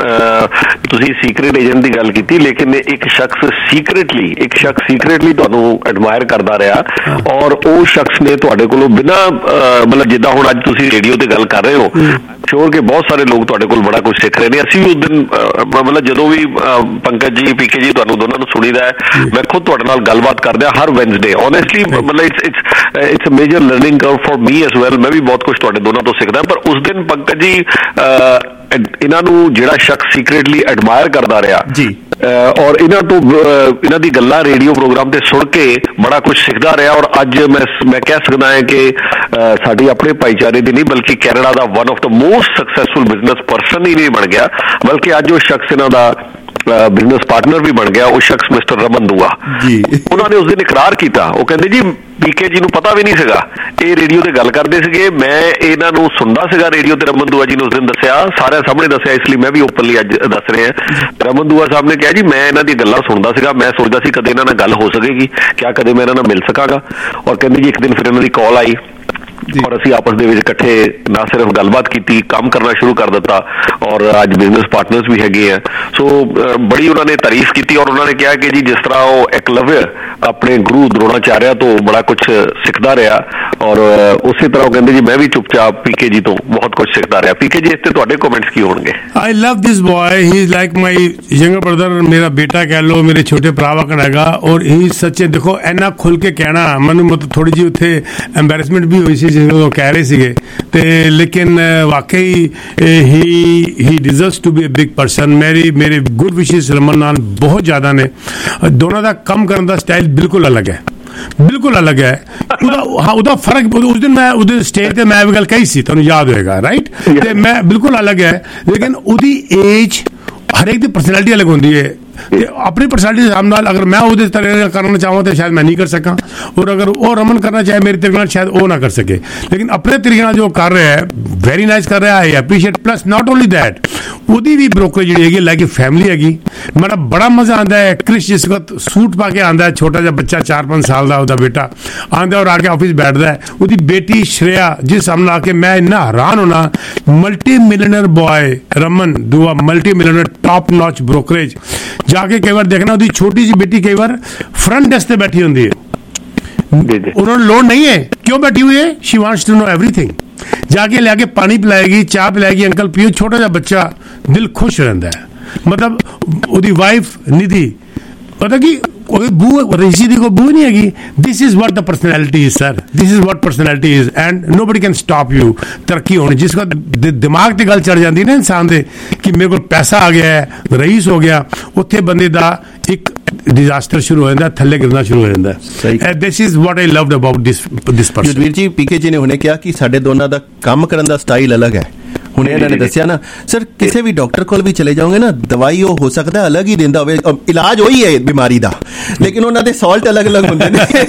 तुसी सीक्रेट एजेंट की गल की, लेकिन एक शख्स सीक्रेटली एक शख्स सीक्रेटली तुहानू एडमायर करता रहा और वो शख्स ने तुहाडे कोलों बिना मतलब जिद्दां हुण अज तुसी रेडियो ते गल कर रहे हो, श्योर कि बहुत सारे लोग तुहाडे कोल बड़ा कुछ सीख रहे हैं। असीं भी उस दिन मतलब जदों भी पंकज जी, पीके जी तुहानू दोनों नू सुणीदा है, मैं खुद तुहाडे नाल गलबात करदा हर वैनसडे। ऑनेस्टली मतलब it's it's it's a major learning curve for me as well. मैं भी बहुत कुछ तुहाडे दोनों तो सीखदा, पर उस दिन पंकज जी इन्हां नू जिहड़ा शख्स सीक्रेटली एडमायर करदा रहा जी और इन्हां तो इन्हां दी गल्लां रेडियो प्रोग्राम ते सुन के बड़ा कुछ सीखदा रहा। और अज मैं मैं कह सकदा है कि साडी अपने भाईचारे दी नहीं बल्कि कैनेडा दा one of the most successful business person ही नहीं बन गया, बल्कि अज वो शख्स इन्हां दा बिजनेस पार्टनर भी बन गया। वो शख्स मिस्टर रमन दुआ जी, उन्होंने उस दिन इकरार किया, वो कहते जी पीके जी नू पता भी नहीं सीगा, ये रेडियो ते गल करदे सीगे, मैं इन्हां नू सुनदा सीगा रेडियो ते। रमन दुआ जी ने उस दिन दस्सिया, सारे सामने दस्सिया, इसलिए मैं भी ओपनली अज दस रहे हैं। रमन दुआ साहब ने कहा जी मैं इन्हां दी गल्लां सुनदा सीगा, मैं सोचदा सी कदे इन्हां नाल गल हो सकेगी, क्या कदे मैं इन्हां नाल मिल सकांगा। और कहंदे जी एक दिन फिर इन्हां दी कॉल आई और असी आपस दे विच इकट्ठे ना सिर्फ गलबात की, काम करना शुरू कर दिता और अज बिजनेस पार्टनर्स भी हैगे हैं। सो बड़ी उन्होंने तारीफ की और उन्होंने कहा कि जी जिस तरह वो एकलव्य अपने गुरु द्रोणाचार्य तो बड़ा कुछ सीखता रहा और उसी तरह कहते जी मैं भी चुपचाप पीके जी तो बहुत कुछ सीखता रहा। पीके जी इससे तुहाडे कमेंट्स की होंगे?
I love this boy, he is like my younger brother, मेरा बेटा कह लो, मेरे छोटे भरा वकन हैगा। और ही सच्चे देखो इन्ना खुल के कहना मैं मतलब थोड़ी जी उत्थे एम्बैरसमेंट भी हुई सी जो कह रहे सीगे ते, लेकिन वाकई he he deserves to be a big person. मेरी मेरे गुड विशेस रमन नाल बहुत ज़्यादा ने, दोनों का कम करने का स्टाइल बिल्कुल अलग है, बिल्कुल अलग है। हाँ उदा फर्क उस दिन मैं उस दिन स्टेज ते मैं भी गल कही सी, तुहानू याद होएगा राइट, ते मैं बिल्कुल अलग है, लेकिन उदी एज हर एक दी पर्सनैलिटी अलग होंदी है। अपनी पर्सनैलिटी के हिसाब नाल अगर मैं उहदे तरह करना चाहूँ तो शायद मैं नहीं कर सका, और अगर वो रमन करना चाहे मेरे तरीके नाल शायद वो ना कर सके, लेकिन अपने तरीके नाल जो कर रहा है वेरी नाइस कर रहा है, I appreciate. Plus not only that, ਉਹਦੀ भी ब्रोकरेज जी है लाइक फैमिली हैगी, मेरा बड़ा मजा आता है। क्रिश जिस वक्त सूट पा के आंदा है, छोटा जा बच्चा चार पाँच साल का ਉਹਦਾ बेटा आंदा और आके ऑफिस बैठता है, ਉਹਦੀ बेटी श्रेया जिस सामने आके मैं इन्ना हैरान होना, multi millionaire boy Raman Dua multi millionaire top notch brokerage जाके कई बार देखना ਉਹਦੀ छोटी जी बेटी कई बार फ्रंट डेस्क पे बैठी होती है, उन्होंने लोन नहीं है, क्यों बैठी हुई है, she wants to know everything. जाके लेके पानी पिलाएगी, चाय पिलाएगी, अंकल पियो, छोटा सा बच्चा दिल खुश रहता है। मतलब उसकी वाइफ निधि पता कि बू ऋषि दी को बू नहीं हैगी। This is what the personality is sir, this is what personality is and nobody can stop you तरक्की होनी। जिसका दिमाग ते गल चढ़ जाती है ना इंसान दे कि मेरे को पैसा आ गया है, रईस हो गया, उत्थे बंदे दा एक डिजास्टर शुरू हो जाता है, थल्ले गिरना शुरू हो जाता है। This is what I loved about this this person.
Yudhveer ji PK ji ने हुणे कहा कि साडे दोनों दा काम करन दा स्टाइल अलग है। हुणे इन्होंने दसिया ना सर, किसी भी डॉक्टर कोल भी चले जाओगे ना, दवाई वो हो सकता है अलग ही देंदा होवे, इलाज वही है बीमारी दा, लेकिन उन्हां दे सॉल्ट अलग अलग हुंदे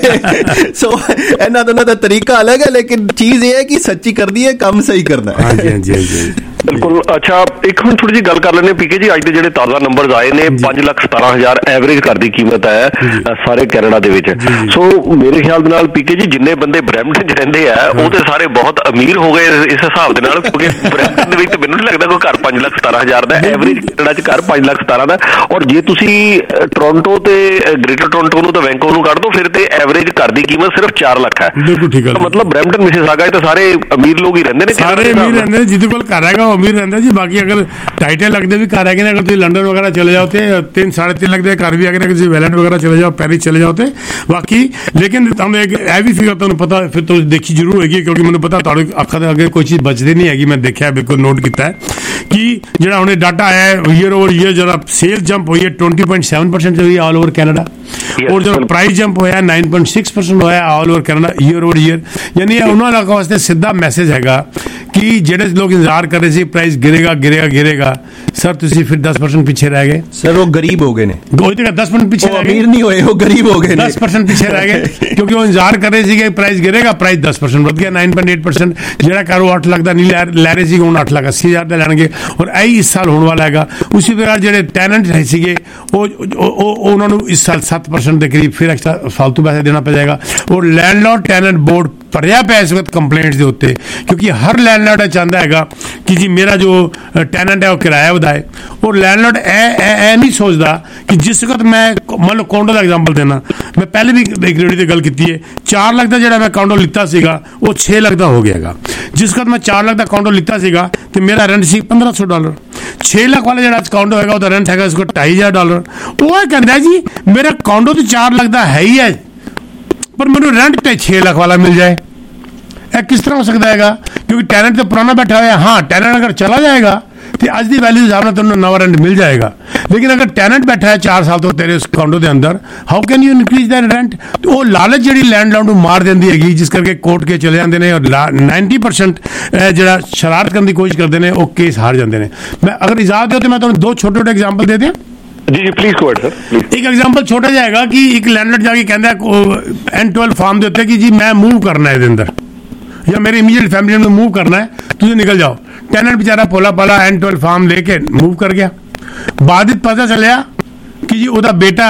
ने। सो इन्हां दोनों दा तरीका अलग है, लेकिन चीज ये है कि सच्ची करनी है, काम सही करना है।
हां जी हां जी हां जी
बिल्कुल। अच्छा एक मिनट थोड़ी जी गल कर लेने पीके जी, अज के ਜਿਹੜੇ ਤਾਜ਼ਾ ਨੰਬਰਸ ਆਏ ਨੇ पाँच ਲੱਖ सतारह हज़ार ਐਵਰੇਜ ਘਰ ਦੀ ਕੀਮਤ ਹੈ ਸਾਰੇ ਕੈਨੇਡਾ ਦੇ ਵਿੱਚ। ਸੋ ਮੇਰੇ ਖਿਆਲ ਦੇ ਨਾਲ ਪੀਕੇ ਜੀ ਜਿੰਨੇ ਬੰਦੇ ਬ੍ਰੈਂਪਟਨ 'ਚ ਰਹਿੰਦੇ ਆ ਉਹ ਤੇ ਸਾਰੇ ਬਹੁਤ ਅਮੀਰ ਹੋ ਗਏ ਇਸ ਹਿਸਾਬ ਦੇ ਨਾਲ, ਕਿਉਂਕਿ ਬ੍ਰੈਂਪਟਨ ਦੇ ਵਿੱਚ ਮੈਨੂੰ ਨਹੀਂ ਲੱਗਦਾ ਕੋਈ ਘਰ पाँच ਲੱਖ सतारह हज़ार ਦਾ ਐਵਰੇਜ ਕੈਨੇਡਾ 'ਚ ਘਰ पाँच ਲੱਖ सतारह ਦਾ। ਔਰ ਜੇ ਤੁਸੀਂ ਟੋਰਾਂਟੋ ਤੇ ਗ੍ਰੇਟਰ ਟੋਰਾਂਟੋ ਨੂੰ ਤਾਂ ਵੈਂਕੂਵਰ ਨੂੰ ਕੱਢ ਦੋ ਫਿਰ ਤੇ ਐਵਰੇਜ ਘਰ ਦੀ ਕੀਮਤ ਸਿਰਫ ਚਾਰ ਲੱਖ ਹੈ।
ਬਿਲਕੁਲ ਠੀਕ ਹੈ।
ਮਤਲਬ ਬ੍ਰੈਂਪਟਨ ਮਿਸਿਸਾਗਾ ਤੇ ਸਾਰੇ ਅਮੀਰ ਲੋਕ ਹੀ ਰਹਿੰਦੇ ਨੇ,
ਸਾਰੇ ਅਮੀਰ ਰਹਿੰਦੇ ਨੇ, ਜਿਹਦੇ ਕੋਲ ਘਰ ਹੈਗਾ ਉਹ ਅਮੀਰ ਰਹਿੰਦਾ ਜੀ। बाकी अगर टाइटल लगते भी घर है, अगर तुम लंडन वगैरह चले जाओ तो तीन साढ़े तीन लगते घर भी अगर किसी वेलेट वगैरह चले जाओ, पेरिस चले जाओ तो बाकी। लेकिन तुम एक यह भी फिगर तुम पता फिर तो देखी जरूर होगी, क्योंकि मैंने पता तुहाडे अखां दे अगे कोई चीज़ बचती नहीं हैगी। मैं देखा बिल्कुल नोट किया है कि जिहड़ा हुणे डाटा आया है ईयर ओवर ईयर जरा सेल जंप हुई है ट्वेंटी पॉइंट सेवन परसेंट हुई है ऑल ओवर कैनेडा, और जो प्राइस जंप होया नाइन पॉइंट सिक्स परसेंट होया all over Canada year over year. यानी उन्होंने वास्ते सीधा मैसेज हैगा कि ਜਿਹੜੇ लोग इंतजार कर रहे थे प्राइस गिरेगा गिरेगा गिरेगा, सर तुसी फिर दस परसेंट पीछे रह गए।
सर वो गरीब हो गए ने,
दस परसेंट पीछे रह गए,
अमीर नहीं होए, वो गरीब हो गए,
दस परसेंट पीछे रह गए, क्योंकि वो इंतजार कर रहे थे कि प्राइस गिरेगा, प्राइस दस परसेंट बढ़ गया, नाइन पॉइंट एट परसेंट ਜਿਹੜਾ ਘਰ ਉਹ ਅੱਠ ਲੱਖ ਦਾ ਨਹੀਂ ਲੈ ਰਹੇ ਸੀ ਹੁਣ ਅੱਠ ਲੱਖ अस्सी हज़ार ਦਾ ਲੈਣਗੇ। ਔਰ ਇਹੀ ਇਸ ਸਾਲ ਹੋਣ ਵਾਲਾ ਹੈਗਾ। ਉਸੇ ਪ੍ਰਕਾਰ ਜਿਹੜੇ ਟੈਨੈਂਟ ਹੈ ਸੀਗੇ ਉਹ ਉਹਨਾਂ ਨੂੰ ਇਸ ਸਾਲ ਸੱਤ परसेंट ਦੇ ਕਰੀਬ ਫਿਰ ਐਕਸਟਰਾ ਫालतू ਪੈਸੇ ਦੇਣਾ ਪੈ ਜਾਏਗਾ। ਔਰ ਲੈਂਡਲॉर्ड ਟੈਨੈਂਟ ਬੋਰਡ ਭਰਿਆ ਪਿਆ ਇਸ ਵਕਤ ਕੰਪਲੇਂਟਸ ਦੇ ਉੱਤੇ, ਕਿਉਂਕਿ ਹਰ ਲੈਂਡਲॉर्ड ਇਹ ਚਾਹੁੰਦਾ ਹੈਗਾ कि जी मेरा जो टेनेंट है वो किराया ਵਧਾਏ। और लैंडलॉर्ड ए ए नहीं सोचता कि जिस वक्त मैं मान लो कॉन्डो का एग्जाम्पल देना, मैं पहले भी एक रेडी की गल की है, चार लाख का जो मैं कॉन्डो लिता सीगा वो छे लाख का हो गया। जिस वक्त मैं चार लाख का कॉन्डो लिता सीगा तो मेरा रेंट सी पंद्रह सौ डॉलर, छे लाख वाला जो कॉन्डो है उसका रेंट है इसको ढाई हज़ार डॉलर। वो कहता जी मेरा कॉन्डो तो चार लाख का है ही है, पर मैंने रेंट छे लाख वाला मिल जाए, किस तरह हो सकता है? क्योंकि टैलेंट तो पुराना बैठा हुआ है। हाँ टैलेंट अगर चला जाएगा तो आज की वैल्यू हिसाब से तुम्हें नवा रेंट मिल जाएगा, लेकिन अगर टैलेंट बैठा है चार साल तो तेरे काउंटो के अंदर, how can you increase that rent? तो वो लालच जी लैंडलॉर्ड को मार देती हैगी, जिस करके कोर्ट के चले जाते हैं और नाइनटी परसेंट जो शरारत करने की कोशिश करते हैं वो केस हार जाते हैं। मैं अगर इजाजत हो तो मैं तुम्हें दो छोटे छोटे एग्जाम्पल दे दें।
जी जी प्लीज गो अहेड सर।
एक एग्जाम्पल छोटा जाएगा कि एक लैंडलॉर्ड जाके कहता है एन ट्वेल्व फार्म देते कि जी मैं मूव करना है अंदर, या मेरे इमीडिएट फैमिली में मूव करना है, तुझे निकल जाओ। टेनेंट बेचारा पोला पाला एन ट्वेल्व फार्म लेके मूव कर गया। बाद पता चलिया कि जी उसका बेटा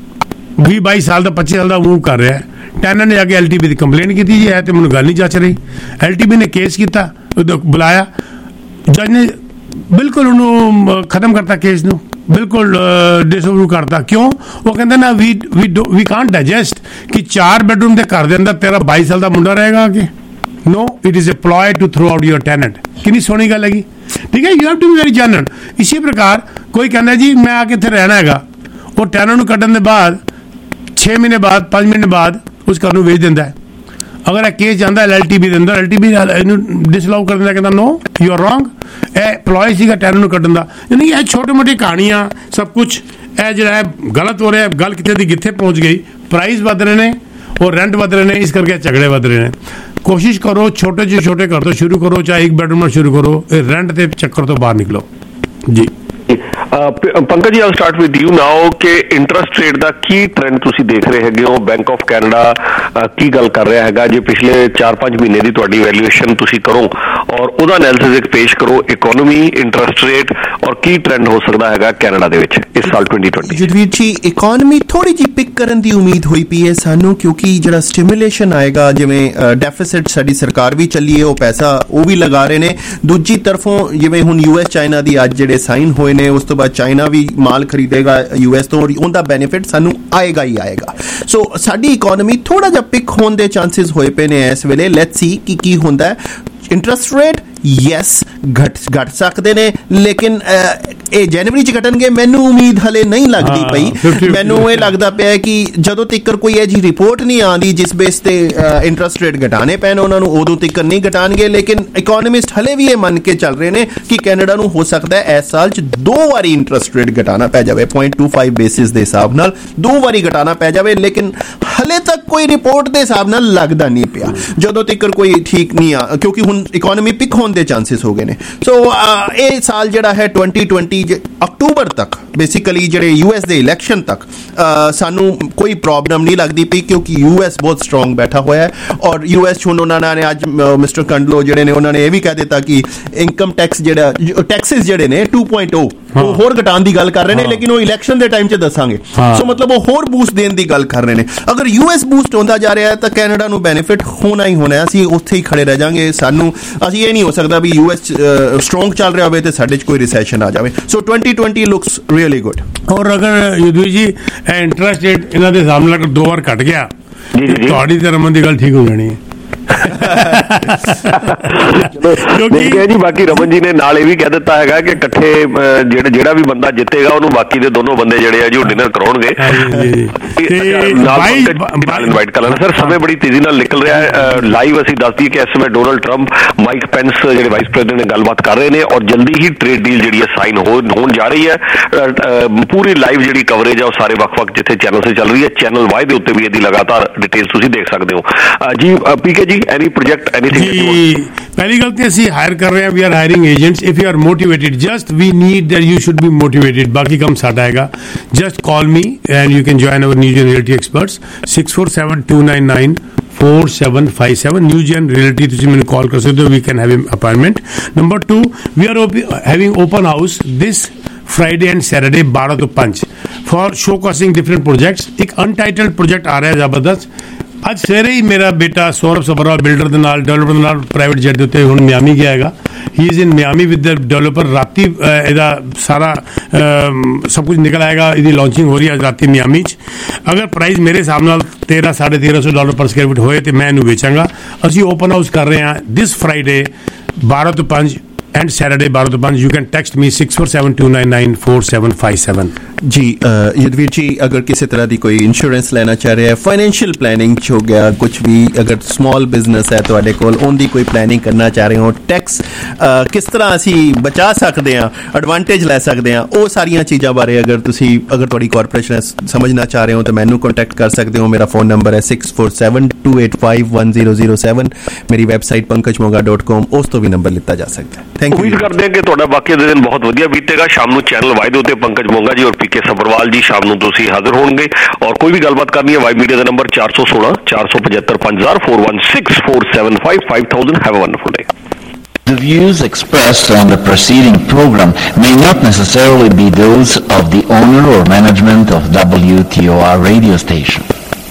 भी बाईस साल का पच्चीस साल का मूव कर रहा है। टेनेंट ने जाके एल टी बी की कंप्लेन की जी है तो मैं गल नहीं जच रही। एल टी बी ने केस किया, बुलाया, जज ने बिल्कुल उन्होंने खत्म करता केस नू, बिल्कुल डिसअप्रूव करता। क्यों? वो कहते ना we we we can't digest कि चार बेडरूम के घर के अंदर तेरा बाईस साल का मुंडा रहेगा आगे। No it is a ploy to throw out your tenant. कितनी सोहनी गल हैगी, ठीक है। You have to be very genuine. इसी प्रकार कोई कहना जी मैं आके इत्थे रहना हैगा, और टेनेंट नूं कड्ढण दे बाद छे महीने बाद पाँच महीने बाद उस घर नूं बेच दिंदा है। अगर यह केस जाता है एल टी बी के अंदर, एल टी बी डिसअलाउ कर दिंदा, कहता नो यू आर रॉन्ग, यह प्लॉय सीगा टेनेंट नूं कड्ढण दा। यानी कि छोटी मोटी कहानियां सब कुछ यह जो है गलत हो रहा है। गल कितने दी कित्थे पहुंच गई, प्राइस वध रहे हैं और रेंट वध रहे हैं, इस करके झगड़े वध रहे हैं। कोशिश करो छोटे से छोटे घर तो शुरू करो, चाहे एक बेडरूम में शुरू करो, रेंट के चक्कर तो बाहर निकलो जी।
Pankaj ji, all start with you now ਕਿ ਇੰਟਰਸਟ ਰੇਟ ਦਾ ਕੀ ਟ੍ਰੈਂਡ ਤੁਸੀਂ ਦੇਖ ਰਹੇ ਹੈਗੇ ਹੋ? ਬੈਂਕ ਆਫ ਕੈਨੇਡਾ ਕੀ ਗੱਲ ਕਰ ਰਿਹਾ ਹੈਗਾ? ਜੇ ਪਿਛਲੇ ਚਾਰ ਪੰਜ ਮਹੀਨੇ ਦੀ ਤੁਹਾਡੀ ਵੈਲਿਊਏਸ਼ਨ ਤੁਸੀਂ ਕਰੋ ਔਰ ਉਹਦਾ ਐਨਾਲਿਸਿਸ ਇੱਕ ਪੇਸ਼ ਕਰੋ, ਇਕੋਨਮੀ, ਇੰਟਰਸਟ ਰੇਟ ਔਰ ਕੀ ਟ੍ਰੈਂਡ ਹੋ ਸਕਦਾ ਹੈਗਾ ਕੈਨੇਡਾ ਦੇ ਵਿੱਚ ਇਸ ਸਾਲ twenty twenty?
ਜੁਦਵੀਰ ਜੀ, ਇਕੋਨਮੀ ਥੋੜੀ ਜਿਹੀ ਪਿਕ ਕਰਨ ਦੀ ਉਮੀਦ ਹੋਈ ਪਈ ਹੈ ਸਾਨੂੰ, ਕਿਉਂਕਿ ਜਿਹੜਾ ਸਟਿਮੂਲੇਸ਼ਨ ਆਏਗਾ, ਜਿਵੇਂ ਡੈਫਿਸਿਟ ਸਾਡੀ ਸਰਕਾਰ ਵੀ ਚੱਲੀ ਹੈ, ਉਹ ਪੈਸਾ ਉਹ ਵੀ ਲਗਾ ਰਹੇ ਨੇ। ਦੂਜੀ ਤਰਫੋਂ ਜਿਵੇਂ ਹੁਣ ਯੂ ਐਸ ਚਾਈਨਾ ਦੀ ਅੱਜ ਜਿਹੜੇ ਸਾਈਨ ਹੋਏ ਨੇ, ਉਸ ਤੋਂ ਬਾਅਦ ਚਾਈਨਾ ਵੀ ਮਾਲ ਖਰੀਦੇਗਾ ਯੂ ਐਸ ਤੋਂ, ਉਹਦਾ ਬੈਨੀਫਿਟ ਸਾਨੂੰ ਆਏਗਾ ਹੀ ਆਏਗਾ। ਸੋ ਸਾਡੀ ਇਕੋਨਮੀ ਥੋੜਾ ਜਿਹਾ ਪਿਕ ਹੋਣ ਦੇ ਚਾਂਸਿਸ ਹੋਏ ਪਏ ਨੇ ਇਸ ਵੇਲੇ। ਲੈਟਸ ਸੀ ਕਿ ਕੀ ਹੁੰਦਾ ਹੈ। ਇੰਟਰਸਟ ਰੇਟ ਯੈਸ ਘਟ ਘਟ ਸਕਦੇ ਨੇ, ਲੇਕਿਨ ਇਹ ਜਨਵਰੀ ਚ ਘਟਣਗੇ ਮੈਨੂੰ ਉਮੀਦ ਹਲੇ ਨਹੀਂ ਲੱਗਦੀ ਪਈ। ਮੈਨੂੰ ਇਹ ਲੱਗਦਾ ਪਿਆ ਕਿ ਜਦੋਂ ਤੱਕ ਕੋਈ ਇਹ ਜੀ ਰਿਪੋਰਟ ਨਹੀਂ ਆਉਂਦੀ ਜਿਸ ਬੇਸ ਤੇ ਇੰਟਰਸਟ ਰੇਟ ਘਟਾਣੇ ਪੈਣ ਉਹਨਾਂ ਨੂੰ, ਉਦੋਂ ਤੱਕ ਨਹੀਂ ਘਟਾਣਗੇ। ਲੇਕਿਨ ਇਕੋਨੋਮਿਸਟ ਹਲੇ ਵੀ ਇਹ ਮੰਨ ਕੇ ਚੱਲ ਰਹੇ ਨੇ ਕਿ ਕੈਨੇਡਾ ਨੂੰ ਹੋ ਸਕਦਾ ਹੈ ਇਸ ਸਾਲ ਚ ਦੋ ਵਾਰੀ ਇੰਟਰਸਟ ਰੇਟ ਘਟਾਣਾ ਪੈ ਜਾਵੇ, ਪੁਆਇੰਟ ਟੂ ਫਾਈਵ ਬੇਸਿਸ ਦੇ ਹਿਸਾਬ ਨਾਲ ਦੋ ਵਾਰੀ ਘਟਾਣਾ ਪੈ ਜਾਵੇ। ਲੇਕਿਨ ਹਲੇ ਤੱਕ ਕੋਈ ਰਿਪੋਰਟ ਦੇ ਹਿਸਾਬ ਨਾਲ ਲੱਗਦਾ ਨਹੀਂ ਪਿਆ, ਜਦੋਂ ਤੱਕ ਕੋਈ ਠੀਕ ਨਹੀਂ ਆ, ਕਿਉਂਕਿ ਹੁਣ ਇਕੋਨਮੀ ਪਿਕ ਹੋਣ ਦੇ ਚਾਂਸਿਸ ਹੋ ਗਏ ਨੇ। ਸੋ ਇਹ ਸਾਲ ਜਿਹੜਾ ਹੈ twenty twenty ਅਕਤੂਬਰ ਤੱਕ, ਬੇਸਿਕਲੀ ਜਿਹੜੇ ਯੂ ਐਸ ਦੇ ਇਲੈਕਸ਼ਨ ਤੱਕ ਸਾਨੂੰ ਕੋਈ ਪ੍ਰੋਬਲਮ ਨਹੀਂ ਲੱਗਦੀ ਪਈ, ਕਿਉਂਕਿ ਯੂ ਐਸ ਬਹੁਤ ਸਟਰੋਂਗ ਬੈਠਾ ਹੋਇਆ ਹੈ। ਔਰ ਯੂ ਐਸ ਹੁਣ ਉਹਨਾਂ ਨੇ ਅੱਜ ਮਿਸਟਰ ਕੰਡਲੋ ਜਿਹੜੇ ਨੇ ਉਹਨਾਂ ਨੇ ਇਹ ਵੀ ਕਹਿ ਦਿੱਤਾ ਕਿ ਇਨਕਮ ਟੈਕਸ ਜਿਹੜਾ ਟੈਕਸਿਸ ਜਿਹੜੇ ਨੇ two point oh ਉਹ ਹੋਰ ਘਟਾਉਣ ਦੀ ਗੱਲ ਕਰ ਰਹੇ ਨੇ, ਲੇਕਿਨ ਉਹ ਇਲੈਕਸ਼ਨ ਦੇ ਟਾਈਮ 'ਚ ਦੱਸਾਂਗੇ। ਸੋ ਮਤਲਬ ਉਹ ਹੋਰ ਬੂਸਟ ਦੇਣ ਦੀ ਗੱਲ ਕਰ ਰਹੇ ਨੇ। ਅਗਰ ਯੂ ਐਸ ਬੂਸਟ ਹੁੰਦਾ ਜਾ ਰਿਹਾ ਹੈ ਤਾਂ ਕੈਨੇਡਾ ਨੂੰ ਬੈਨੀਫਿਟ ਹੋਣਾ ਹੀ ਹੋਣਾ, ਅਸੀਂ ਉੱਥੇ ਹੀ ਖੜੇ ਰਹਿ ਜਾਾਂਗੇ। ਸਾਨੂੰ ਅਸੀਂ ਇਹ ਨਹੀਂ ਹੋ ਸਕਦਾ ਵੀ ਯੂ ਐਸ ਸਟਰੋਂਗ ਚੱਲ ਰਿਹਾ ਹੋਵੇ ਤੇ ਸਾਡੇ 'ਚ ਕੋਈ ਰਿਸੈਸ਼ਨ ਆ ਜਾਵੇ। So twenty twenty looks really good.
ਔਰ ਅਗਰ ਯੁਧਵੀਰ ਜੀ ਇੰਟਰਸਟ ਰੇਟ ਇਹਨਾਂ ਦੇ ਸਾਹਮਣੇ ਅਗਰ ਦੋ ਵਾਰ ਘਟ ਗਿਆ, ਤੁਹਾਡੀ ਤੇ ਰਮਨ ਦੀ ਗੱਲ ਠੀਕ ਹੋ ਜਾਣੀ ਹੈ।
ਕਿਉਂਕਿ ਜੀ ਬਾਕੀ ਰਮਨ ਜੀ ਨੇ ਨਾਲ ਇਹ ਵੀ ਕਹਿ ਦਿੱਤਾ ਹੈਗਾ ਕਿ ਇਕੱਠੇ ਜਿਹੜਾ ਜਿਹੜਾ ਵੀ ਬੰਦਾ ਜਿੱਤੇਗਾ ਉਹਨੂੰ ਬਾਕੀ ਦੇ ਦੋਨੋਂ ਬੰਦੇ ਜਿਹੜੇ ਆ ਜੀ ਉਹ ਡਿਨਰ ਕਰਾਉਣਗੇ। ਨਾਲ ਇਨਵਾਈਟ ਕਰ ਲੈਣਾ। ਸਰ ਸਮੇਂ ਬੜੀ ਤੇਜ਼ੀ ਨਾਲ ਨਿਕਲ ਰਿਹਾ ਹੈ। ਲਾਈਵ ਅਸੀਂ ਦੱਸ ਦਈਏ ਕਿ ਇਸ ਸਮੇਂ ਡੋਨਲਡ ਟਰੰਪ, ਮਾਈਕ ਪੈਂਸ ਜਿਹੜੇ ਵਾਈਸ ਪ੍ਰੈਜ਼ੀਡੈਂਟ ਨੇ ਗੱਲਬਾਤ ਕਰ ਰਹੇ ਨੇ ਔਰ ਜਲਦੀ ਹੀ ਟ੍ਰੇਡ ਡੀਲ ਜਿਹੜੀ ਹੈ ਸਾਈਨ ਹੋਣ ਜਾ ਰਹੀ ਹੈ। ਪੂਰੀ ਲਾਈਵ ਜਿਹੜੀ ਕਵਰੇਜ ਹੈ ਉਹ ਸਾਰੇ ਵੱਖ-ਵੱਖ ਜਿੱਥੇ ਚੈਨਲ ਤੇ ਚੱਲ ਰਹੀ ਹੈ, ਚੈਨਲ ਵਾਈ ਦੇ ਉੱਤੇ ਵੀ ਇਹਦੀ ਲਗਾਤਾਰ ਡਿਟੇਲ ਤੁਸੀਂ ਦੇਖ ਸਕਦੇ ਹੋ। ਜੀ ਪੀਕੇ ਜੀ, any project, anything that you want?
पहली गलती ਅਸੀਂ ਹਾਇਰ ਕਰ ਰਹੇ ਹਾਂ, we are hiring agents. If you are motivated, just we need that you should be motivated. ਬਾਕੀ ਕੰਮ ਸਾਡਾ ਹੈਗਾ। Just call me and you can join our New Gen Realty experts six four seven two nine nine four seven five seven New Gen Realty ਤੁਸੀਂ ਮੈਨੂੰ ਕਾਲ ਕਰ ਸਕਦੇ ਹੋ। We can have an appointment. Number two, we are op- having open house this Friday and Saturday twelve to five for showcasing different projects. ਇੱਕ untitled project ਆ ਰਿਹਾ ਜ਼ਬਰਦਸਤ। ਅੱਜ ਸਵੇਰੇ ਹੀ ਮੇਰਾ ਬੇਟਾ ਸੌਰਵ ਸਬਰਵਾਲ ਬਿਲਡਰ ਦੇ ਨਾਲ ਡਿਵੈਲਪਰ ਦੇ ਨਾਲ ਪ੍ਰਾਈਵੇਟ ਜੈਟ ਦੇ ਉੱਤੇ ਹੁਣ ਮਿਆਮੀ ਗਿਆ ਹੈਗਾ। He is in Miami with the developer. ਰਾਤੀ ਇਹਦਾ ਸਾਰਾ ਸਭ ਕੁਝ ਨਿਕਲ ਆਏਗਾ, ਇਹਦੀ ਲਾਂਚਿੰਗ ਹੋ ਰਹੀ ਹੈ ਅੱਜ ਰਾਤੀ ਮਿਆਮੀ 'ਚ। ਅਗਰ ਪ੍ਰਾਈਸ ਮੇਰੇ ਹਿਸਾਬ ਨਾਲ ਤੇਰ੍ਹਾਂ ਸਾਢੇ ਤੇਰ੍ਹਾਂ ਸੌ ਡਾਲਰ ਪਰ ਸਕੁਅਰ ਫੁੱਟ ਹੋਏ ਤੇ ਮੈਂ ਇਹਨੂੰ ਵੇਚਾਂਗਾ। ਅਸੀਂ ਓਪਨ ਹਾਊਸ ਕਰ ਰਹੇ ਹਾਂ ਦਿਸ ਫਰਾਈਡੇ ਬਾਰਾਂ ਤੋਂ ਪੰਜ and Saturday twelve to five. You can text me six four seven two nine nine four seven five seven.
जी युद्धवीर जी, अगर किसी तरह की कोई इंश्योरेंस लेना चाह रहे हैं, फाइनेंशियल प्लानिंग हो गया, कुछ भी अगर स्मॉल बिजनेस है तुहाडे कोल, उनकी कोई प्लानिंग करना चाह रहे हो, टैक्स किस तरह असी बचा सकते हैं, एडवांटेज लै सकते हैं, वो सारिया चीज़ों बारे अगर तुसी अगर तुहाडी कॉरपोरेशन समझना चाह रहे हो तो मैनू कॉन्टैक्ट कर सकते हो। मेरा फोन नंबर है six four seven two eight five one zero zero seven. मेरी website Pankaj Moga dot com, उस तो भी नंबर लिता जा सकता है। Thank you.
उम्मीद करते हैं कि ਤੁਹਾਡਾ ਬਾਕੀ ਦੇ ਦਿਨ ਬਹੁਤ ਵਧੀਆ ਬੀਤੇਗਾ। ਸ਼ਾਮ ਨੂੰ ਚੈਨਲ ਵਾਈ ਦੇ ਉੱਤੇ ਪੰਕਜ ਮੋਂਗਾ ਜੀ ਔਰ ਪੀਕੇ ਸਬਰਵਾਲ ਜੀ ਸ਼ਾਮ ਨੂੰ ਤੁਸੀਂ ਹਾਜ਼ਰ ਹੋਣਗੇ ਔਰ ਕੋਈ ਵੀ ਗੱਲਬਾਤ ਕਰਨੀ ਹੈ ਵਾਈ ਮੀਡੀਆ ਦਾ ਨੰਬਰ ਚਾਰ ਸੌ ਸੋਲਾਂ ਚਾਰ ਸੌ ਪਝੱਤਰ ਪੰਜ ਹਜ਼ਾਰ four one six four seven five five thousand. Have a wonderful day.
The views expressed on the preceding program may not necessarily be those of the owner or management of W T O R radio station.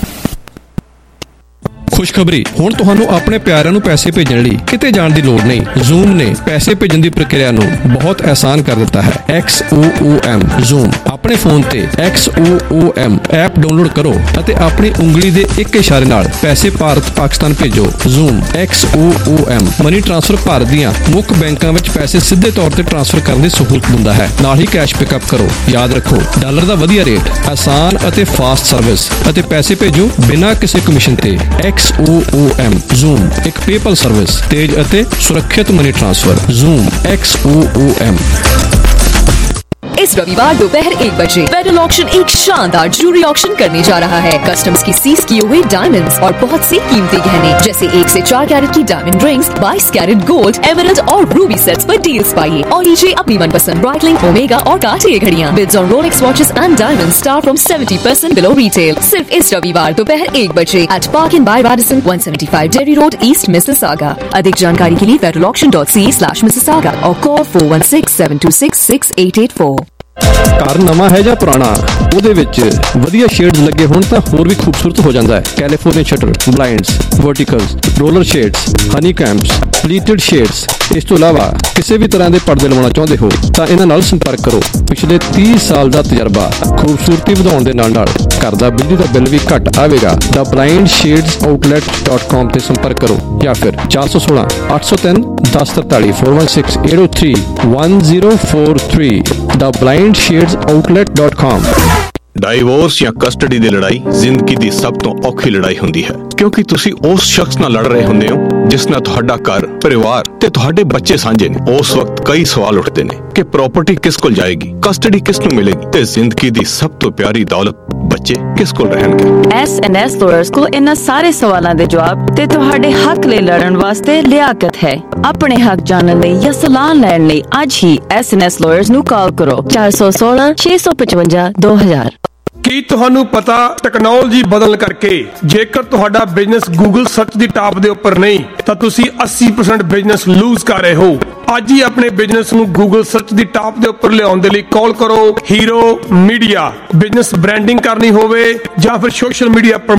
ਖੁਸ਼ਖਬਰੀ, ਹੁਣ ਤੁਹਾਨੂੰ ਆਪਣੇ ਪਿਆਰਿਆਂ ਨੂੰ ਪੈਸੇ ਭੇਜਣ ਲਈ ਕਿਤੇ ਜਾਣ ਦੀ ਲੋੜ ਨਹੀਂ। Zoom ਨੇ ਪੈਸੇ ਭੇਜਣ ਦੀ ਪ੍ਰਕਿਰਿਆ ਨੂੰ ਬਹੁਤ ਆਸਾਨ ਕਰ ਦਿੱਤਾ ਹੈ। X O O M Zoom ਆਪਣੇ ਫੋਨ ਤੇ X O O M app download ਕਰੋ ਅਤੇ ਆਪਣੀ ਉਂਗਲੀ ਦੇ ਇੱਕ ਇਸ਼ਾਰੇ ਨਾਲ ਪੈਸੇ ਭਾਰਤ ਪਾਕਿਸਤਾਨ ਭੇਜੋ। Zoom X O O M money transfer Bharat ਦੀਆਂ ਮੁੱਖ ਬੈਂਕਾਂ ਵਿੱਚ ਪੈਸੇ ਸਿੱਧੇ ਤੌਰ ਤੇ ਟ੍ਰਾਂਸਫਰ ਕਰਨ ਦੀ ਸਹੂਲਤ ਦਿੰਦਾ ਹੈ, ਨਾਲ ਹੀ ਕੈਸ਼ ਪਿਕਅਪ ਕਰੋ। ਯਾਦ ਰੱਖੋ, ਡਾਲਰ ਦਾ ਵਧੀਆ ਰੇਟ, ਆਸਾਨ ਅਤੇ ਫਾਸਟ ਸਰਵਿਸ ਅਤੇ ਪੈਸੇ ਭੇਜੋ ਬਿਨਾਂ ਕਿਸੇ ਕਮਿਸ਼ਨ ਤੇ। X O O M Zoom ਇੱਕ ਪੇਪਲ ਸਰਵਿਸ, ਤੇਜ਼ ਅਤੇ ਸੁਰੱਖਿਅਤ money transfer. Zoom X O O M।
इस रविवार दोपहर एक बजे फेडरल ऑक्शन एक शानदार ज्वेलरी ऑक्शन करने जा रहा है। कस्टम्स की सीज किए हुए डायमंड्स और बहुत सी कीमती गहने जैसे एक से चार कैरेट की डायमंड रिंग्स, बाईस कैरेट गोल्ड, एमरल्ड और रूबी सेट्स पर डील्स पाइए और लीजिए अपनी मनपसंद ब्राइटलिंग, ओमेगा और कार्टियर घड़ियां। Bids on Rolex watches and diamond start from seventy percent below retail. सिर्फ इस रविवार दोपहर एक बजे at Park Inn by Radisson one seventy five Derry Road East Mississauga. अधिक जानकारी के लिए federal auction dot C slash Mississauga और call four one six seven two six six eight eight four.
ਘਰ ਨਵਾਂ ਹੈ ਜਾਂ ਪੁਰਾਣਾ, ਉਹਦੇ ਵਿੱਚ ਵਧੀਆ ਸ਼ੇਡਸ ਲੱਗੇ ਹੋਣ ਤਾਂ ਹੋਰ ਵੀ ਖੂਬਸੂਰਤ ਹੋ ਜਾਂਦਾ ਹੈ। California shutter, blinds, verticals, roller shades, honeycombs, pleated shades. ਇਸ ਤੋਂ ਇਲਾਵਾ ਕਿਸੇ ਵੀ ਤਰ੍ਹਾਂ ਦੇ ਪਰਦੇ ਲਵਾਉਣਾ ਚਾਹੁੰਦੇ ਹੋ ਤਾਂ ਇਹਨਾਂ ਨਾਲ ਸੰਪਰਕ ਕਰੋ। ਪਿਛਲੇ ਤੀਹ ਸਾਲ ਦਾ ਤਜਰਬਾ, ਖੂਬਸੂਰਤੀ ਵਧਾਉਣ ਦੇ ਨਾਲ ਨਾਲ ਘਰ ਦਾ ਬਿਜਲੀ ਦਾ ਬਿੱਲ ਵੀ ਘੱਟ ਆਵੇਗਾ। The blind shades outlet dot com ਤੇ ਸੰਪਰਕ ਕਰੋ ਜਾਂ ਫਿਰ ਚਾਰ ਸੌ ਸੋਲਾਂ ਅੱਠ ਸੌ ਤਿੰਨ ਦਸ ਤਰਤਾਲੀ four one six eight O three one zero four three the blind shades outlet dot com.
Divorce ਜਾਂ ਕਸਟਡੀ ਦੀ ਲੜਾਈ ਜ਼ਿੰਦਗੀ ਦੀ ਸਭ ਤੋਂ ਔਖੀ ਲੜਾਈ ਹੁੰਦੀ ਹੈ, ਕਿਉਂਕਿ ਤੁਸੀਂ ਉਸ ਸ਼ਖਸ ਨਾਲ ਲੜ ਰਹੇ ਹੁੰਦੇ ਹੋ ਜਿਸ ਨਾਲ ਤੁਹਾਡਾ ਘਰ, ਪਰਿਵਾਰ ਤੇ ਤੁਹਾਡੇ ਬੱਚੇ ਸਾਂਝੇ ਨੇ। ਉਸ ਵਕਤ ਕਈ ਸਵਾਲ ਉੱਠਦੇ ਨੇ ਕਿ ਪ੍ਰਾਪਰਟੀ ਕਿਸ ਕੋਲ ਜਾਏਗੀ, ਕਸਟਡੀ ਕਿਸ ਨੂੰ ਮਿਲੇਗੀ ਤੇ ਜ਼ਿੰਦਗੀ ਦੀ ਸਭ ਤੋਂ ਪਿਆਰੀ ਦੌਲਤ ਬੱਚੇ ਕਿਸ ਕੋਲ ਰਹਿਣਗੇ।
ਐਸ ਐਂਡ ਐਸ ਲਾਇਰਸ ਕੋਲ ਇਹਨਾਂ ਸਾਰੇ ਸਵਾਲਾਂ ਦੇ ਜਵਾਬ ਤੇ ਤੁਹਾਡੇ ਹੱਕ ਲਈ ਲੜਨ ਵਾਸਤੇ ਲਿਆਕਤ ਹੈ। ਆਪਣੇ ਹੱਕ ਜਾਣਨ ਲਈ ਜਾਂ ਸਲਾਹ ਲੈਣ ਲਈ ਅੱਜ ਹੀ ਐਸ ਐਂਡ ਐਸ ਲਾਇਰਸ ਨੂੰ ਕਾਲ ਕਰੋ ਚਾਰ ਸੌ ਸੋਲਾਂ ਛੇ ਸੌ ਪਚਵੰਜਾ ਦੋ ਹਜ਼ਾਰ।
ਕੀ ਤੁਹਾਨੂੰ ਪਤਾ ਟੈਕਨੋਲੋਜੀ ਬਦਲਣ ਕਰਕੇ ਜੇਕਰ ਤੁਹਾਡਾ ਬਿਜ਼ਨਸ ਗੂਗਲ ਸਰਚ ਦੀ ਟਾਪ ਦੇ ਉੱਪਰ ਨਹੀਂ ਤਾਂ ਤੁਸੀਂ ਅੱਸੀ ਪਰਸੈਂਟ ਬਿਜ਼ਨਸ ਲੂਜ਼ ਕਰ ਰਹੇ ਹੋ। ਅੱਜ ਹੀ ਆਪਣੇ ਬਿਜ਼ਨਸ ਨੂੰ ਗੂਗਲ ਸਰਚ ਦੀ ਟਾਪ ਦੇ ਉੱਪਰ ਲਿਆਉਣ ਦੇ ਲਈ ਕਾਲ ਕਰੋ ਹੀਰੋ ਮੀਡੀਆ। ਬਿਜ਼ਨਸ ਬ੍ਰਾਂਡਿੰਗ ਕਰਨੀ ਹੋਵੇ ਜਾਂ ਫਿਰ ਸੋਸ਼ਲ ਮੀਡੀਆ